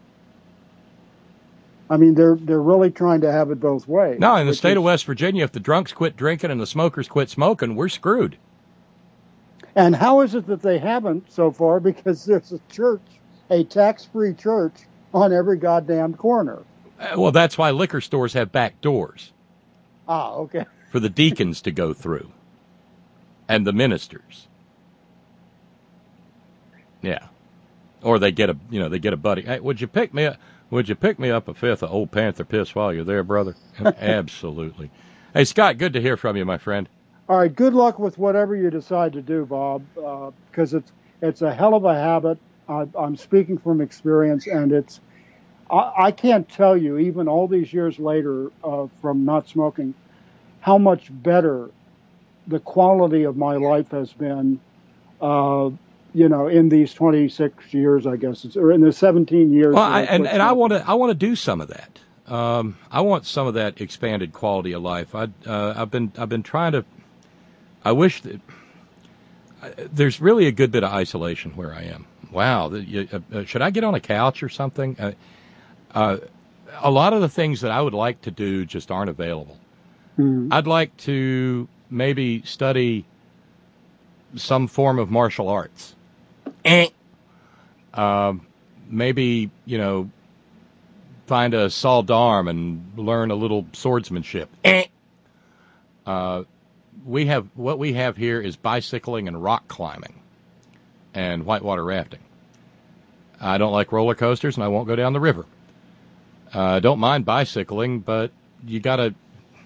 S9: I mean, they're they're really trying to have it both ways.
S3: No, in the
S9: which
S3: state
S9: is-
S3: of West Virginia, if the drunks quit drinking and the smokers quit smoking, we're screwed.
S9: And how is it that they haven't so far? Because there's a church, a tax-free church, on every goddamn corner.
S3: Uh, well, that's why liquor stores have back doors
S9: Ah, okay.
S3: for the deacons to go through and the ministers. Yeah. Or they get a, you know, they get a buddy. Hey, would you pick me up? Would you pick me up a fifth of Old Panther Piss while you're there, brother? Absolutely. Hey, Scott, good to hear from you, my friend.
S9: All right. Good luck with whatever you decide to do, Bob, because it's it's a hell of a habit. I, I'm speaking from experience, and it's I, I can't tell you, even all these years later uh, from not smoking, how much better the quality of my life has been. Uh, you know, in these twenty-six years, I guess, it's, or in the seventeen years.
S3: Well,
S9: that
S3: I, and,
S9: quit
S3: and I
S9: smoking.
S3: want to I want to do some of that. Um, I want some of that expanded quality of life. I uh, I've been I've been trying to. I wish that uh, there's really a good bit of isolation where I am. Wow, the, you, uh, should I get on a couch or something? Uh, uh, a lot of the things that I would like to do just aren't available.
S9: Mhm.
S3: I'd like to maybe study some form of martial arts. Eh. Um, maybe, you know, find a saw d'arm and learn a little swordsmanship. Eh. Uh, we have what we have here is bicycling and rock climbing and whitewater rafting. I don't like roller coasters, and I won't go down the river. Uh, I don't mind bicycling, but you got to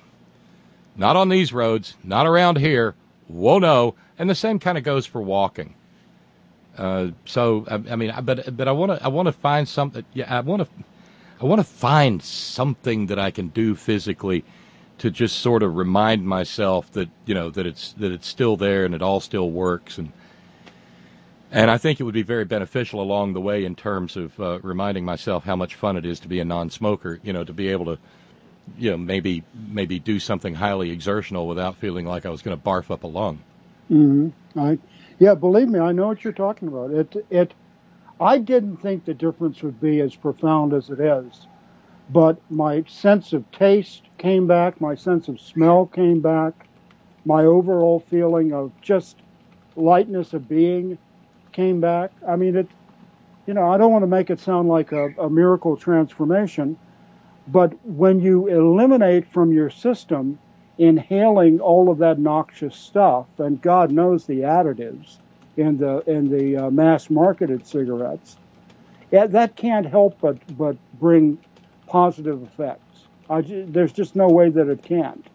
S3: not on these roads, not around here. Whoa, no. And the same kind of goes for walking. Uh, so I, I mean, I, but but I want to I want to find something. Yeah, I want to I want to find something that I can do physically to just sort of remind myself that you know that it's that it's still there and it all still works. And and I think it would be very beneficial along the way in terms of uh, reminding myself how much fun it is to be a non-smoker. You know, to be able to you know maybe maybe do something highly exertional without feeling like I was going to barf up a lung.
S9: Mm-hmm. I, yeah, believe me, I know what you're talking about. It, it, I didn't think the difference would be as profound as it is, but my sense of taste came back, my sense of smell came back, my overall feeling of just lightness of being came back. I mean, it, you know, I don't want to make it sound like a, a miracle transformation, but when you eliminate from your system inhaling all of that noxious stuff, and God knows the additives in the in the uh, mass marketed cigarettes, yeah, that can't help but but bring positive effects. I ju- there's just no way that it can't.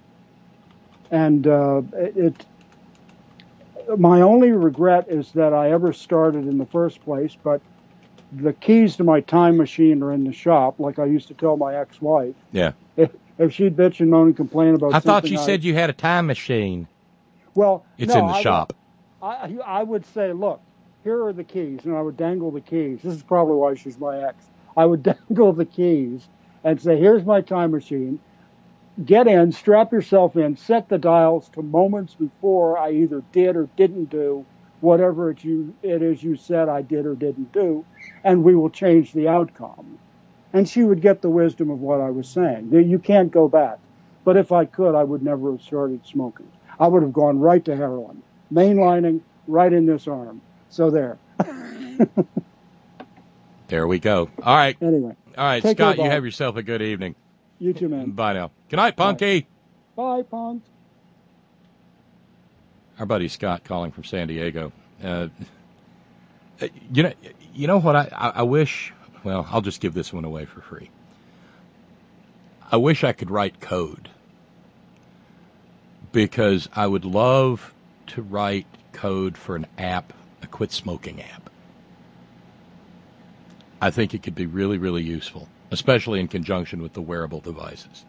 S9: And uh, it, it my only regret is that I ever started in the first place. But the keys to my time machine are in the shop, like I used to tell my ex-wife.
S3: Yeah.
S9: If, if she'd bitch and moan and complain about
S3: I thought
S9: something
S3: you
S9: I-
S3: said you had a time machine.
S9: well,
S3: It's
S9: no,
S3: in the
S9: I-
S3: shop.
S9: I, I would say, look, here are the keys, and I would dangle the keys. This is probably why she's my ex. I would dangle the keys and say, here's my time machine. Get in, strap yourself in, set the dials to moments before I either did or didn't do whatever it, you, it is you said I did or didn't do, and we will change the outcome. And she would get the wisdom of what I was saying. You can't go back. But if I could, I would never have started smoking. I would have gone right to heroin, mainlining right in this arm. So there.
S3: There we go. All right.
S9: Anyway.
S3: All right,
S9: Take
S3: Scott,
S9: care,
S3: you
S9: Bob.
S3: have yourself a good evening.
S9: You too, man.
S3: Bye now. Good night, Punky.
S9: Bye, Pons.
S3: Our buddy Scott calling from San Diego. Uh, you know, you know what I, I, I wish. Well, I'll just give this one away for free. I wish I could write code, because I would love to write code for an app, a quit smoking app. I think it could be really, really useful, especially in conjunction with the wearable devices.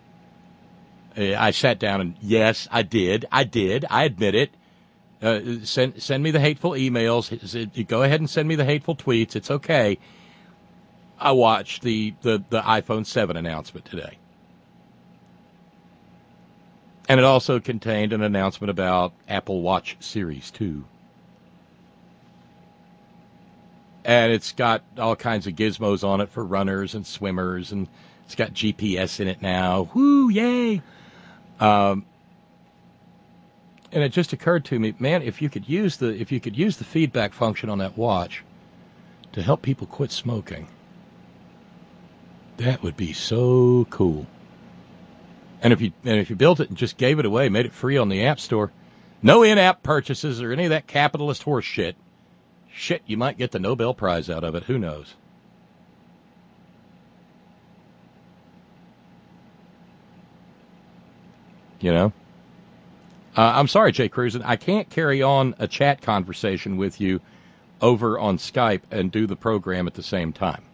S3: I sat down and, yes, I did. I did. I admit it. Uh, send send me the hateful emails. Go ahead and send me the hateful tweets. It's okay. I watched the, the, the iPhone seven announcement today. And it also contained an announcement about Apple Watch Series two. And it's got all kinds of gizmos on it for runners and swimmers, and it's got G P S in it now. Woo, yay! Um, and it just occurred to me, man, if you could use the if you could use the feedback function on that watch to help people quit smoking, that would be so cool. And if you and if you built it and just gave it away, made it free on the App Store, no in-app purchases or any of that capitalist horse shit. Shit, you might get the Nobel Prize out of it. Who knows? You know? Uh, I'm sorry, Jay Cruzen. I can't carry on a chat conversation with you over on Skype and do the program at the same time.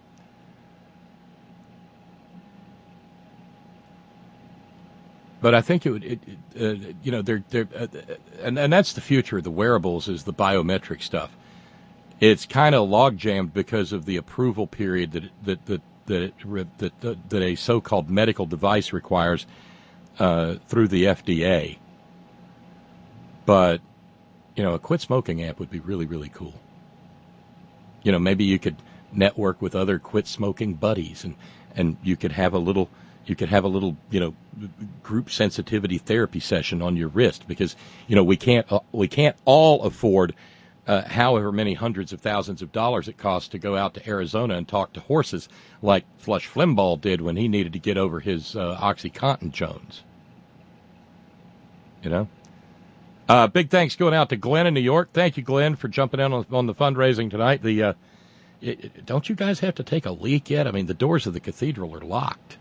S3: But I think it would, it, uh, you know, they're, they're, uh, and, and that's the future of the wearables, is the biometric stuff. It's kind of log jammed because of the approval period that that that that that, that, that a so-called medical device requires uh, through the F D A. But you know, a quit smoking app would be really, really cool. You know, maybe you could network with other quit smoking buddies, and and you could have a little. You could have a little, you know, group sensitivity therapy session on your wrist, because you know we can't uh, we can't all afford. Uh, however many hundreds of thousands of dollars it costs to go out to Arizona and talk to horses like Flush Flimbaugh did when he needed to get over his uh, OxyContin Jones. You know? Uh, big thanks going out to Glenn in New York. Thank you, Glenn, for jumping in on, on the fundraising tonight. The uh, it, it, don't you guys have to take a leak yet? I mean, the doors of the cathedral are locked.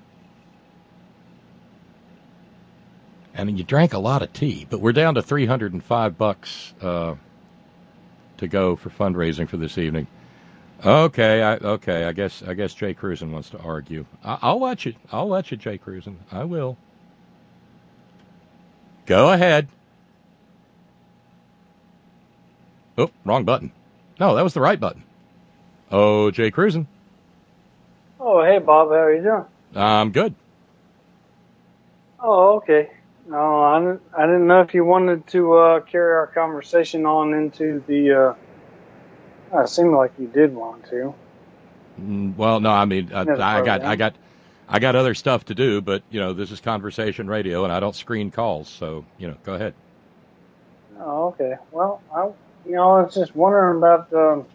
S3: And you drank a lot of tea, but we're down to three hundred five bucks uh to go for fundraising for this evening. Okay, I, okay. I guess I guess Jay Cruzen wants to argue. I, I'll let you. I'll let you, Jay Cruzen. I will. Go ahead. Oh, wrong button. No, that was the right button. Oh, Jay Cruzen.
S10: Oh, hey, Bob. How are you doing?
S3: I'm good.
S10: Oh, okay. No, I didn't, I didn't know if you wanted to uh, carry our conversation on into the. Uh, it seemed like you did want to.
S3: Mm, well, no, I mean, I, I got, I got, I got other stuff to do, but you know, this is conversation radio, and I don't screen calls, so you know, go ahead.
S10: Oh, okay. Well, I, you know, I was just wondering about. Um,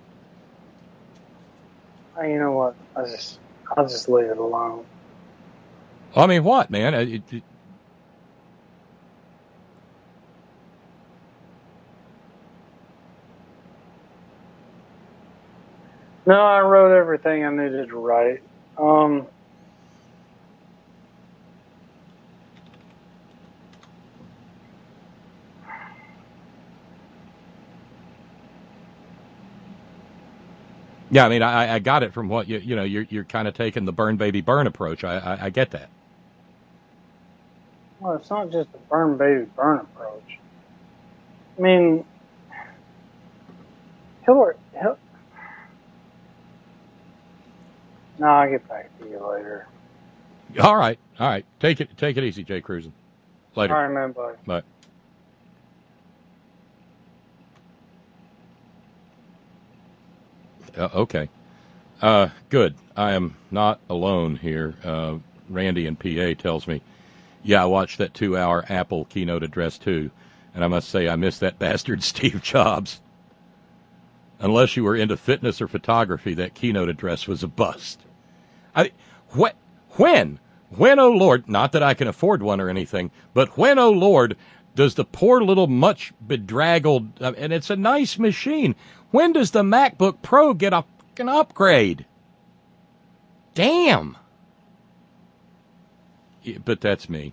S10: you know what? I just, I'll just leave it alone.
S3: I mean, what, man? It, it,
S10: No, I wrote everything I needed to write. Um,
S3: yeah, I mean, I, I got it from what you you know. You're you're kind of taking the burn baby burn approach. I, I I get that.
S10: well, it's not just the burn baby burn approach. I mean, Hillary. Hillary No, I'll get back to you later.
S3: All right, all right. Take it, take it easy, Jay Cruzen. Later.
S10: All right, man. Bye.
S3: Bye. Uh, okay. Uh, good. I am not alone here. Uh, Randy in P A tells me, yeah, I watched that two-hour Apple keynote address too, and I must say I miss that bastard Steve Jobs. Unless you were into fitness or photography, that keynote address was a bust. I, what, when, when, oh Lord, not that I can afford one or anything, but when, oh Lord, does the poor little much bedraggled, uh, and it's a nice machine, when does the MacBook Pro get a fucking upgrade? Damn. but that's me.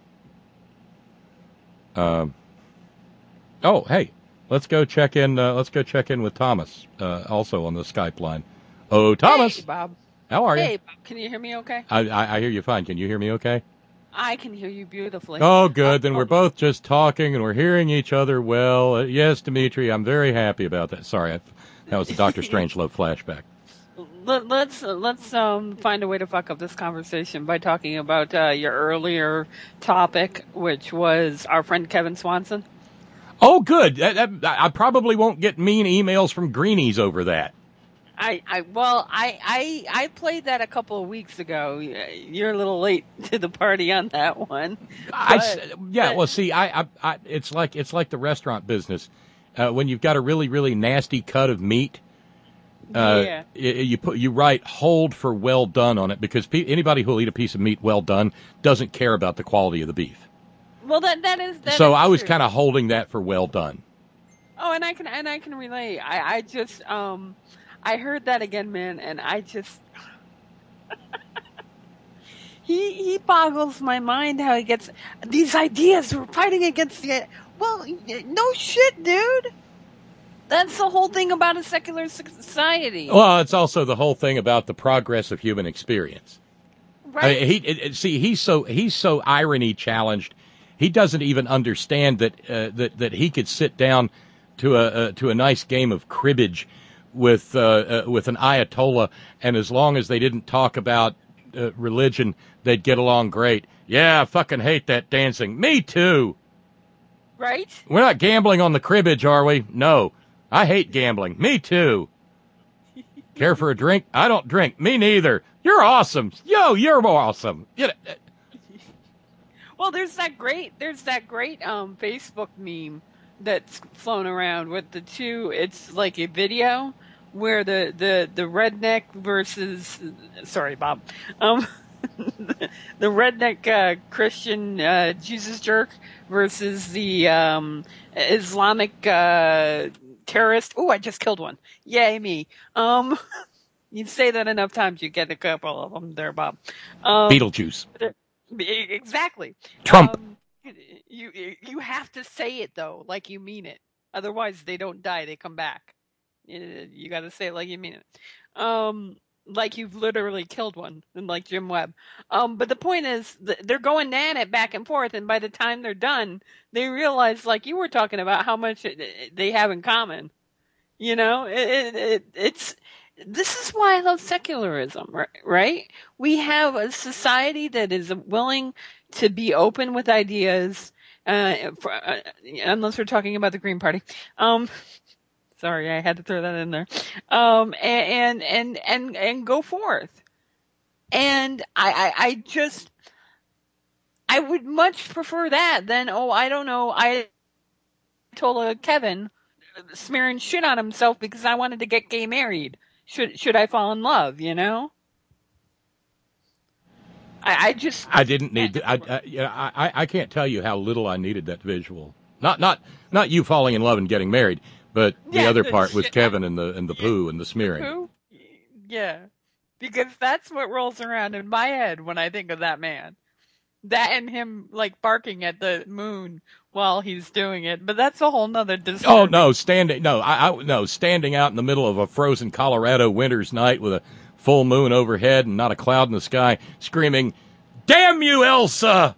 S3: Um. Oh, hey, let's go check in. Uh, let's go check in with Thomas, uh, also on the Skype line. Oh, Thomas.
S11: Hey, Bob.
S3: How are you?
S11: Hey, Bob. Can you hear me okay?
S3: I, I I hear you fine. Can you hear me okay?
S11: I can hear you beautifully.
S3: Oh, good. Then we're both just talking and we're hearing each other well. Uh, yes, Dimitri, I'm very happy about that. Sorry, I, that was a Doctor Strangelove flashback.
S11: Let, let's let's um find a way to fuck up this conversation by talking about uh, your earlier topic, which was our friend Kevin Swanson.
S3: Oh, good. That, that, I probably won't get mean emails from greenies over that.
S11: I, I well I, I I played that a couple of weeks ago. You're a little late to the party on that one.
S3: I,
S11: But,
S3: yeah,
S11: but,
S3: well, see, I, I, I, it's like it's like the restaurant business. Uh, when you've got a really, really nasty cut of meat, uh,
S11: yeah.
S3: you, you put you write hold for well done on it because pe- anybody who'll eat a piece of meat well done doesn't care about the quality of the beef.
S11: Well, that that is. That
S3: so
S11: is
S3: I was
S11: true.
S3: kind of holding that for well done.
S11: Oh, and I can and I can relate. I, I just um I heard that again, man, and I just he he boggles my mind how he gets these ideas. We're fighting against the well, no shit, dude. That's the whole thing about a secular society.
S3: Well, it's also the whole thing about the progress of human experience.
S11: Right.
S3: I mean, he it, it- see he's so he's so irony challenged. He doesn't even understand that uh, that that he could sit down to a uh, to a nice game of cribbage with uh, uh, with an Ayatollah, and as long as they didn't talk about uh, religion, they'd get along great. Yeah, I fucking hate that dancing. Me too.
S11: Right?
S3: We're not gambling on the cribbage, are we? No. I hate gambling. Me too. Care for a drink? I don't drink. Me neither. You're awesome. Yo, you're awesome. You know,
S11: Well, there's that great there's that great um Facebook meme that's flown around with the two. It's like a video where the the the redneck versus sorry, Bob, um, the, the redneck uh, Christian uh, Jesus jerk versus the um Islamic uh, terrorist. Oh, I just killed one. Yay me. Um, you say that enough times, you get a couple of them there, Bob. Um,
S3: Beetlejuice.
S11: Exactly.
S3: Trump.
S11: Um, you you have to say it though, like you mean it. Otherwise, they don't die; they come back. You, you got to say it like you mean it. Um, like you've literally killed one, and like Jim Webb. Um, but the point is, th- they're going at it back and forth, and by the time they're done, they realize, like you were talking about, how much it, it, they have in common. You know, it, it, it it's. This is why I love secularism, right? We have a society that is willing to be open with ideas, uh, for, uh, unless we're talking about the Green Party. Um, sorry, I had to throw that in there. Um, and, and, and, and go forth. And I, I, I just, I would much prefer that than, oh, I don't know, I told uh, Kevin smearing shit on himself because I wanted to get gay married. Should should I fall in love? You know, I, I just
S3: I didn't need. To, I, I, yeah, I I can't tell you how little I needed that visual. Not not not you falling in love and getting married, but the
S11: Yeah,
S3: other
S11: the
S3: part with
S11: shit-
S3: Kevin and the and the poo and the smearing.
S11: Who? Yeah, because that's what rolls around in my head when I think of that man. That and him like barking at the moon while he's doing it, but that's a whole nother discussion.
S3: Oh no, standing no, I, I no standing out in the middle of a frozen Colorado winter's night with a full moon overhead and not a cloud in the sky, screaming, "Damn you, Elsa!"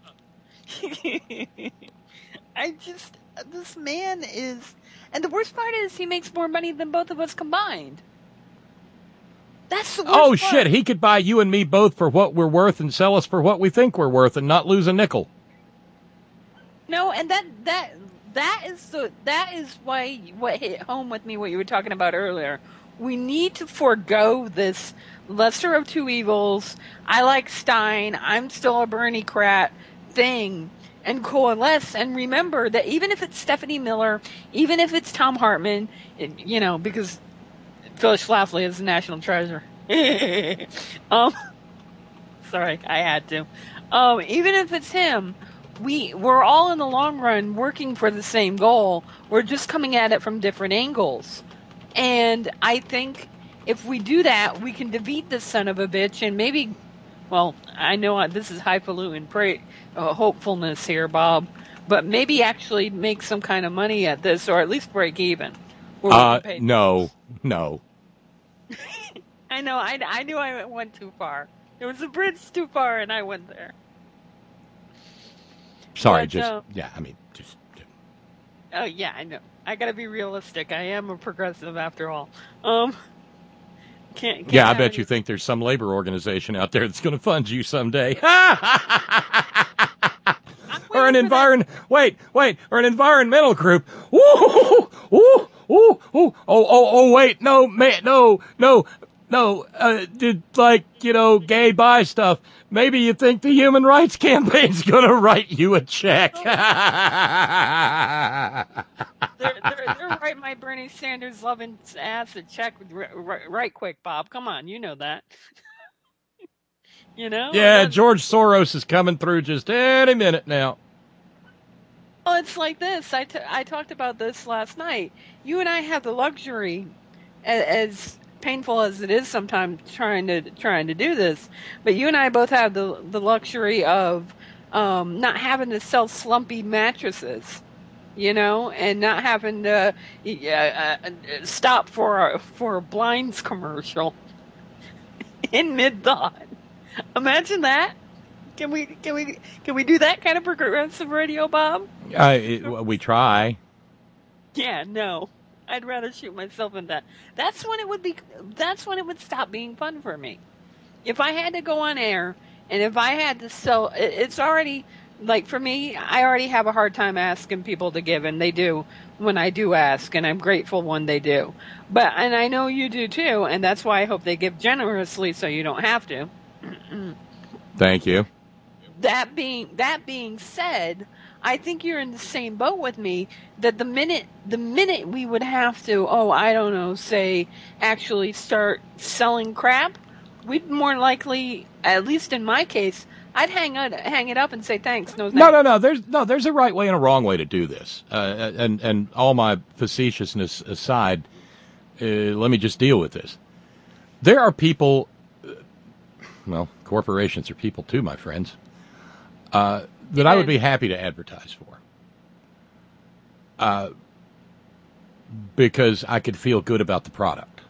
S11: I just this man is, and the worst part is he makes more money than both of us combined. That's the worst
S3: Oh
S11: part.
S3: shit, he could buy you and me both for what we're worth and sell us for what we think we're worth and not lose a nickel.
S11: No, and that that that is the that is why what hit home with me what you were talking about earlier. We need to forego this lesser of two evils. I like Stein. I'm still a Bernie Krat thing, and coalesce and remember that even if it's Stephanie Miller, even if it's Tom Hartman, it, you know, because Phyllis Schlafly is a national treasure. um, sorry, I had to. Um, even if it's him. We, we're all in the long run working for the same goal. We're just coming at it from different angles. And I think if we do that, we can defeat this son of a bitch and maybe well, I know I, this is highfalutin pray, uh, hopefulness here, Bob, but maybe actually make some kind of money at this, or at least break even. where we
S3: Uh,
S11: can pay-
S3: no, no.
S11: I know, I, I knew I went too far. There was a bridge too far, and I went there.
S3: Sorry,
S11: But,
S3: just,
S11: uh,
S3: yeah, I mean, just,
S11: Oh, yeah, I know. I gotta be realistic. I am a progressive after all. Um, can't, can't
S3: yeah, I
S11: have
S3: bet
S11: any-
S3: you think there's some labor organization out there that's going to fund you someday. Or an environ, wait, wait, or an environmental group. Ooh, ooh, ooh, ooh, oh, oh, oh, wait, no, man, no, no, no, uh, did, like, you know, gay bi stuff. Maybe you think the Human Rights Campaign's gonna write you a check.
S11: They're, they're, they're right, my Bernie Sanders loving ass a check right, right quick, Bob. Come on, you know that. You know?
S3: Yeah,
S11: And then-
S3: George Soros is coming through just any minute now.
S11: Well, it's like this. I, t- I talked about this last night. You and I have the luxury, as, as painful as it is sometimes trying to trying to do this, but you and I both have the the luxury of um, not having to sell slumpy mattresses, you know, and not having to uh, uh, stop for a, for a blinds commercial in mid thought. Imagine that. Can we can we can we do that kind of progressive radio, Bob?
S3: Uh, it, we try.
S11: Yeah, no. I'd rather shoot myself in that. That's when it would be. That's when it would stop being fun for me. If I had to go on air, and if I had to sell, it, it's already like for me. I already have a hard time asking people to give, and they do when I do ask, and I'm grateful when they do. But and I know you do too, and that's why I hope they give generously, so you don't have to.
S3: Thank you.
S11: That being that being said, I think you're in the same boat with me that the minute the minute we would have to, oh, I don't know, say actually start selling crap, we'd more likely, at least in my case, I'd hang it hang it up and say thanks. No,
S3: No, no, no. There's no. There's a right way and a wrong way to do this. Uh, and and all my facetiousness aside, uh, let me just deal with this. There are people. Uh, well, corporations are people too, my friends. Uh, that I would be happy to advertise for. Uh, because I could feel good about the product.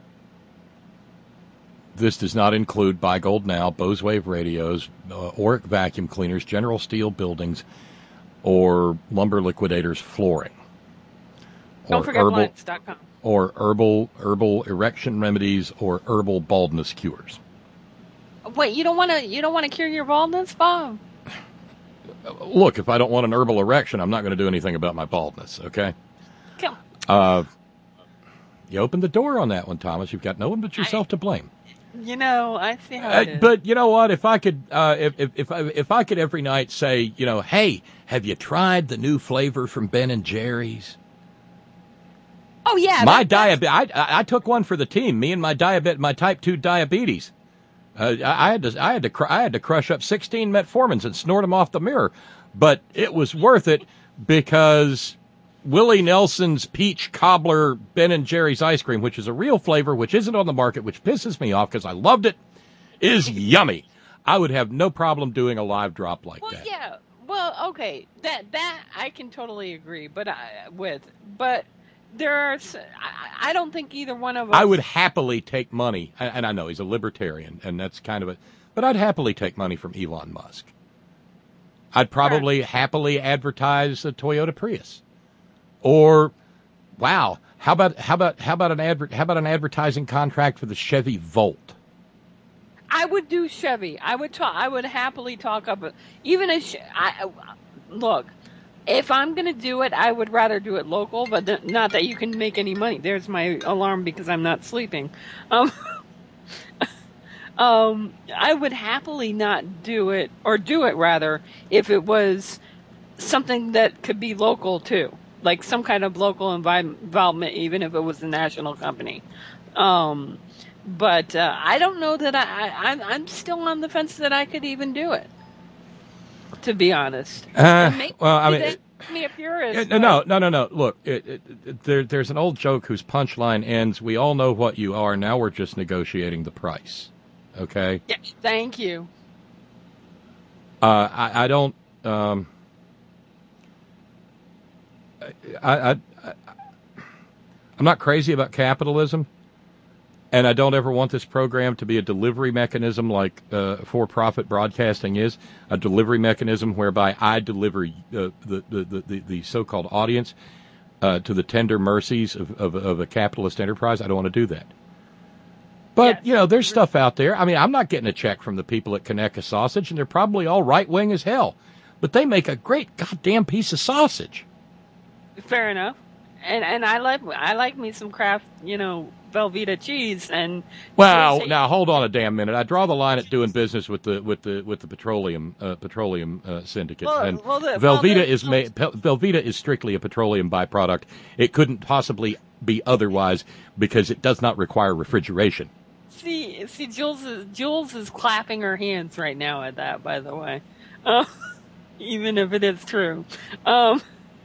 S3: This does not include Buy Gold Now, Bose Wave radios, uh, Oric vacuum cleaners, General Steel buildings, or Lumber Liquidators flooring.
S11: Don't
S3: Or
S11: forget
S3: herbal,
S11: blinds dot com.
S3: or herbal herbal erection remedies, or herbal baldness cures.
S11: Wait, you don't want to you don't want to cure your baldness, Bob?
S3: Look, if I don't want an herbal erection, I'm not going to do anything about my baldness, okay?
S11: Come.
S3: Uh, you opened the door on that one, Thomas. You've got no one but yourself to blame.
S11: You know, I see how
S3: Uh,
S11: it is.
S3: but you know what? If I could, uh, if if if I, if I could every night say, you know, hey, have you tried the new flavor from Ben and Jerry's?
S11: Oh yeah,
S3: my
S11: that-
S3: diabetes. I, I I took one for the team. Me and my diabetes, my type two diabetes. Uh, I, I had to I had to cr- I had to crush up sixteen metformins and snort them off the mirror, but it was worth it because Willie Nelson's peach cobbler Ben and Jerry's ice cream, which is a real flavor, which isn't on the market, which pisses me off because I loved it, is yummy. I would have no problem doing a live drop like
S11: Well,
S3: that.
S11: yeah. Well, okay, that that I can totally agree, but I, with but there are s- I, I don't think either one of us.
S3: I would happily take money, and and I know he's a libertarian, and that's kind of a, but I'd happily take money from Elon Musk. I'd probably happily advertise a Toyota Prius, or, wow, how about how about how about an adver- how about an advertising contract for the Chevy Volt?
S11: I would do Chevy. I would talk. I would happily talk up a, even a. Ch- I, look, if I'm going to do it, I would rather do it local, but th- not that you can make any money. There's my alarm because I'm not sleeping. Um, um, I would happily not do it, or do it rather, if it was something that could be local too, like some kind of local envi- involvement, even if it was a national company. Um, but uh, I don't know that I, I I'm, I'm still on the fence that I could even do it. To be honest,
S3: Uh,
S11: And maybe
S3: well, I mean,
S11: they
S3: it-
S11: make me a purist.
S3: Uh, no, no, no, no. Look, it, it, it, there, there's an old joke whose punchline ends, "We all know what you are. Now we're just negotiating the price." Okay.
S11: Yeah, thank you.
S3: Uh, I, I don't. Um, I, I, I I'm not crazy about capitalism, and I don't ever want this program to be a delivery mechanism like uh, for-profit broadcasting is, a delivery mechanism whereby I deliver uh, the, the, the, the, the so-called audience uh, to the tender mercies of, of, of a capitalist enterprise. I don't want to do that. But, yes. you know, there's stuff out there. I mean, I'm not getting a check from the people at Conecuh Sausage, and they're probably all right-wing as hell. But they make a great goddamn piece of sausage.
S11: Fair enough. And and I like I like me some Kraft, you know, Velveeta cheese and.
S3: Well, now hold on a damn minute. I draw the line at doing business with the with the with the petroleum uh, petroleum uh, syndicate.
S11: Well,
S3: and
S11: well, the,
S3: Velveeta
S11: well, the,
S3: is ma- Velveeta is strictly a petroleum byproduct. It couldn't possibly be otherwise because it does not require refrigeration.
S11: See, see, Jules is Jules is clapping her hands right now at that. By the way, uh, even if it is true. Um,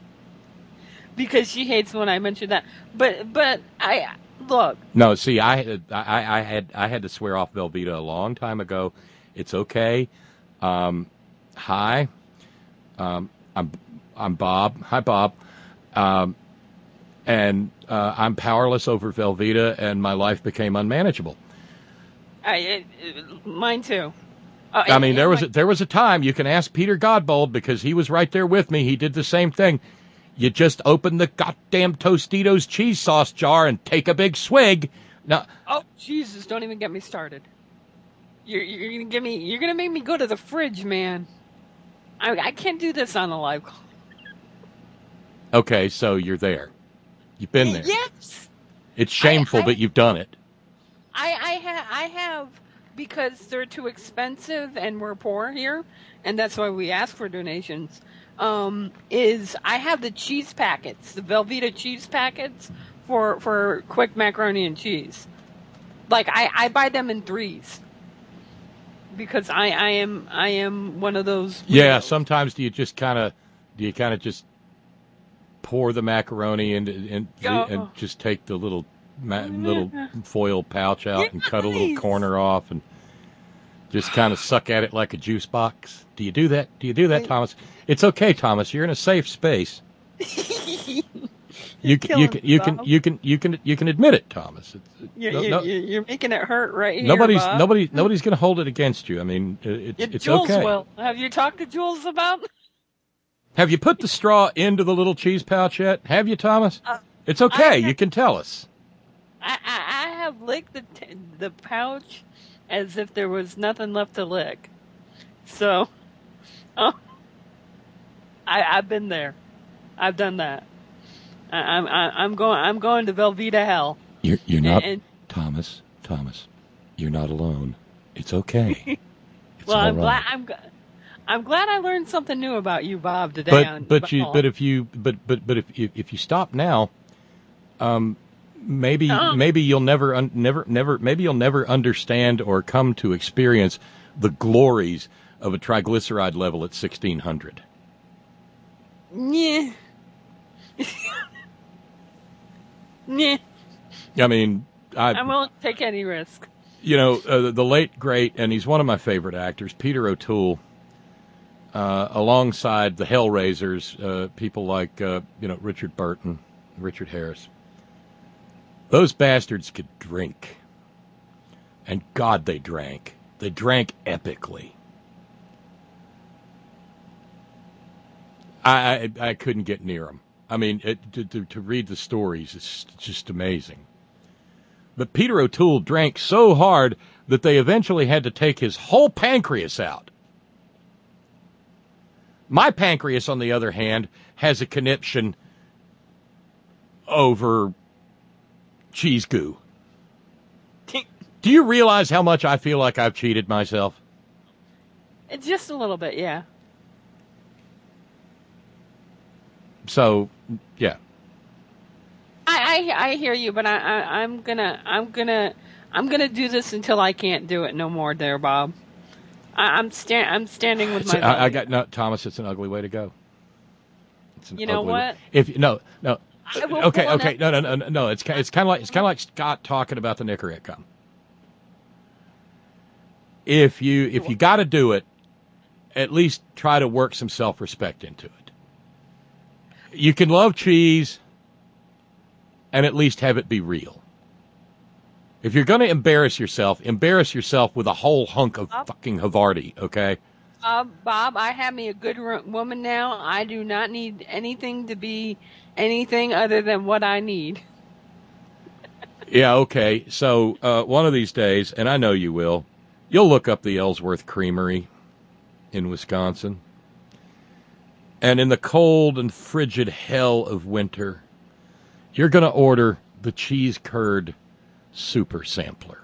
S11: Because she hates when I mention that, but but I look.
S3: No, see, I had I, I had I had to swear off Velveeta a long time ago. It's okay. Um, hi, um, I'm I'm Bob. Hi, Bob. Um, and uh, I'm powerless over Velveeta, and my life became unmanageable.
S11: I it, it, mine too. Uh,
S3: I mean, there was
S11: my,
S3: a, there was a time. You can ask Peter Godbold because he was right there with me. He did the same thing. You just open the goddamn Tostitos cheese sauce jar and take a big swig. Now,
S11: oh Jesus! Don't even get me started. You're you're gonna give me. You're gonna make me go to the fridge, man. I I can't do this on a live call.
S3: Okay, so you're there. You've been there.
S11: Yes.
S3: It's shameful,
S11: I, I,
S3: but you've done it.
S11: I I, ha- I have because they're too expensive and we're poor here, and that's why we ask for donations. Um, is I have the cheese packets, the Velveeta cheese packets for, for quick macaroni and cheese. Like I, I buy them in threes because I, I am I am one of those.
S3: Yeah, sometimes do you just kind of do you kind of just pour the macaroni into and,
S11: oh.
S3: and just take the little ma- little foil pouch out and cut a little corner off and just kind of suck at it like a juice box? Do you do that? Do you do that, Thomas? It's okay, Thomas. You're in a safe space. you can, you can, you can, you can, you can, you can admit it, Thomas. It's,
S11: you're,
S3: no,
S11: you're,
S3: no,
S11: you're making it hurt right here.
S3: nobody's,
S11: Bob.
S3: nobody, nobody's going to hold it against you. I mean, it,
S11: Yeah,
S3: it's
S11: Jules
S3: okay.
S11: will. Have you talked to Jules about?
S3: Have you put the straw into the little cheese pouch yet? Have you, Thomas?
S11: Uh,
S3: it's okay.
S11: have,
S3: you can tell us.
S11: I, I, I have licked the t- the pouch as if there was nothing left to lick. So, oh, I, I've been there. I've done that. I, I'm I, I'm going I'm going to Velveeta hell.
S3: You're you're not
S11: and,
S3: Thomas. Thomas, you're not alone. It's okay. It's
S11: well,
S3: all
S11: I'm
S3: right.
S11: glad I'm I'm glad I learned something new about you, Bob, today.
S3: But
S11: on,
S3: but you
S11: on.
S3: but if you but but but if if, if you stop now, um, maybe
S11: Uh-uh.
S3: maybe you'll never un, never never maybe you'll never understand or come to experience the glories of a triglyceride level at sixteen hundred.
S11: Yeah. Yeah.
S3: I mean, I
S11: I'm willing to take any risk.
S3: you know uh, the late great, and he's one of my favorite actors, Peter O'Toole. Uh, alongside the Hellraisers, uh, people like uh, you know Richard Burton, Richard Harris. Those bastards could drink, and God, they drank. They drank epically. I I, I couldn't get near them. I mean, it, to, to to read the stories is just amazing. But Peter O'Toole drank so hard that they eventually had to take his whole pancreas out. My pancreas, on the other hand, has a conniption over cheese goo. Do you realize how much I feel like I've cheated myself?
S11: Just a little bit, yeah.
S3: So, yeah.
S11: I, I, I hear you, but I, I I'm gonna I'm gonna I'm gonna do this until I can't do it no more, there, Bob. I, I'm stand I'm standing with my.
S3: I, I got no, Thomas. It's an ugly way to go. It's an
S11: you know
S3: ugly
S11: what?
S3: Way. If no, no.
S11: I will
S3: Okay,
S11: pull an
S3: okay. No, no, no, no. It's it's kind of like it's kind of like Scott talking about the Nicorette gum. If you if you got to do it, at least try to work some self-respect into it. You can love cheese and at least have it be real. If you're going to embarrass yourself, embarrass yourself with a whole hunk of
S11: Bob?
S3: fucking Havarti, okay?
S11: Uh, Bob, I have me a good ro- woman now. I do not need anything to be anything other than what I need.
S3: Yeah, okay. So uh, one of these days, and I know you will, you'll look up the Ellsworth Creamery in Wisconsin. And in the cold and frigid hell of winter, you're going to order the cheese curd super sampler.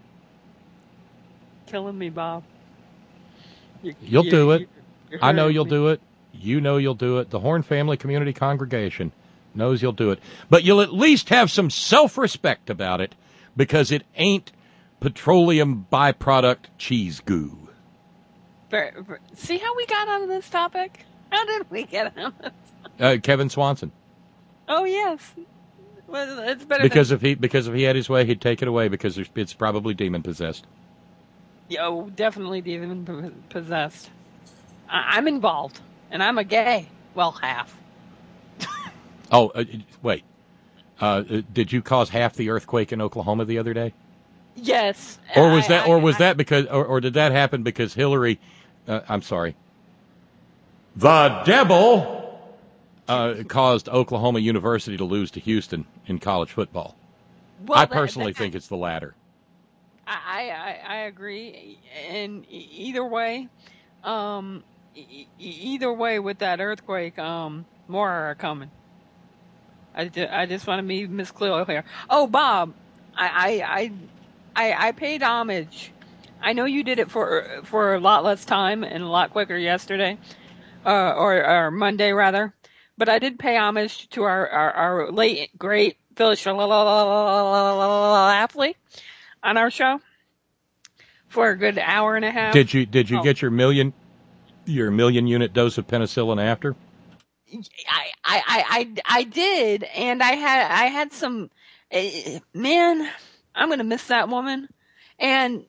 S11: Killing me, Bob. You,
S3: You'll
S11: you-
S3: do it.
S11: you- you're
S3: I know
S11: hurting
S3: you'll
S11: me.
S3: do it. You know you'll do it. The Horn Family Community Congregation knows you'll do it. But you'll at least have some self-respect about it because it ain't petroleum byproduct cheese goo.
S11: Ver- ver- See how we got onto this topic? How did we get on this?
S3: Uh, Kevin Swanson.
S11: Oh, yes. Well, it's better
S3: Because
S11: than...
S3: if he because if he had his way, he'd take it away because there's- it's probably demon possessed.
S11: Yo, definitely demon p- possessed. I- I'm involved, and I'm a gay. Well, half.
S3: Oh, uh, wait. Uh, uh, did you cause half the earthquake in Oklahoma the other day?
S11: Yes.
S3: Or was
S11: I-
S3: that
S11: I-
S3: or was
S11: I-
S3: that because or, or did that happen because Hillary uh, I'm sorry. The devil uh, caused Oklahoma University to lose to Houston in college football.
S11: Well,
S3: I
S11: that-
S3: personally
S11: that-
S3: think it's the latter.
S11: I, I, I agree. And e- either way, um, e- e- either way with that earthquake, um, more are coming. I, ju- I just want to be Miss Cleo here. Oh, Bob, I, I, I, I, I paid homage. I know you did it for for a lot less time and a lot quicker yesterday, uh, or, or Monday rather. But I did pay homage to our, our, our late great Phyllis Schlafly on our show for a good hour and a half.
S3: Did you did you
S11: Oh.
S3: get your million your million unit dose of penicillin after?
S11: I, I, I, I, I did, and I had I had some uh, man. I'm gonna miss that woman, and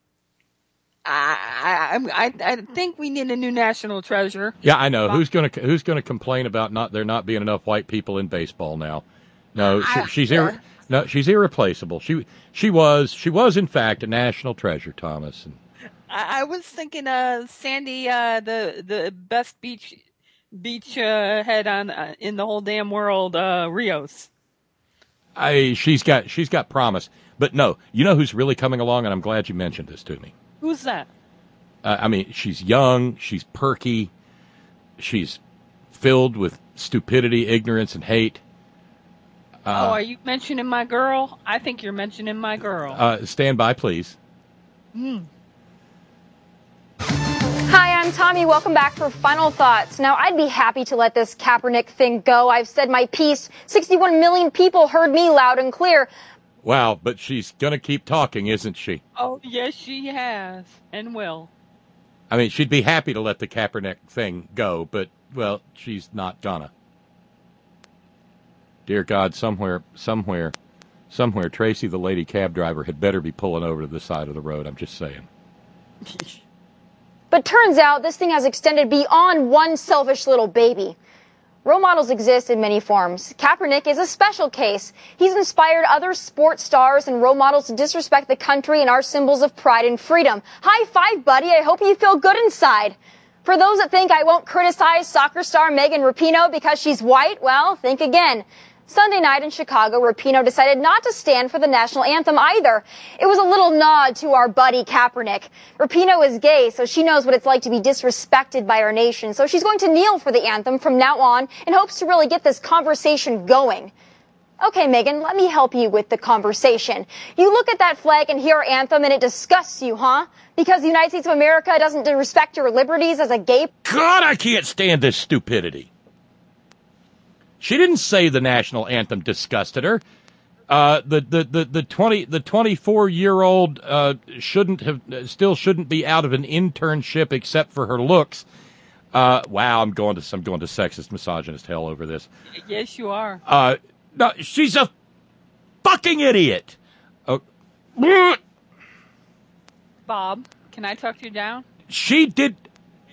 S11: I, I, I, I think we need a new national treasure.
S3: Yeah, I know.
S11: Bob-
S3: Who's going to who's going to complain about not there not being enough white people in baseball now? No, she,
S11: I-
S3: she's
S11: yeah.
S3: irre- no, she's irreplaceable. She she was she was in fact a national treasure, Thomas. And
S11: I, I was thinking, uh, Sandy, uh, the the best beach beach uh, head on uh, in the whole damn world, uh, Rios.
S3: I she's got she's got promise. But no, you know who's really coming along, and I'm glad you mentioned this to me.
S11: Who's that?
S3: Uh, I mean, she's young, she's perky, she's filled with stupidity, ignorance, and hate.
S11: oh, are you mentioning my girl? I think you're mentioning my girl.
S3: Uh, stand by, please.
S11: Hmm.
S12: Hi, I'm Tommy. Welcome back for Final Thoughts. Now, I'd be happy to let this Kaepernick thing go. I've said my piece. sixty-one million people heard me loud and clear.
S3: Wow, but she's going to keep talking, isn't she?
S11: Oh, yes, she has and will.
S3: I mean, she'd be happy to let the Kaepernick thing go, but, well, she's not gonna. Dear God, somewhere, somewhere, somewhere, Tracy, the lady cab driver, had better be pulling over to the side of the road. I'm just saying.
S12: But turns out this thing has extended beyond one selfish little baby. Role models exist in many forms. Kaepernick is a special case. He's inspired other sports stars and role models to disrespect the country and our symbols of pride and freedom. High five, buddy. I hope you feel good inside. For those that think I won't criticize soccer star Megan Rapinoe because she's white, well, think again. Sunday night in Chicago, Rapinoe decided not to stand for the national anthem either. It was a little nod to our buddy Kaepernick. Rapinoe is gay, so she knows what it's like to be disrespected by our nation. So she's going to kneel for the anthem from now on in hopes to really get this conversation going. Okay, Megan, let me help you with the conversation. You look at that flag and hear our anthem and it disgusts you, huh? Because the United States of America doesn't respect your liberties as a gay...
S3: God, I can't stand this stupidity. She didn't say the national anthem disgusted her. Uh, the, the, the, the twenty the twenty-four year old uh, shouldn't have still shouldn't be out of an internship except for her looks. Uh, wow, I'm going to I'm going to sexist, misogynist hell over this.
S11: Yes, you are.
S3: Uh, no, she's a fucking idiot. Oh,
S11: Bob, can I talk you down?
S3: she did.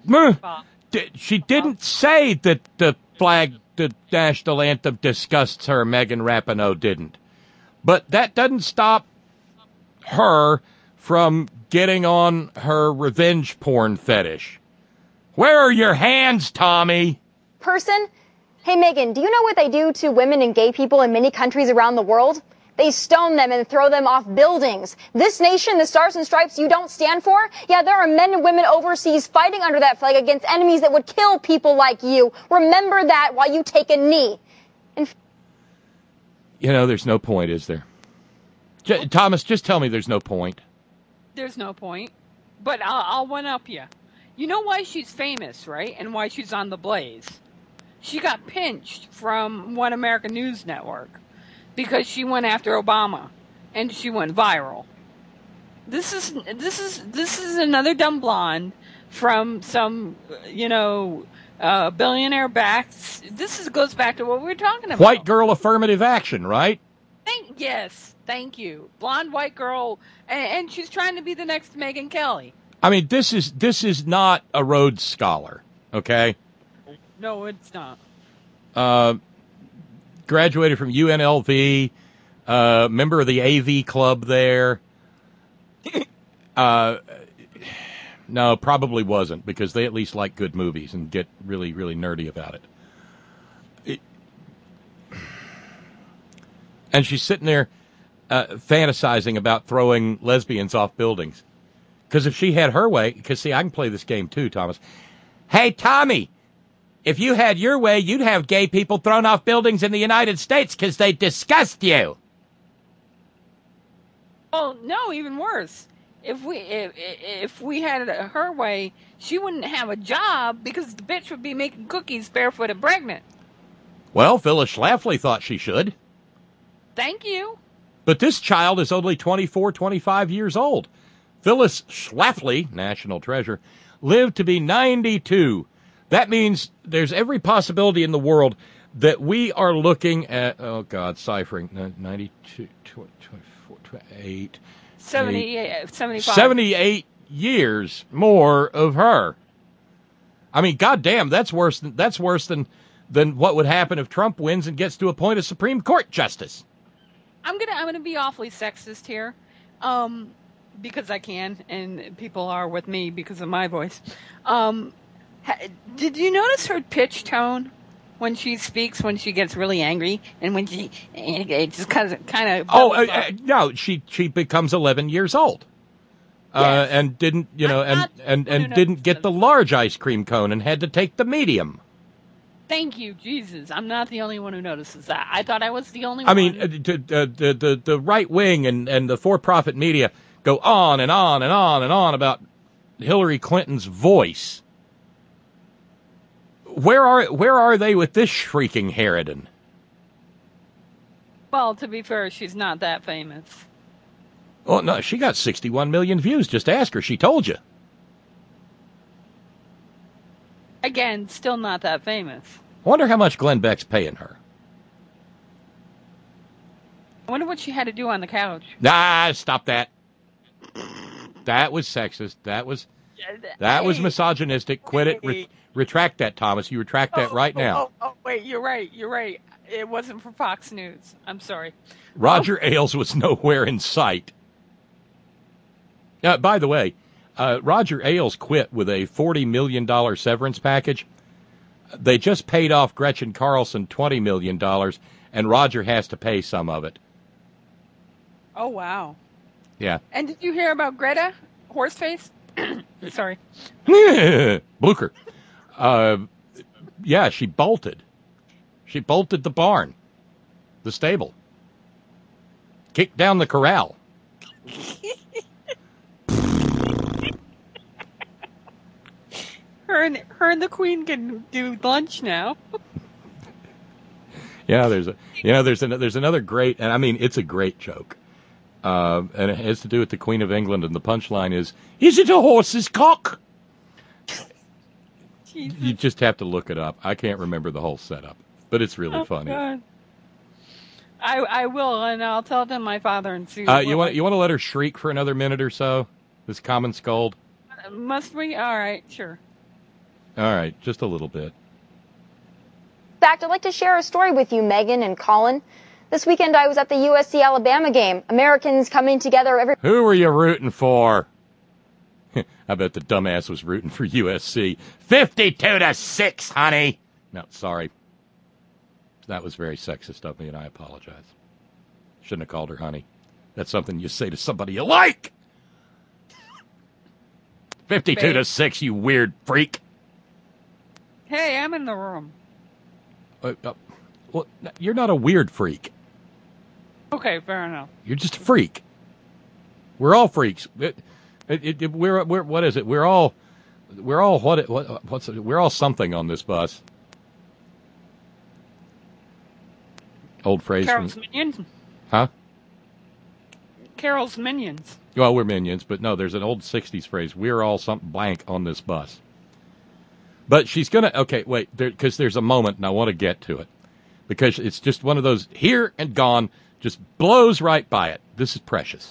S3: meh, di- she didn't say that the flag, the national anthem disgusts her. Megan Rapinoe didn't. But that doesn't stop her from getting on her revenge porn fetish. Where are your hands, Tommy?
S12: Person? Hey, Megan, do you know what they do to women and gay people in many countries around the world? They stone them and throw them off buildings. This nation, the Stars and Stripes you don't stand for? Yeah, there are men and women overseas fighting under that flag against enemies that would kill people like you. Remember that while you take a knee. And
S3: You know, there's no point, is there? J- Thomas, just tell me there's no point.
S11: There's no point. But I'll, I'll one-up you. You know why she's famous, right? And why she's on the Blaze? She got pinched from One American News Network because she went after Obama, and she went viral. This is this is this is another dumb blonde from some, you know, uh, billionaire backed. This is goes back to what we were talking about.
S3: White girl affirmative action, right?
S11: Thank, yes, thank you. Blonde white girl, and, and she's trying to be the next Megyn Kelly.
S3: I mean, this is this is not a Rhodes Scholar, okay?
S11: No, it's not.
S3: Uh, graduated from U N L V, uh, member of the A V club there. Uh, no, probably wasn't, because they at least like good movies and get really, really nerdy about it. it and she's sitting there uh, fantasizing about throwing lesbians off buildings. Because if she had her way, because, see, I can play this game too, Thomas. Hey, Tommy, if you had your way, you'd have gay people thrown off buildings in the United States because they disgust you.
S11: Oh, no, even worse. If we if, if we had it her way, she wouldn't have a job because the bitch would be making cookies barefoot and pregnant.
S3: Well, Phyllis Schlafly thought she should.
S11: Thank you.
S3: But this child is only twenty-four, twenty-five years old. Phyllis Schlafly, national treasure, lived to be ninety-two. That means there's every possibility in the world that we are looking at, oh, God, ciphering, ninety-two, twenty-four, twenty-eight,
S11: seventy-eight, seventy-five.
S3: seventy-eight years more of her. I mean, goddamn, that's worse than, that's worse than, than what would happen if Trump wins and gets to appoint a Supreme Court justice.
S11: I'm gonna I'm gonna be awfully sexist here. Um... Because I can, and people are with me because of my voice. Um, ha- did you notice her pitch tone when she speaks, when she gets really angry, and when she it just kind of kind of
S3: oh uh, uh, no, she she becomes eleven years old, uh,
S11: yes.
S3: and didn't you know
S11: I'm
S3: and and and
S11: no, no,
S3: didn't get the large ice cream cone and had to take the medium.
S11: Thank you, Jesus. I'm not the only one who notices that. I thought I was the only
S3: I
S11: one.
S3: mean, uh, the, the the the right wing and and the for profit media go on and on and on and on about Hillary Clinton's voice. Where are where are they with this shrieking harridan?
S11: Well, to be fair, she's not that famous.
S3: Oh no, she got sixty-one million views. Just ask her; she told you.
S11: Again, still not that famous.
S3: I wonder how much Glenn Beck's paying her.
S11: I wonder what she had to do on the couch.
S3: Nah, stop that. That was sexist. That was that was misogynistic. Quit it. Re- retract that, Thomas. You retract that
S11: oh,
S3: right
S11: oh,
S3: now.
S11: Oh, oh, wait, you're right. You're right. It wasn't for Fox News. I'm sorry.
S3: Roger Ailes was nowhere in sight. Uh, by the way, uh, Roger Ailes quit with a forty million dollars severance package. They just paid off Gretchen Carlson twenty million dollars, and Roger has to pay some of it.
S11: Oh, wow.
S3: Yeah.
S11: And did you hear about Greta Horseface? Sorry.
S3: Blucher. Uh, yeah, she bolted. She bolted the barn, the stable. Kicked down the corral.
S11: her and her and the Queen can do lunch now.
S3: Yeah, there's a you know there's an, there's another great, and I mean it's a great joke. Uh, and it has to do with the Queen of England, and the punchline is, is it a horse's cock?
S11: Jesus.
S3: You just have to look it up. I can't remember the whole setup, but it's really
S11: oh,
S3: funny.
S11: God. I I will, and I'll tell them my father and see.
S3: Uh, you want you want to let her shriek for another minute or so? This common scold?
S11: Must we? All right, sure.
S3: All right, just a little bit.
S12: In fact, I'd like to share a story with you, Megan and Colin. This weekend I was at the U S C Alabama game. Americans coming together every...
S3: Who were you rooting for? I bet the dumbass was rooting for U S C. fifty-two to six, honey. No, sorry. That was very sexist of me, and I apologize. Shouldn't have called her honey. That's something you say to somebody you like. fifty-two
S11: Babe.
S3: to six, you weird freak.
S11: Hey, I'm in the room.
S3: Uh, uh, well, you're not a weird freak.
S11: Okay, fair enough.
S3: You're just a freak. We're all freaks. It, it, it, we're, we're what is it? We're all we're all what, what what's it? We're all something on this bus. Old phrase.
S11: Carol's
S3: from,
S11: minions.
S3: huh?
S11: Carol's minions.
S3: Well, we're minions, but no, there's an old sixties phrase. We're all something blank on this bus. But she's gonna okay, wait, because there, there's a moment, and I want to get to it because it's just one of those here and gone. Just blows right by it. This is precious.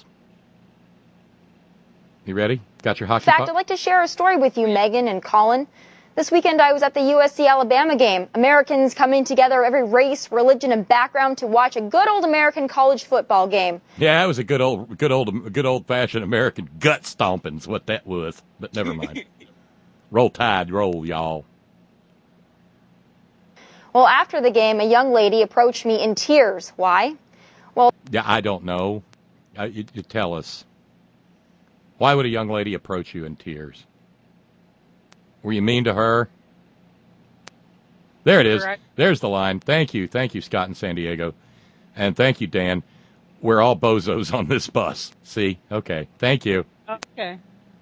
S3: You ready? Got your hockey
S12: In fact,
S3: puck?
S12: I'd like to share a story with you, Megan and Colin. This weekend I was at the U S C Alabama game. Americans coming together every race, religion, and background to watch a good old American college football game.
S3: Yeah, that was a good old, good old, good old-fashioned American gut stomping's what that was. But never mind. Roll Tide, roll, y'all.
S12: Well, after the game, a young lady approached me in tears. Why? Well,
S3: Yeah, I don't know. Uh, you, you tell us. Why would a young lady approach you in tears? Were you mean to her? There it is.
S11: Correct.
S3: There's the line. Thank you. Thank you, Scott in San Diego. And thank you, Dan. We're all bozos on this bus. See? Okay. Thank you.
S11: Okay.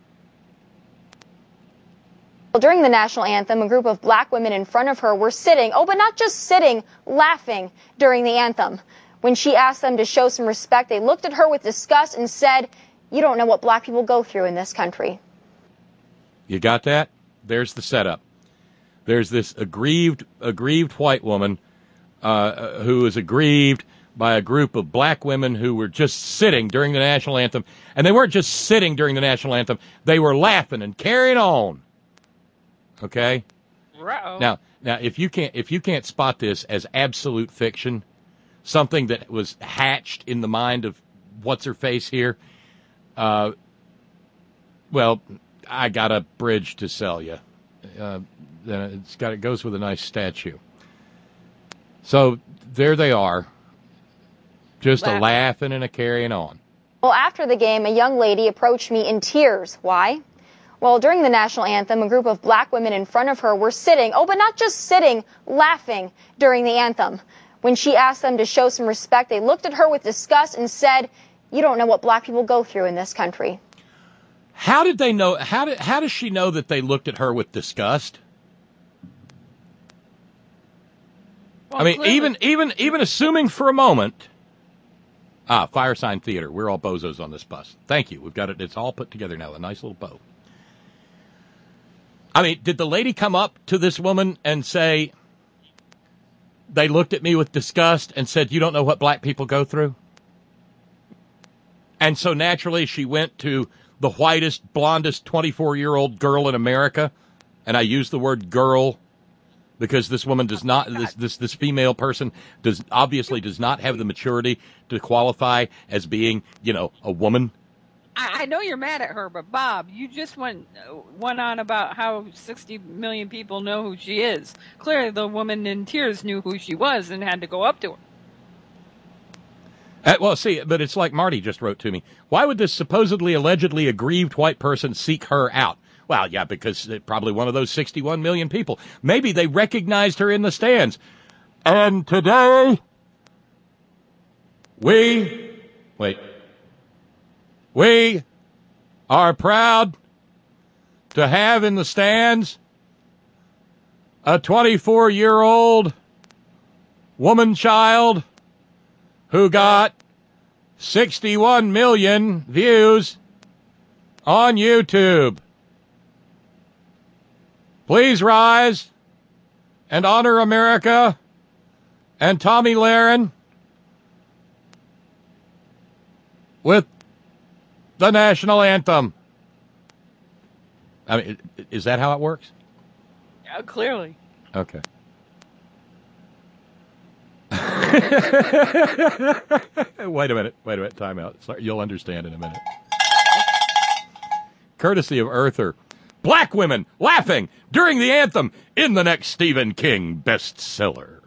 S12: during the national anthem, a group of black women in front of her were sitting, oh, but not just sitting, laughing during the anthem. When she asked them to show some respect, they looked at her with disgust and said, "You don't know what black people go through in this country."
S3: You got that? There's the setup. There's this aggrieved, aggrieved white woman uh, who is aggrieved by a group of black women who were just sitting during the national anthem. And they weren't just sitting during the national anthem. They were laughing and carrying on. Okay?
S11: Uh-oh.
S3: Now, now, if you can't, if you can't spot this as absolute fiction, something that was hatched in the mind of what's her face here, uh, well, I got a bridge to sell you. Uh, then it's got it goes with a nice statue. So there they are, just a
S12: Laughing.
S3: laughing and a carrying on.
S12: Well, after the game, a young lady approached me in tears. Why? Well, during the national anthem, a group of black women in front of her were sitting, oh, but not just sitting, laughing during the anthem. When she asked them to show some respect, they looked at her with disgust and said, "You don't know what black people go through in this country."
S3: How did they know? How did how does she know that they looked at her with disgust?
S11: Well,
S3: I mean,
S11: clearly-
S3: even even even assuming for a moment. Ah, Firesign Theater. We're all bozos on this bus. Thank you. We've got it. It's all put together now. A nice little bow. I mean, did the lady come up to this woman and say, they looked at me with disgust and said, "You don't know what black people go through"? And so naturally she went to the whitest, blondest twenty-four-year-old girl in America. And I use the word girl because this woman does not, this, this, this female person does obviously does not have the maturity to qualify as being, you know, a woman.
S11: I, I know you're mad at her, but Bob, you just went went on about how sixty million people know who she is. Clearly, the woman in tears knew who she was and had to go up to her.
S3: Uh, well, see, but it's like Marty just wrote to me. Why would this supposedly, allegedly aggrieved white person seek her out? Well, yeah, because they're probably one of those sixty-one million people. Maybe they recognized her in the stands. And today, we, wait, we are proud to have in the stands a twenty-four-year-old woman child who got sixty-one million views on YouTube. Please rise and honor America and Tommy Lahren with the national anthem. I mean, is that how it works?
S11: Uh, clearly.
S3: Okay. Wait a minute. Wait a minute. Time out. Sorry, you'll understand in a minute. Courtesy of Earther. Black women laughing during the anthem in the next Stephen King bestseller.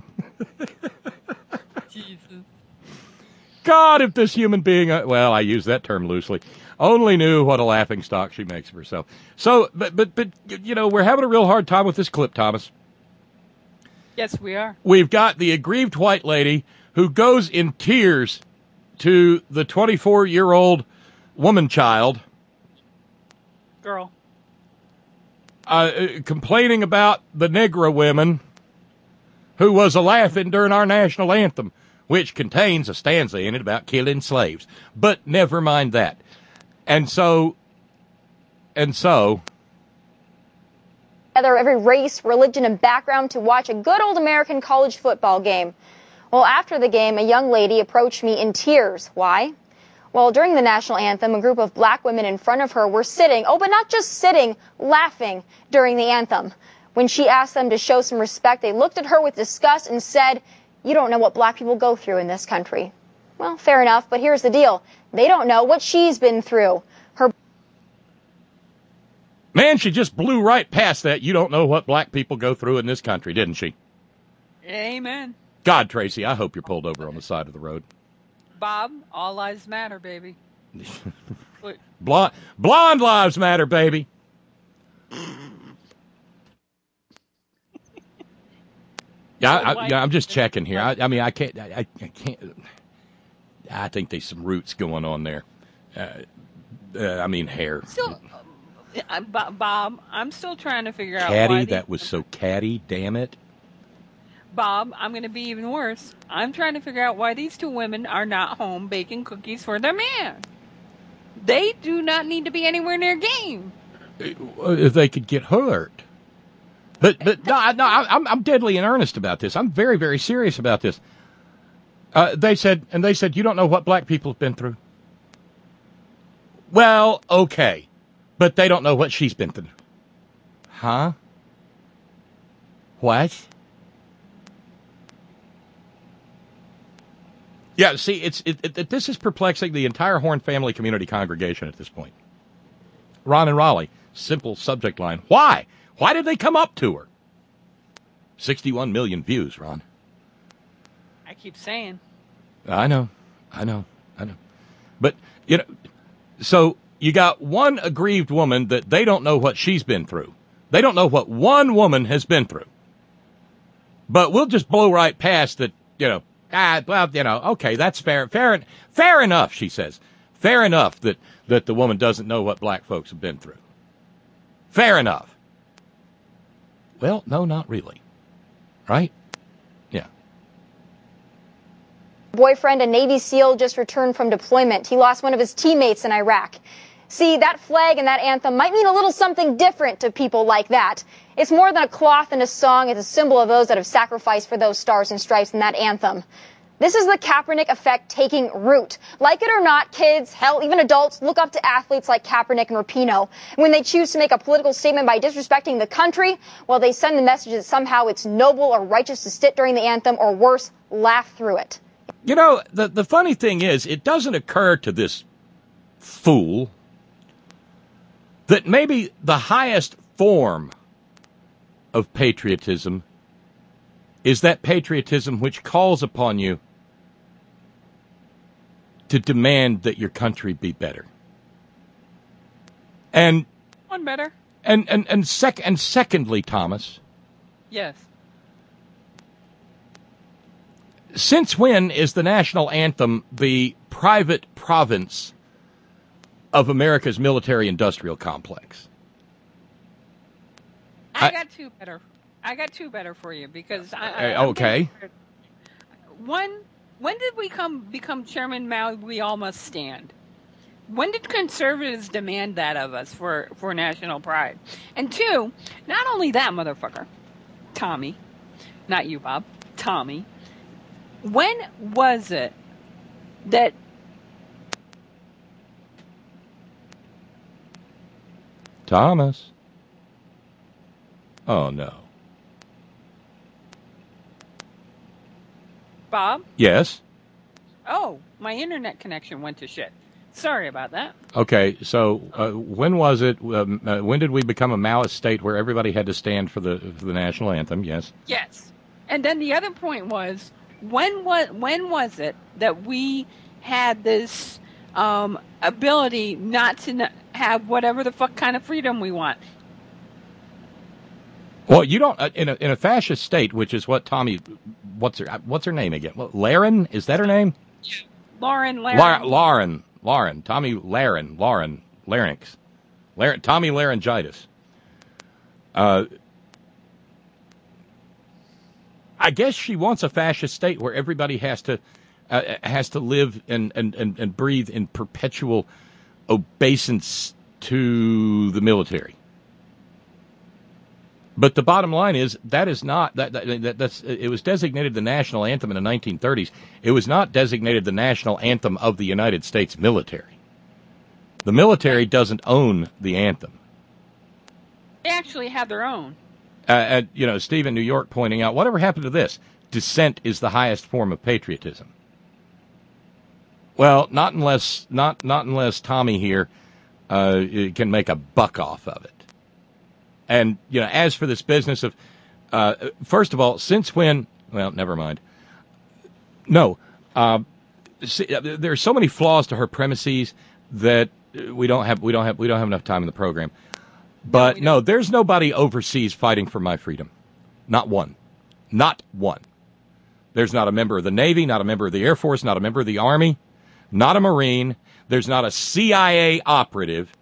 S11: Jesus.
S3: God, if this human being, uh, well, I use that term loosely, only knew what a laughing stock she makes of herself. So, but, but, but, you know, we're having a real hard time with this clip, Thomas.
S11: Yes, we are.
S3: We've got the aggrieved white lady who goes in tears to the twenty-four-year-old woman child.
S11: Girl.
S3: Uh, complaining about the Negro women who was a-laughing during our national anthem, which contains a stanza in it about killing slaves. But never mind that. And so, and so...
S12: Together every race, religion, and background to watch a good old American college football game. Well, after the game, a young lady approached me in tears. Why? Well, during the national anthem, a group of black women in front of her were sitting, oh, but not just sitting, laughing during the anthem. When she asked them to show some respect, they looked at her with disgust and said, "You don't know what black people go through in this country." Well, fair enough, but here's the deal. They don't know what she's been through. Her
S3: Man, she just blew right past that. You don't know what black people go through in this country, didn't she?
S11: Amen.
S3: God, Tracy, I hope you're pulled over on the side of the road.
S11: Bob, all lives matter, baby.
S3: Blonde, blonde lives matter, baby. Yeah, I, I, yeah, I'm just checking here. I, I mean, I can't, I, I can't. I think there's some roots going on there. Uh, uh, I mean, hair.
S11: Still, uh, Bob, I'm still trying to figure out
S3: Catty,
S11: why
S3: that
S11: they,
S3: was so catty. Damn it.
S11: Bob, I'm going to be even worse. I'm trying to figure out why these two women are not home baking cookies for their man. They do not need to be anywhere near game.
S3: If they could get hurt. But but no, no, I'm I'm deadly in earnest about this. I'm very very serious about this. Uh, they said, and they said, you don't know what black people have been through. Well, okay, but they don't know what she's been through. Huh? What? Yeah, see, it's it, it, this is perplexing the entire Horn Family Community congregation at this point. Ron and Raleigh, simple subject line. Why? Why did they come up to her? sixty-one million views, Ron.
S11: I keep saying.
S3: I know, I know, I know. But, you know, so you got one aggrieved woman that they don't know what she's been through. They don't know what one woman has been through. But we'll just blow right past that, you know, ah, well, you know, okay, that's fair, fair, fair enough, she says. Fair enough that, that the woman doesn't know what black folks have been through. Fair enough. Well, no, not really. Right? Yeah.
S12: boyfriend, a Navy SEAL, just returned from deployment. He lost one of his teammates in Iraq. See, that flag and that anthem might mean a little something different to people like that. It's more than a cloth and a song. It's a symbol of those that have sacrificed for those stars and stripes in that anthem. This is the Kaepernick effect taking root. Like it or not, kids, hell, even adults, look up to athletes like Kaepernick and Rapinoe. When they choose to make a political statement by disrespecting the country, well, they send the message that somehow it's noble or righteous to sit during the anthem, or worse, laugh through it.
S3: You know, the, the funny thing is, it doesn't occur to this fool that maybe the highest form of patriotism is that patriotism which calls upon you to demand that your country be better. And
S11: One better.
S3: and and and sec and secondly, Thomas,
S11: Yes.
S3: since when is the national anthem the private province of America's military-industrial complex?
S11: I,
S3: I-
S11: got two better. I got two better for you because I.
S3: Uh,
S11: I I'm
S3: okay.
S11: getting- One, when did we come become Chairman Mao? We all must stand. When did conservatives demand that of us for for national pride? And two, not only that, motherfucker, Tommy, not you, Bob, Tommy. When was it that
S3: Thomas. Oh, no.
S11: Bob?
S3: Yes?
S11: Oh, my internet connection went to shit. Sorry about that.
S3: Okay, so uh, when was it, um, uh, when did we become a Maoist state where everybody had to stand for the for the national anthem? Yes.
S11: Yes. And then the other point was, when was, when was it that we had this um, ability not to n- have whatever the fuck kind of freedom we want?
S3: Well, you don't, uh, in a in a fascist state, which is what Tommy, what's her, what's her name again? What, Laren? Is that her name?
S11: Lauren, Lauren.
S3: La- Lauren. Lauren, Tommy Laren, Lauren, larynx, Lar- Tommy laryngitis. Uh, I guess she wants a fascist state where everybody has to uh, has to live and, and, and, and breathe in perpetual obeisance to the military. But the bottom line is that is not that, that that's it was designated the national anthem in the nineteen thirties. It was not designated the national anthem of the United States military. The military doesn't own the anthem.
S11: They actually have their own.
S3: Uh, and, you know, Steve in New York pointing out, whatever happened to this? Dissent is the highest form of patriotism. Well, not unless not not unless Tommy here uh, can make a buck off of it. And, you know, as for this business of, uh, first of all, since when, well, never mind. No, uh, see, there are so many flaws to her premises that we don't have, we don't have, we don't have enough time in the program. But no, there's nobody overseas fighting for my freedom. Not one. Not one. There's not a member of the Navy, not a member of the Air Force, not a member of the Army, not a Marine. There's not a C I A operative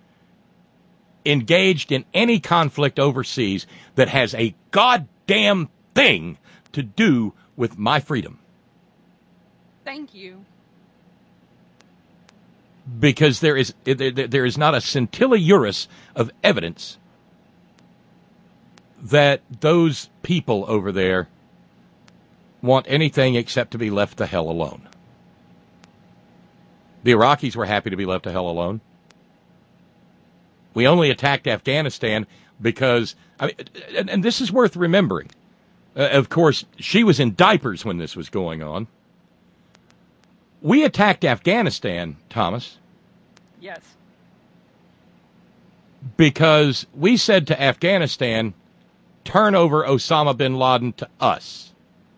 S3: engaged in any conflict overseas that has a goddamn thing to do with my freedom.
S11: Thank you.
S3: Because there is there, there is not a scintilla uris of evidence that those people over there want anything except to be left the hell alone. The Iraqis were happy to be left the hell alone. We only attacked Afghanistan because, I mean, and, and this is worth remembering. Uh, of course, she was in diapers when this was going on. We attacked Afghanistan, Thomas.
S11: Yes.
S3: Because we said to Afghanistan, turn over Osama bin Laden to us.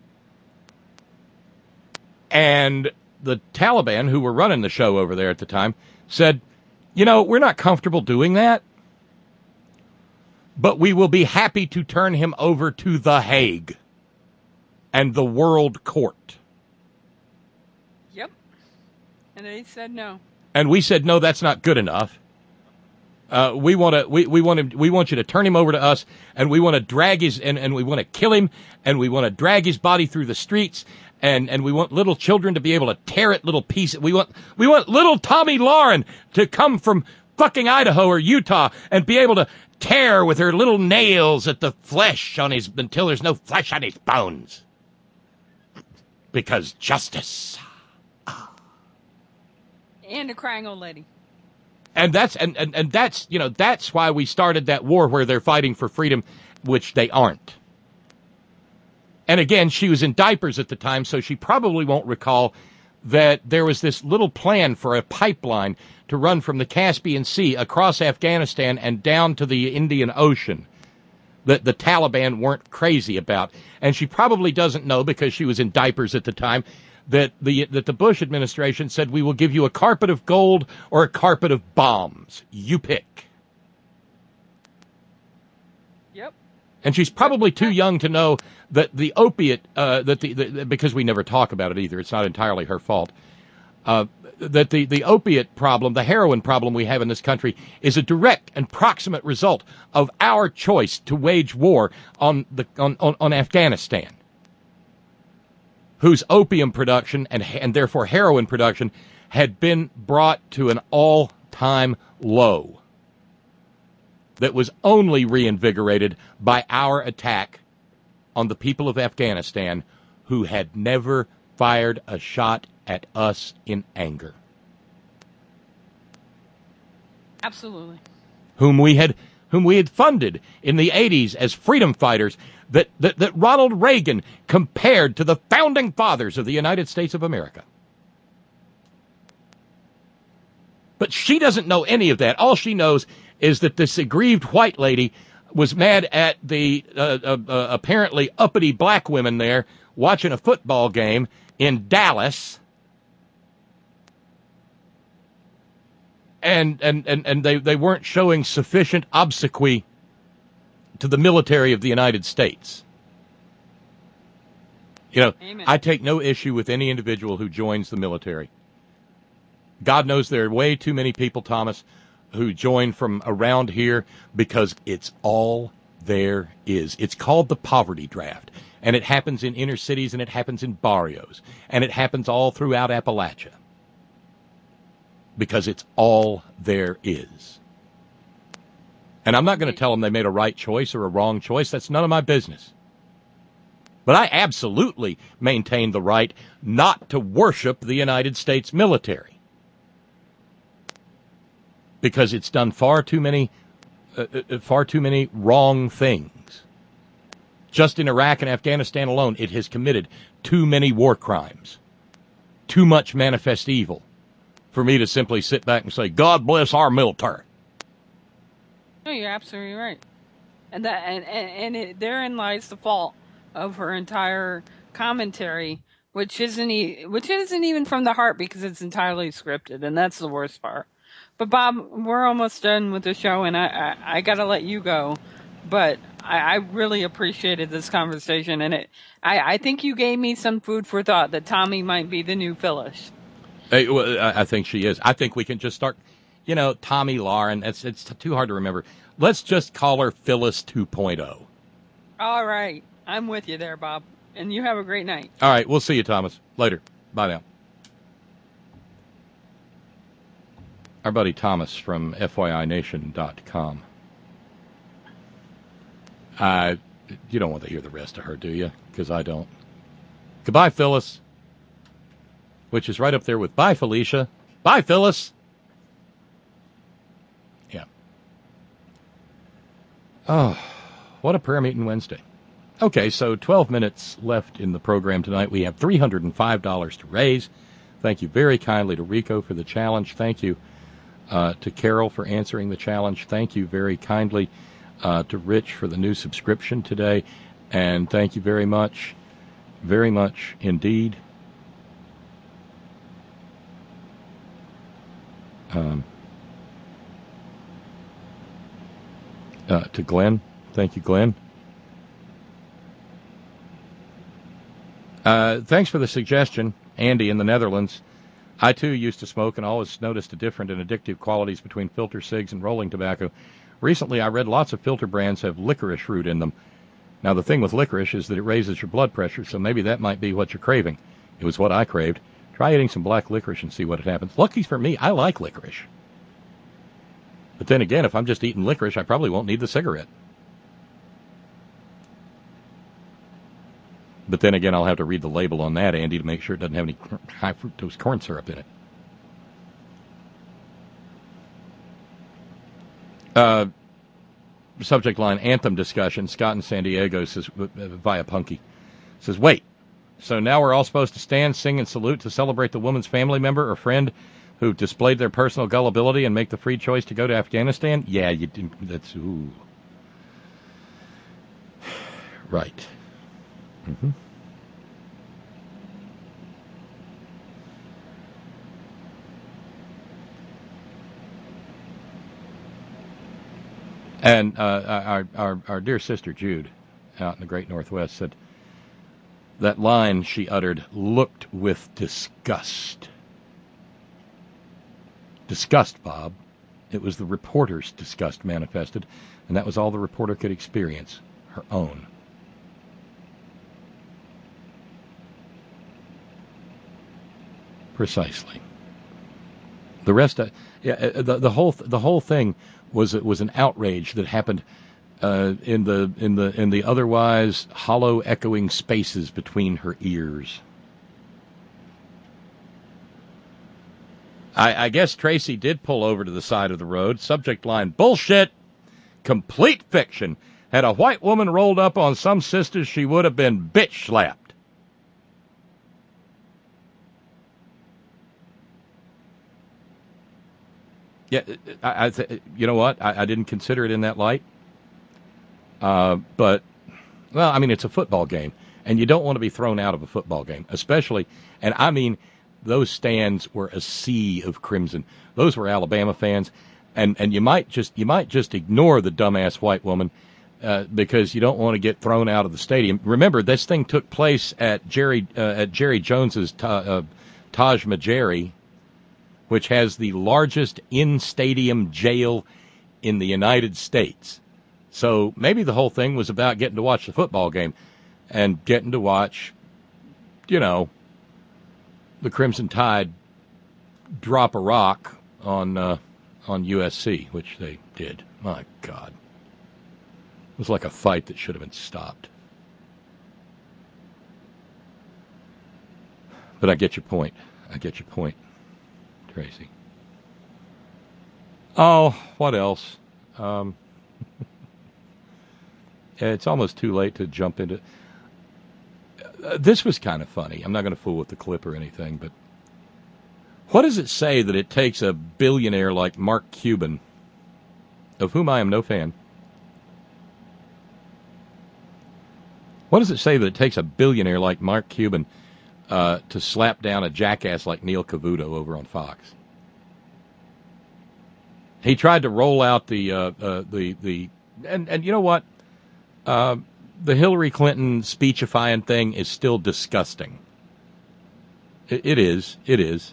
S3: And the Taliban, who were running the show over there at the time, said, you know, we're not comfortable doing that, but we will be happy to turn him over to The Hague and the World Court.
S11: Yep. And they said no.
S3: And we said, no, that's not good enough. Uh, we want to, we, we want him, we want you to turn him over to us, and we want to drag his, and, and we want to kill him, and we want to drag his body through the streets, and, and we want little children to be able to tear it little pieces. We want, we want little Tommy Lauren to come from fucking Idaho or Utah and be able to tear with her little nails at the flesh on his, until there's no flesh on his bones. Because justice.
S11: And a crying old lady.
S3: And that's and, and, and that's you know that's why we started that war where they're fighting for freedom, which they aren't. And again, she was in diapers at the time, so she probably won't recall that there was this little plan for a pipeline to run from the Caspian Sea across Afghanistan and down to the Indian Ocean that the Taliban weren't crazy about. And she probably doesn't know, because she was in diapers at the time, that the that the Bush administration said, we will give you a carpet of gold or a carpet of bombs. You pick.
S11: Yep.
S3: And she's probably too young to know that the opiate, uh, that the, the because we never talk about it either, it's not entirely her fault, uh, that the, the opiate problem, the heroin problem we have in this country, is a direct and proximate result of our choice to wage war on the on, on, on Afghanistan, whose opium production and and therefore heroin production had been brought to an all-time low that was only reinvigorated by our attack on the people of Afghanistan, who had never fired a shot at us in anger.
S11: Absolutely.
S3: Whom we had whom we had funded in the eighties as freedom fighters, that, that, that Ronald Reagan compared to the founding fathers of the United States of America. But she doesn't know any of that. All she knows is that this aggrieved white lady was mad at the uh, uh, uh, apparently uppity black women there watching a football game in Dallas. And and, and, and they, they weren't showing sufficient obsequy to the military of the United States. You know, Amen. I take no issue with any individual who joins the military. God knows there are way too many people, Thomas, who join from around here because it's all there is. It's called the poverty draft, and it happens in inner cities, and it happens in barrios, and it happens all throughout Appalachia because it's all there is. And I'm not going to tell them they made a right choice or a wrong choice. That's none of my business. But I absolutely maintain the right not to worship the United States military, because it's done far too many, uh, far too many wrong things. Just in Iraq and Afghanistan alone, it has committed too many war crimes, too much manifest evil, for me to simply sit back and say, God bless our military.
S11: No, you're absolutely right, and that and and, and it, therein lies the fault of her entire commentary, which isn't e- which isn't even from the heart, because it's entirely scripted, and that's the worst part. But Bob, we're almost done with the show, and I, I, I got to let you go. But I, I really appreciated this conversation, and it I, I think you gave me some food for thought that Tommy might be the new Phyllis.
S3: Hey, well, I think she is. I think we can just start, you know, Tommy Lauren. It's it's too hard to remember. Let's just call her Phyllis two point oh.
S11: All right, I'm with you there, Bob, and you have a great night.
S3: All right, we'll see you, Thomas. Later. Bye now. Our buddy Thomas from F Y I Nation dot com. Uh, you don't want to hear the rest of her, do you? Because I don't. Goodbye, Phyllis. Which is right up there with bye, Felicia. Bye, Phyllis. Yeah. Oh, what a prayer meeting Wednesday. Okay, so twelve minutes left in the program tonight. We have three hundred five dollars to raise. Thank you very kindly to Rico for the challenge. Thank you Uh, to Carol for answering the challenge. Thank you very kindly uh, to Rich for the new subscription today. And thank you very much, very much indeed. Um, uh, to Glenn. Thank you, Glenn. Uh, thanks for the suggestion, Andy in the Netherlands. I, too, used to smoke and always noticed the different and addictive qualities between filter cigs and rolling tobacco. Recently, I read lots of filter brands have licorice root in them. Now, the thing with licorice is that it raises your blood pressure, so maybe that might be what you're craving. It was what I craved. Try eating some black licorice and see what happens. Lucky for me, I like licorice. But then again, if I'm just eating licorice, I probably won't need the cigarette. But then again, I'll have to read the label on that, Andy, to make sure it doesn't have any high fructose corn syrup in it. Uh, subject line, anthem discussion. Scott in San Diego says, via Punky, says, wait, so now we're all supposed to stand, sing, and salute to celebrate the woman's family member or friend who displayed their personal gullibility and make the free choice to go to Afghanistan? Yeah, you that's, ooh. Right. Mm-hmm. And uh, our, our our dear sister Jude, out in the great Northwest, said that line she uttered looked with disgust. Disgust, Bob. It was the reporter's disgust manifested, and that was all the reporter could experience, her own. Precisely. The rest, uh, yeah, the the whole the whole thing was was an outrage that happened uh, in the in the in the otherwise hollow, echoing spaces between her ears. I, I guess Tracy did pull over to the side of the road. Subject line: bullshit. Complete fiction. Had a white woman rolled up on some sisters, she would have been bitch slapped. Yeah, I, I th- you know what? I, I didn't consider it in that light. Uh, but, well, I mean, it's a football game, and you don't want to be thrown out of a football game, especially, and I mean, those stands were a sea of crimson. Those were Alabama fans, and, and you might just you might just ignore the dumbass white woman uh, because you don't want to get thrown out of the stadium. Remember, this thing took place at Jerry uh, at Jerry Jones's ta- uh, Taj Mahal, which has the largest in-stadium jail in the United States. So maybe the whole thing was about getting to watch the football game and getting to watch, you know, the Crimson Tide drop a rock on uh, on U S C, which they did. My God. It was like a fight that should have been stopped. But I get your point. I get your point, Tracy. Oh, what else? Um, it's almost too late to jump into... Uh, this was kind of funny. I'm not going to fool with the clip or anything, but what does it say that it takes a billionaire like Mark Cuban, of whom I am no fan, what does it say that it takes a billionaire like Mark Cuban uh, to slap down a jackass like Neil Cavuto over on Fox? He tried to roll out the uh, uh, the the and and you know what? Uh, the Hillary Clinton speechifying thing is still disgusting. It, it is. It is.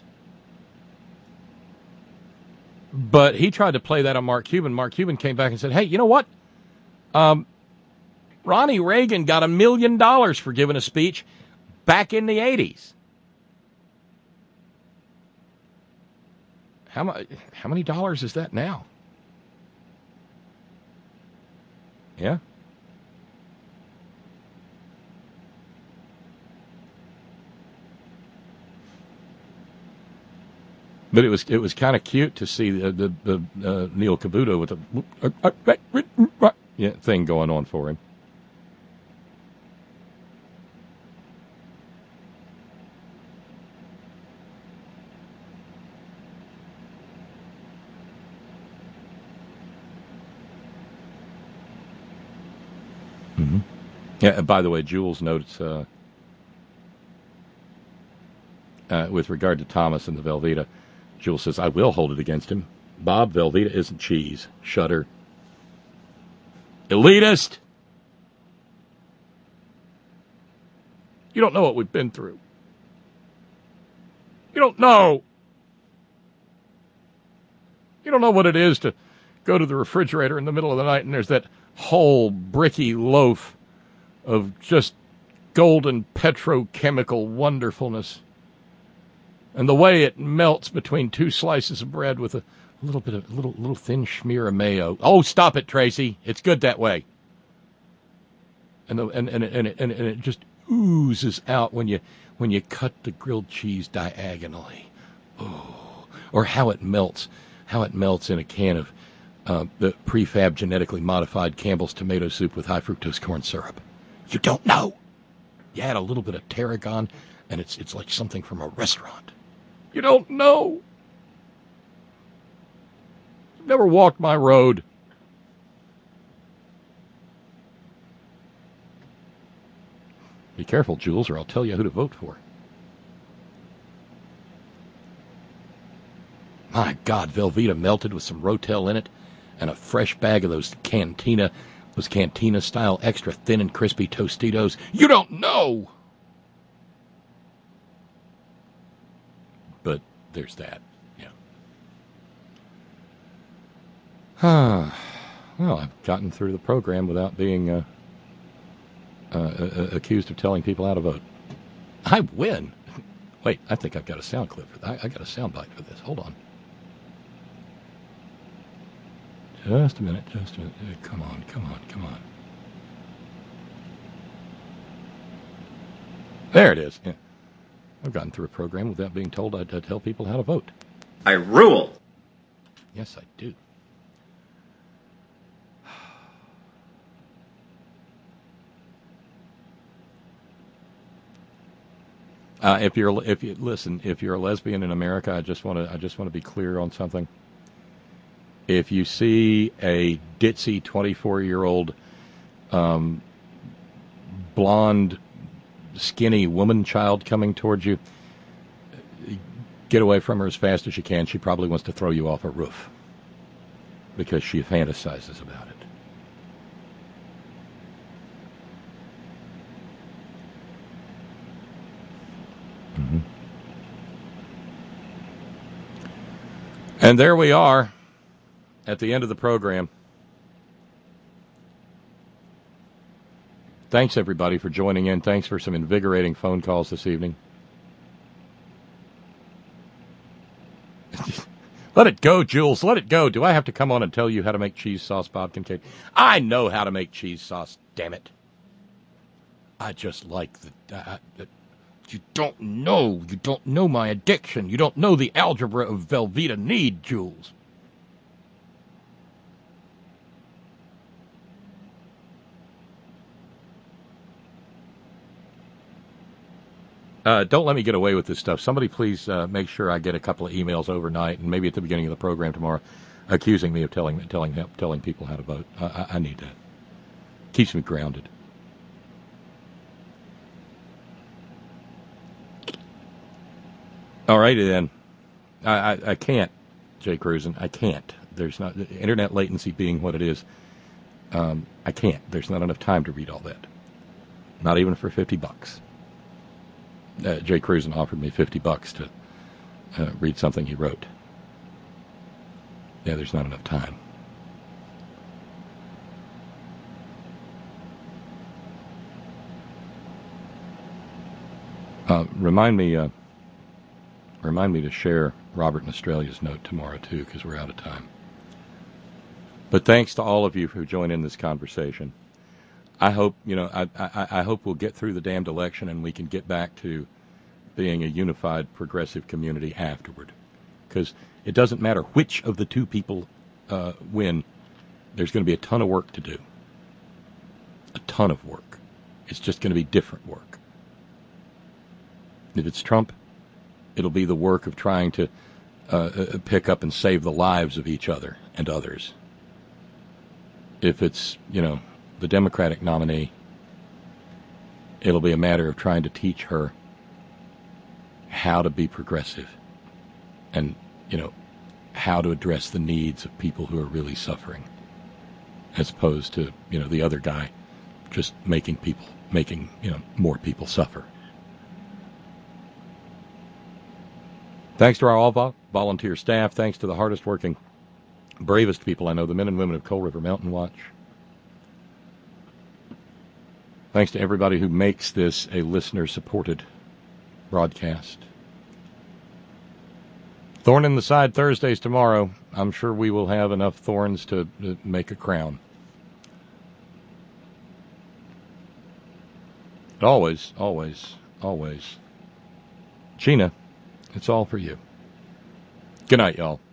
S3: But he tried to play that on Mark Cuban. Mark Cuban came back and said, hey, you know what? Um, Ronnie Reagan got a million dollars for giving a speech back in the eighties. How, mu- how many dollars is that now? Yeah? But it was it was kind of cute to see the the, the uh, Neil Cavuto with the yeah, thing going on for him. Mm-hmm. Yeah. By the way, Jules notes uh, uh, with regard to Thomas and the Velveeta. Jules says, I will hold it against him. Bob, Velveeta isn't cheese. Shudder. Elitist! You don't know what we've been through. You don't know. You don't know what it is to go to the refrigerator in the middle of the night and there's that whole bricky loaf of just golden petrochemical wonderfulness. And the way it melts between two slices of bread with a little bit of a little little thin smear of mayo. Oh, stop it, Tracy! It's good that way. And the and and and it, and, and it just oozes out when you when you cut the grilled cheese diagonally. Oh, or how it melts, how it melts in a can of uh, the prefab genetically modified Campbell's tomato soup with high fructose corn syrup. You don't know. You add a little bit of tarragon, and it's it's like something from a restaurant. You don't know. You've never walked my road. Be careful, Jules, or I'll tell you who to vote for. My God, Velveeta melted with some Rotel in it and a fresh bag of those Cantina, those Cantina-style extra thin and crispy Tostitos. You don't know! But there's that, yeah. Ah, well, I've gotten through the program without being uh, uh, uh, accused of telling people how to vote. I win. Wait, I think I've got a sound clip for that. I got a sound bite for this. Hold on. Just a minute, just a minute. Come on, come on, come on. There it is. Yeah. I've gotten through a program without being told I'd, I'd tell people how to vote.
S13: I rule.
S3: Yes, I do. Uh, if you're, if you listen, if you're a lesbian in America, I just want to, I just want to be clear on something. If you see a ditzy twenty-four-year-old, um, blonde, skinny woman child coming towards you, get away from her as fast as you can. She probably wants to throw you off a roof because she fantasizes about it. Mm-hmm. And there we are at the end of the program. Thanks, everybody, for joining in. Thanks for some invigorating phone calls this evening. Let it go, Jules. Let it go. Do I have to come on and tell you how to make cheese sauce, Bob Kincaid? I know how to make cheese sauce, damn it. I just like the... Uh, uh, you don't know. You don't know my addiction. You don't know the algebra of Velveeta need, Jules. Uh, don't let me get away with this stuff. Somebody please uh, make sure I get a couple of emails overnight and maybe at the beginning of the program tomorrow accusing me of telling telling telling people how to vote. I, I need that. Keeps me grounded. All righty then. I, I, I can't, Jay Cruzen. I can't. There's not internet latency being what it is. Um, I can't. There's not enough time to read all that. Not even for fifty bucks. Uh, Jay Cruzen offered me fifty bucks to uh, read something he wrote. Yeah, there's not enough time. Uh, remind me, uh, remind me to share Robert in Australia's note tomorrow too, because we're out of time. But thanks to all of you who join in this conversation. I hope, you know, I, I, I hope we'll get through the damned election and we can get back to being a unified progressive community afterward. Because it doesn't matter which of the two people uh, win, there's going to be a ton of work to do. A ton of work. It's just going to be different work. If it's Trump, it'll be the work of trying to uh, pick up and save the lives of each other and others. If it's, you know, the Democratic nominee, it'll be a matter of trying to teach her how to be progressive and, you know, how to address the needs of people who are really suffering, as opposed to, you know, the other guy just making people, making, you know, more people suffer. Thanks to our all volunteer staff. Thanks to the hardest working, bravest people I know, the men and women of Coal River Mountain Watch. Thanks to everybody who makes this a listener-supported broadcast. Thorn in the side Thursdays tomorrow. I'm sure we will have enough thorns to, to make a crown. But always, always, always. Gina, it's all for you. Good night, y'all.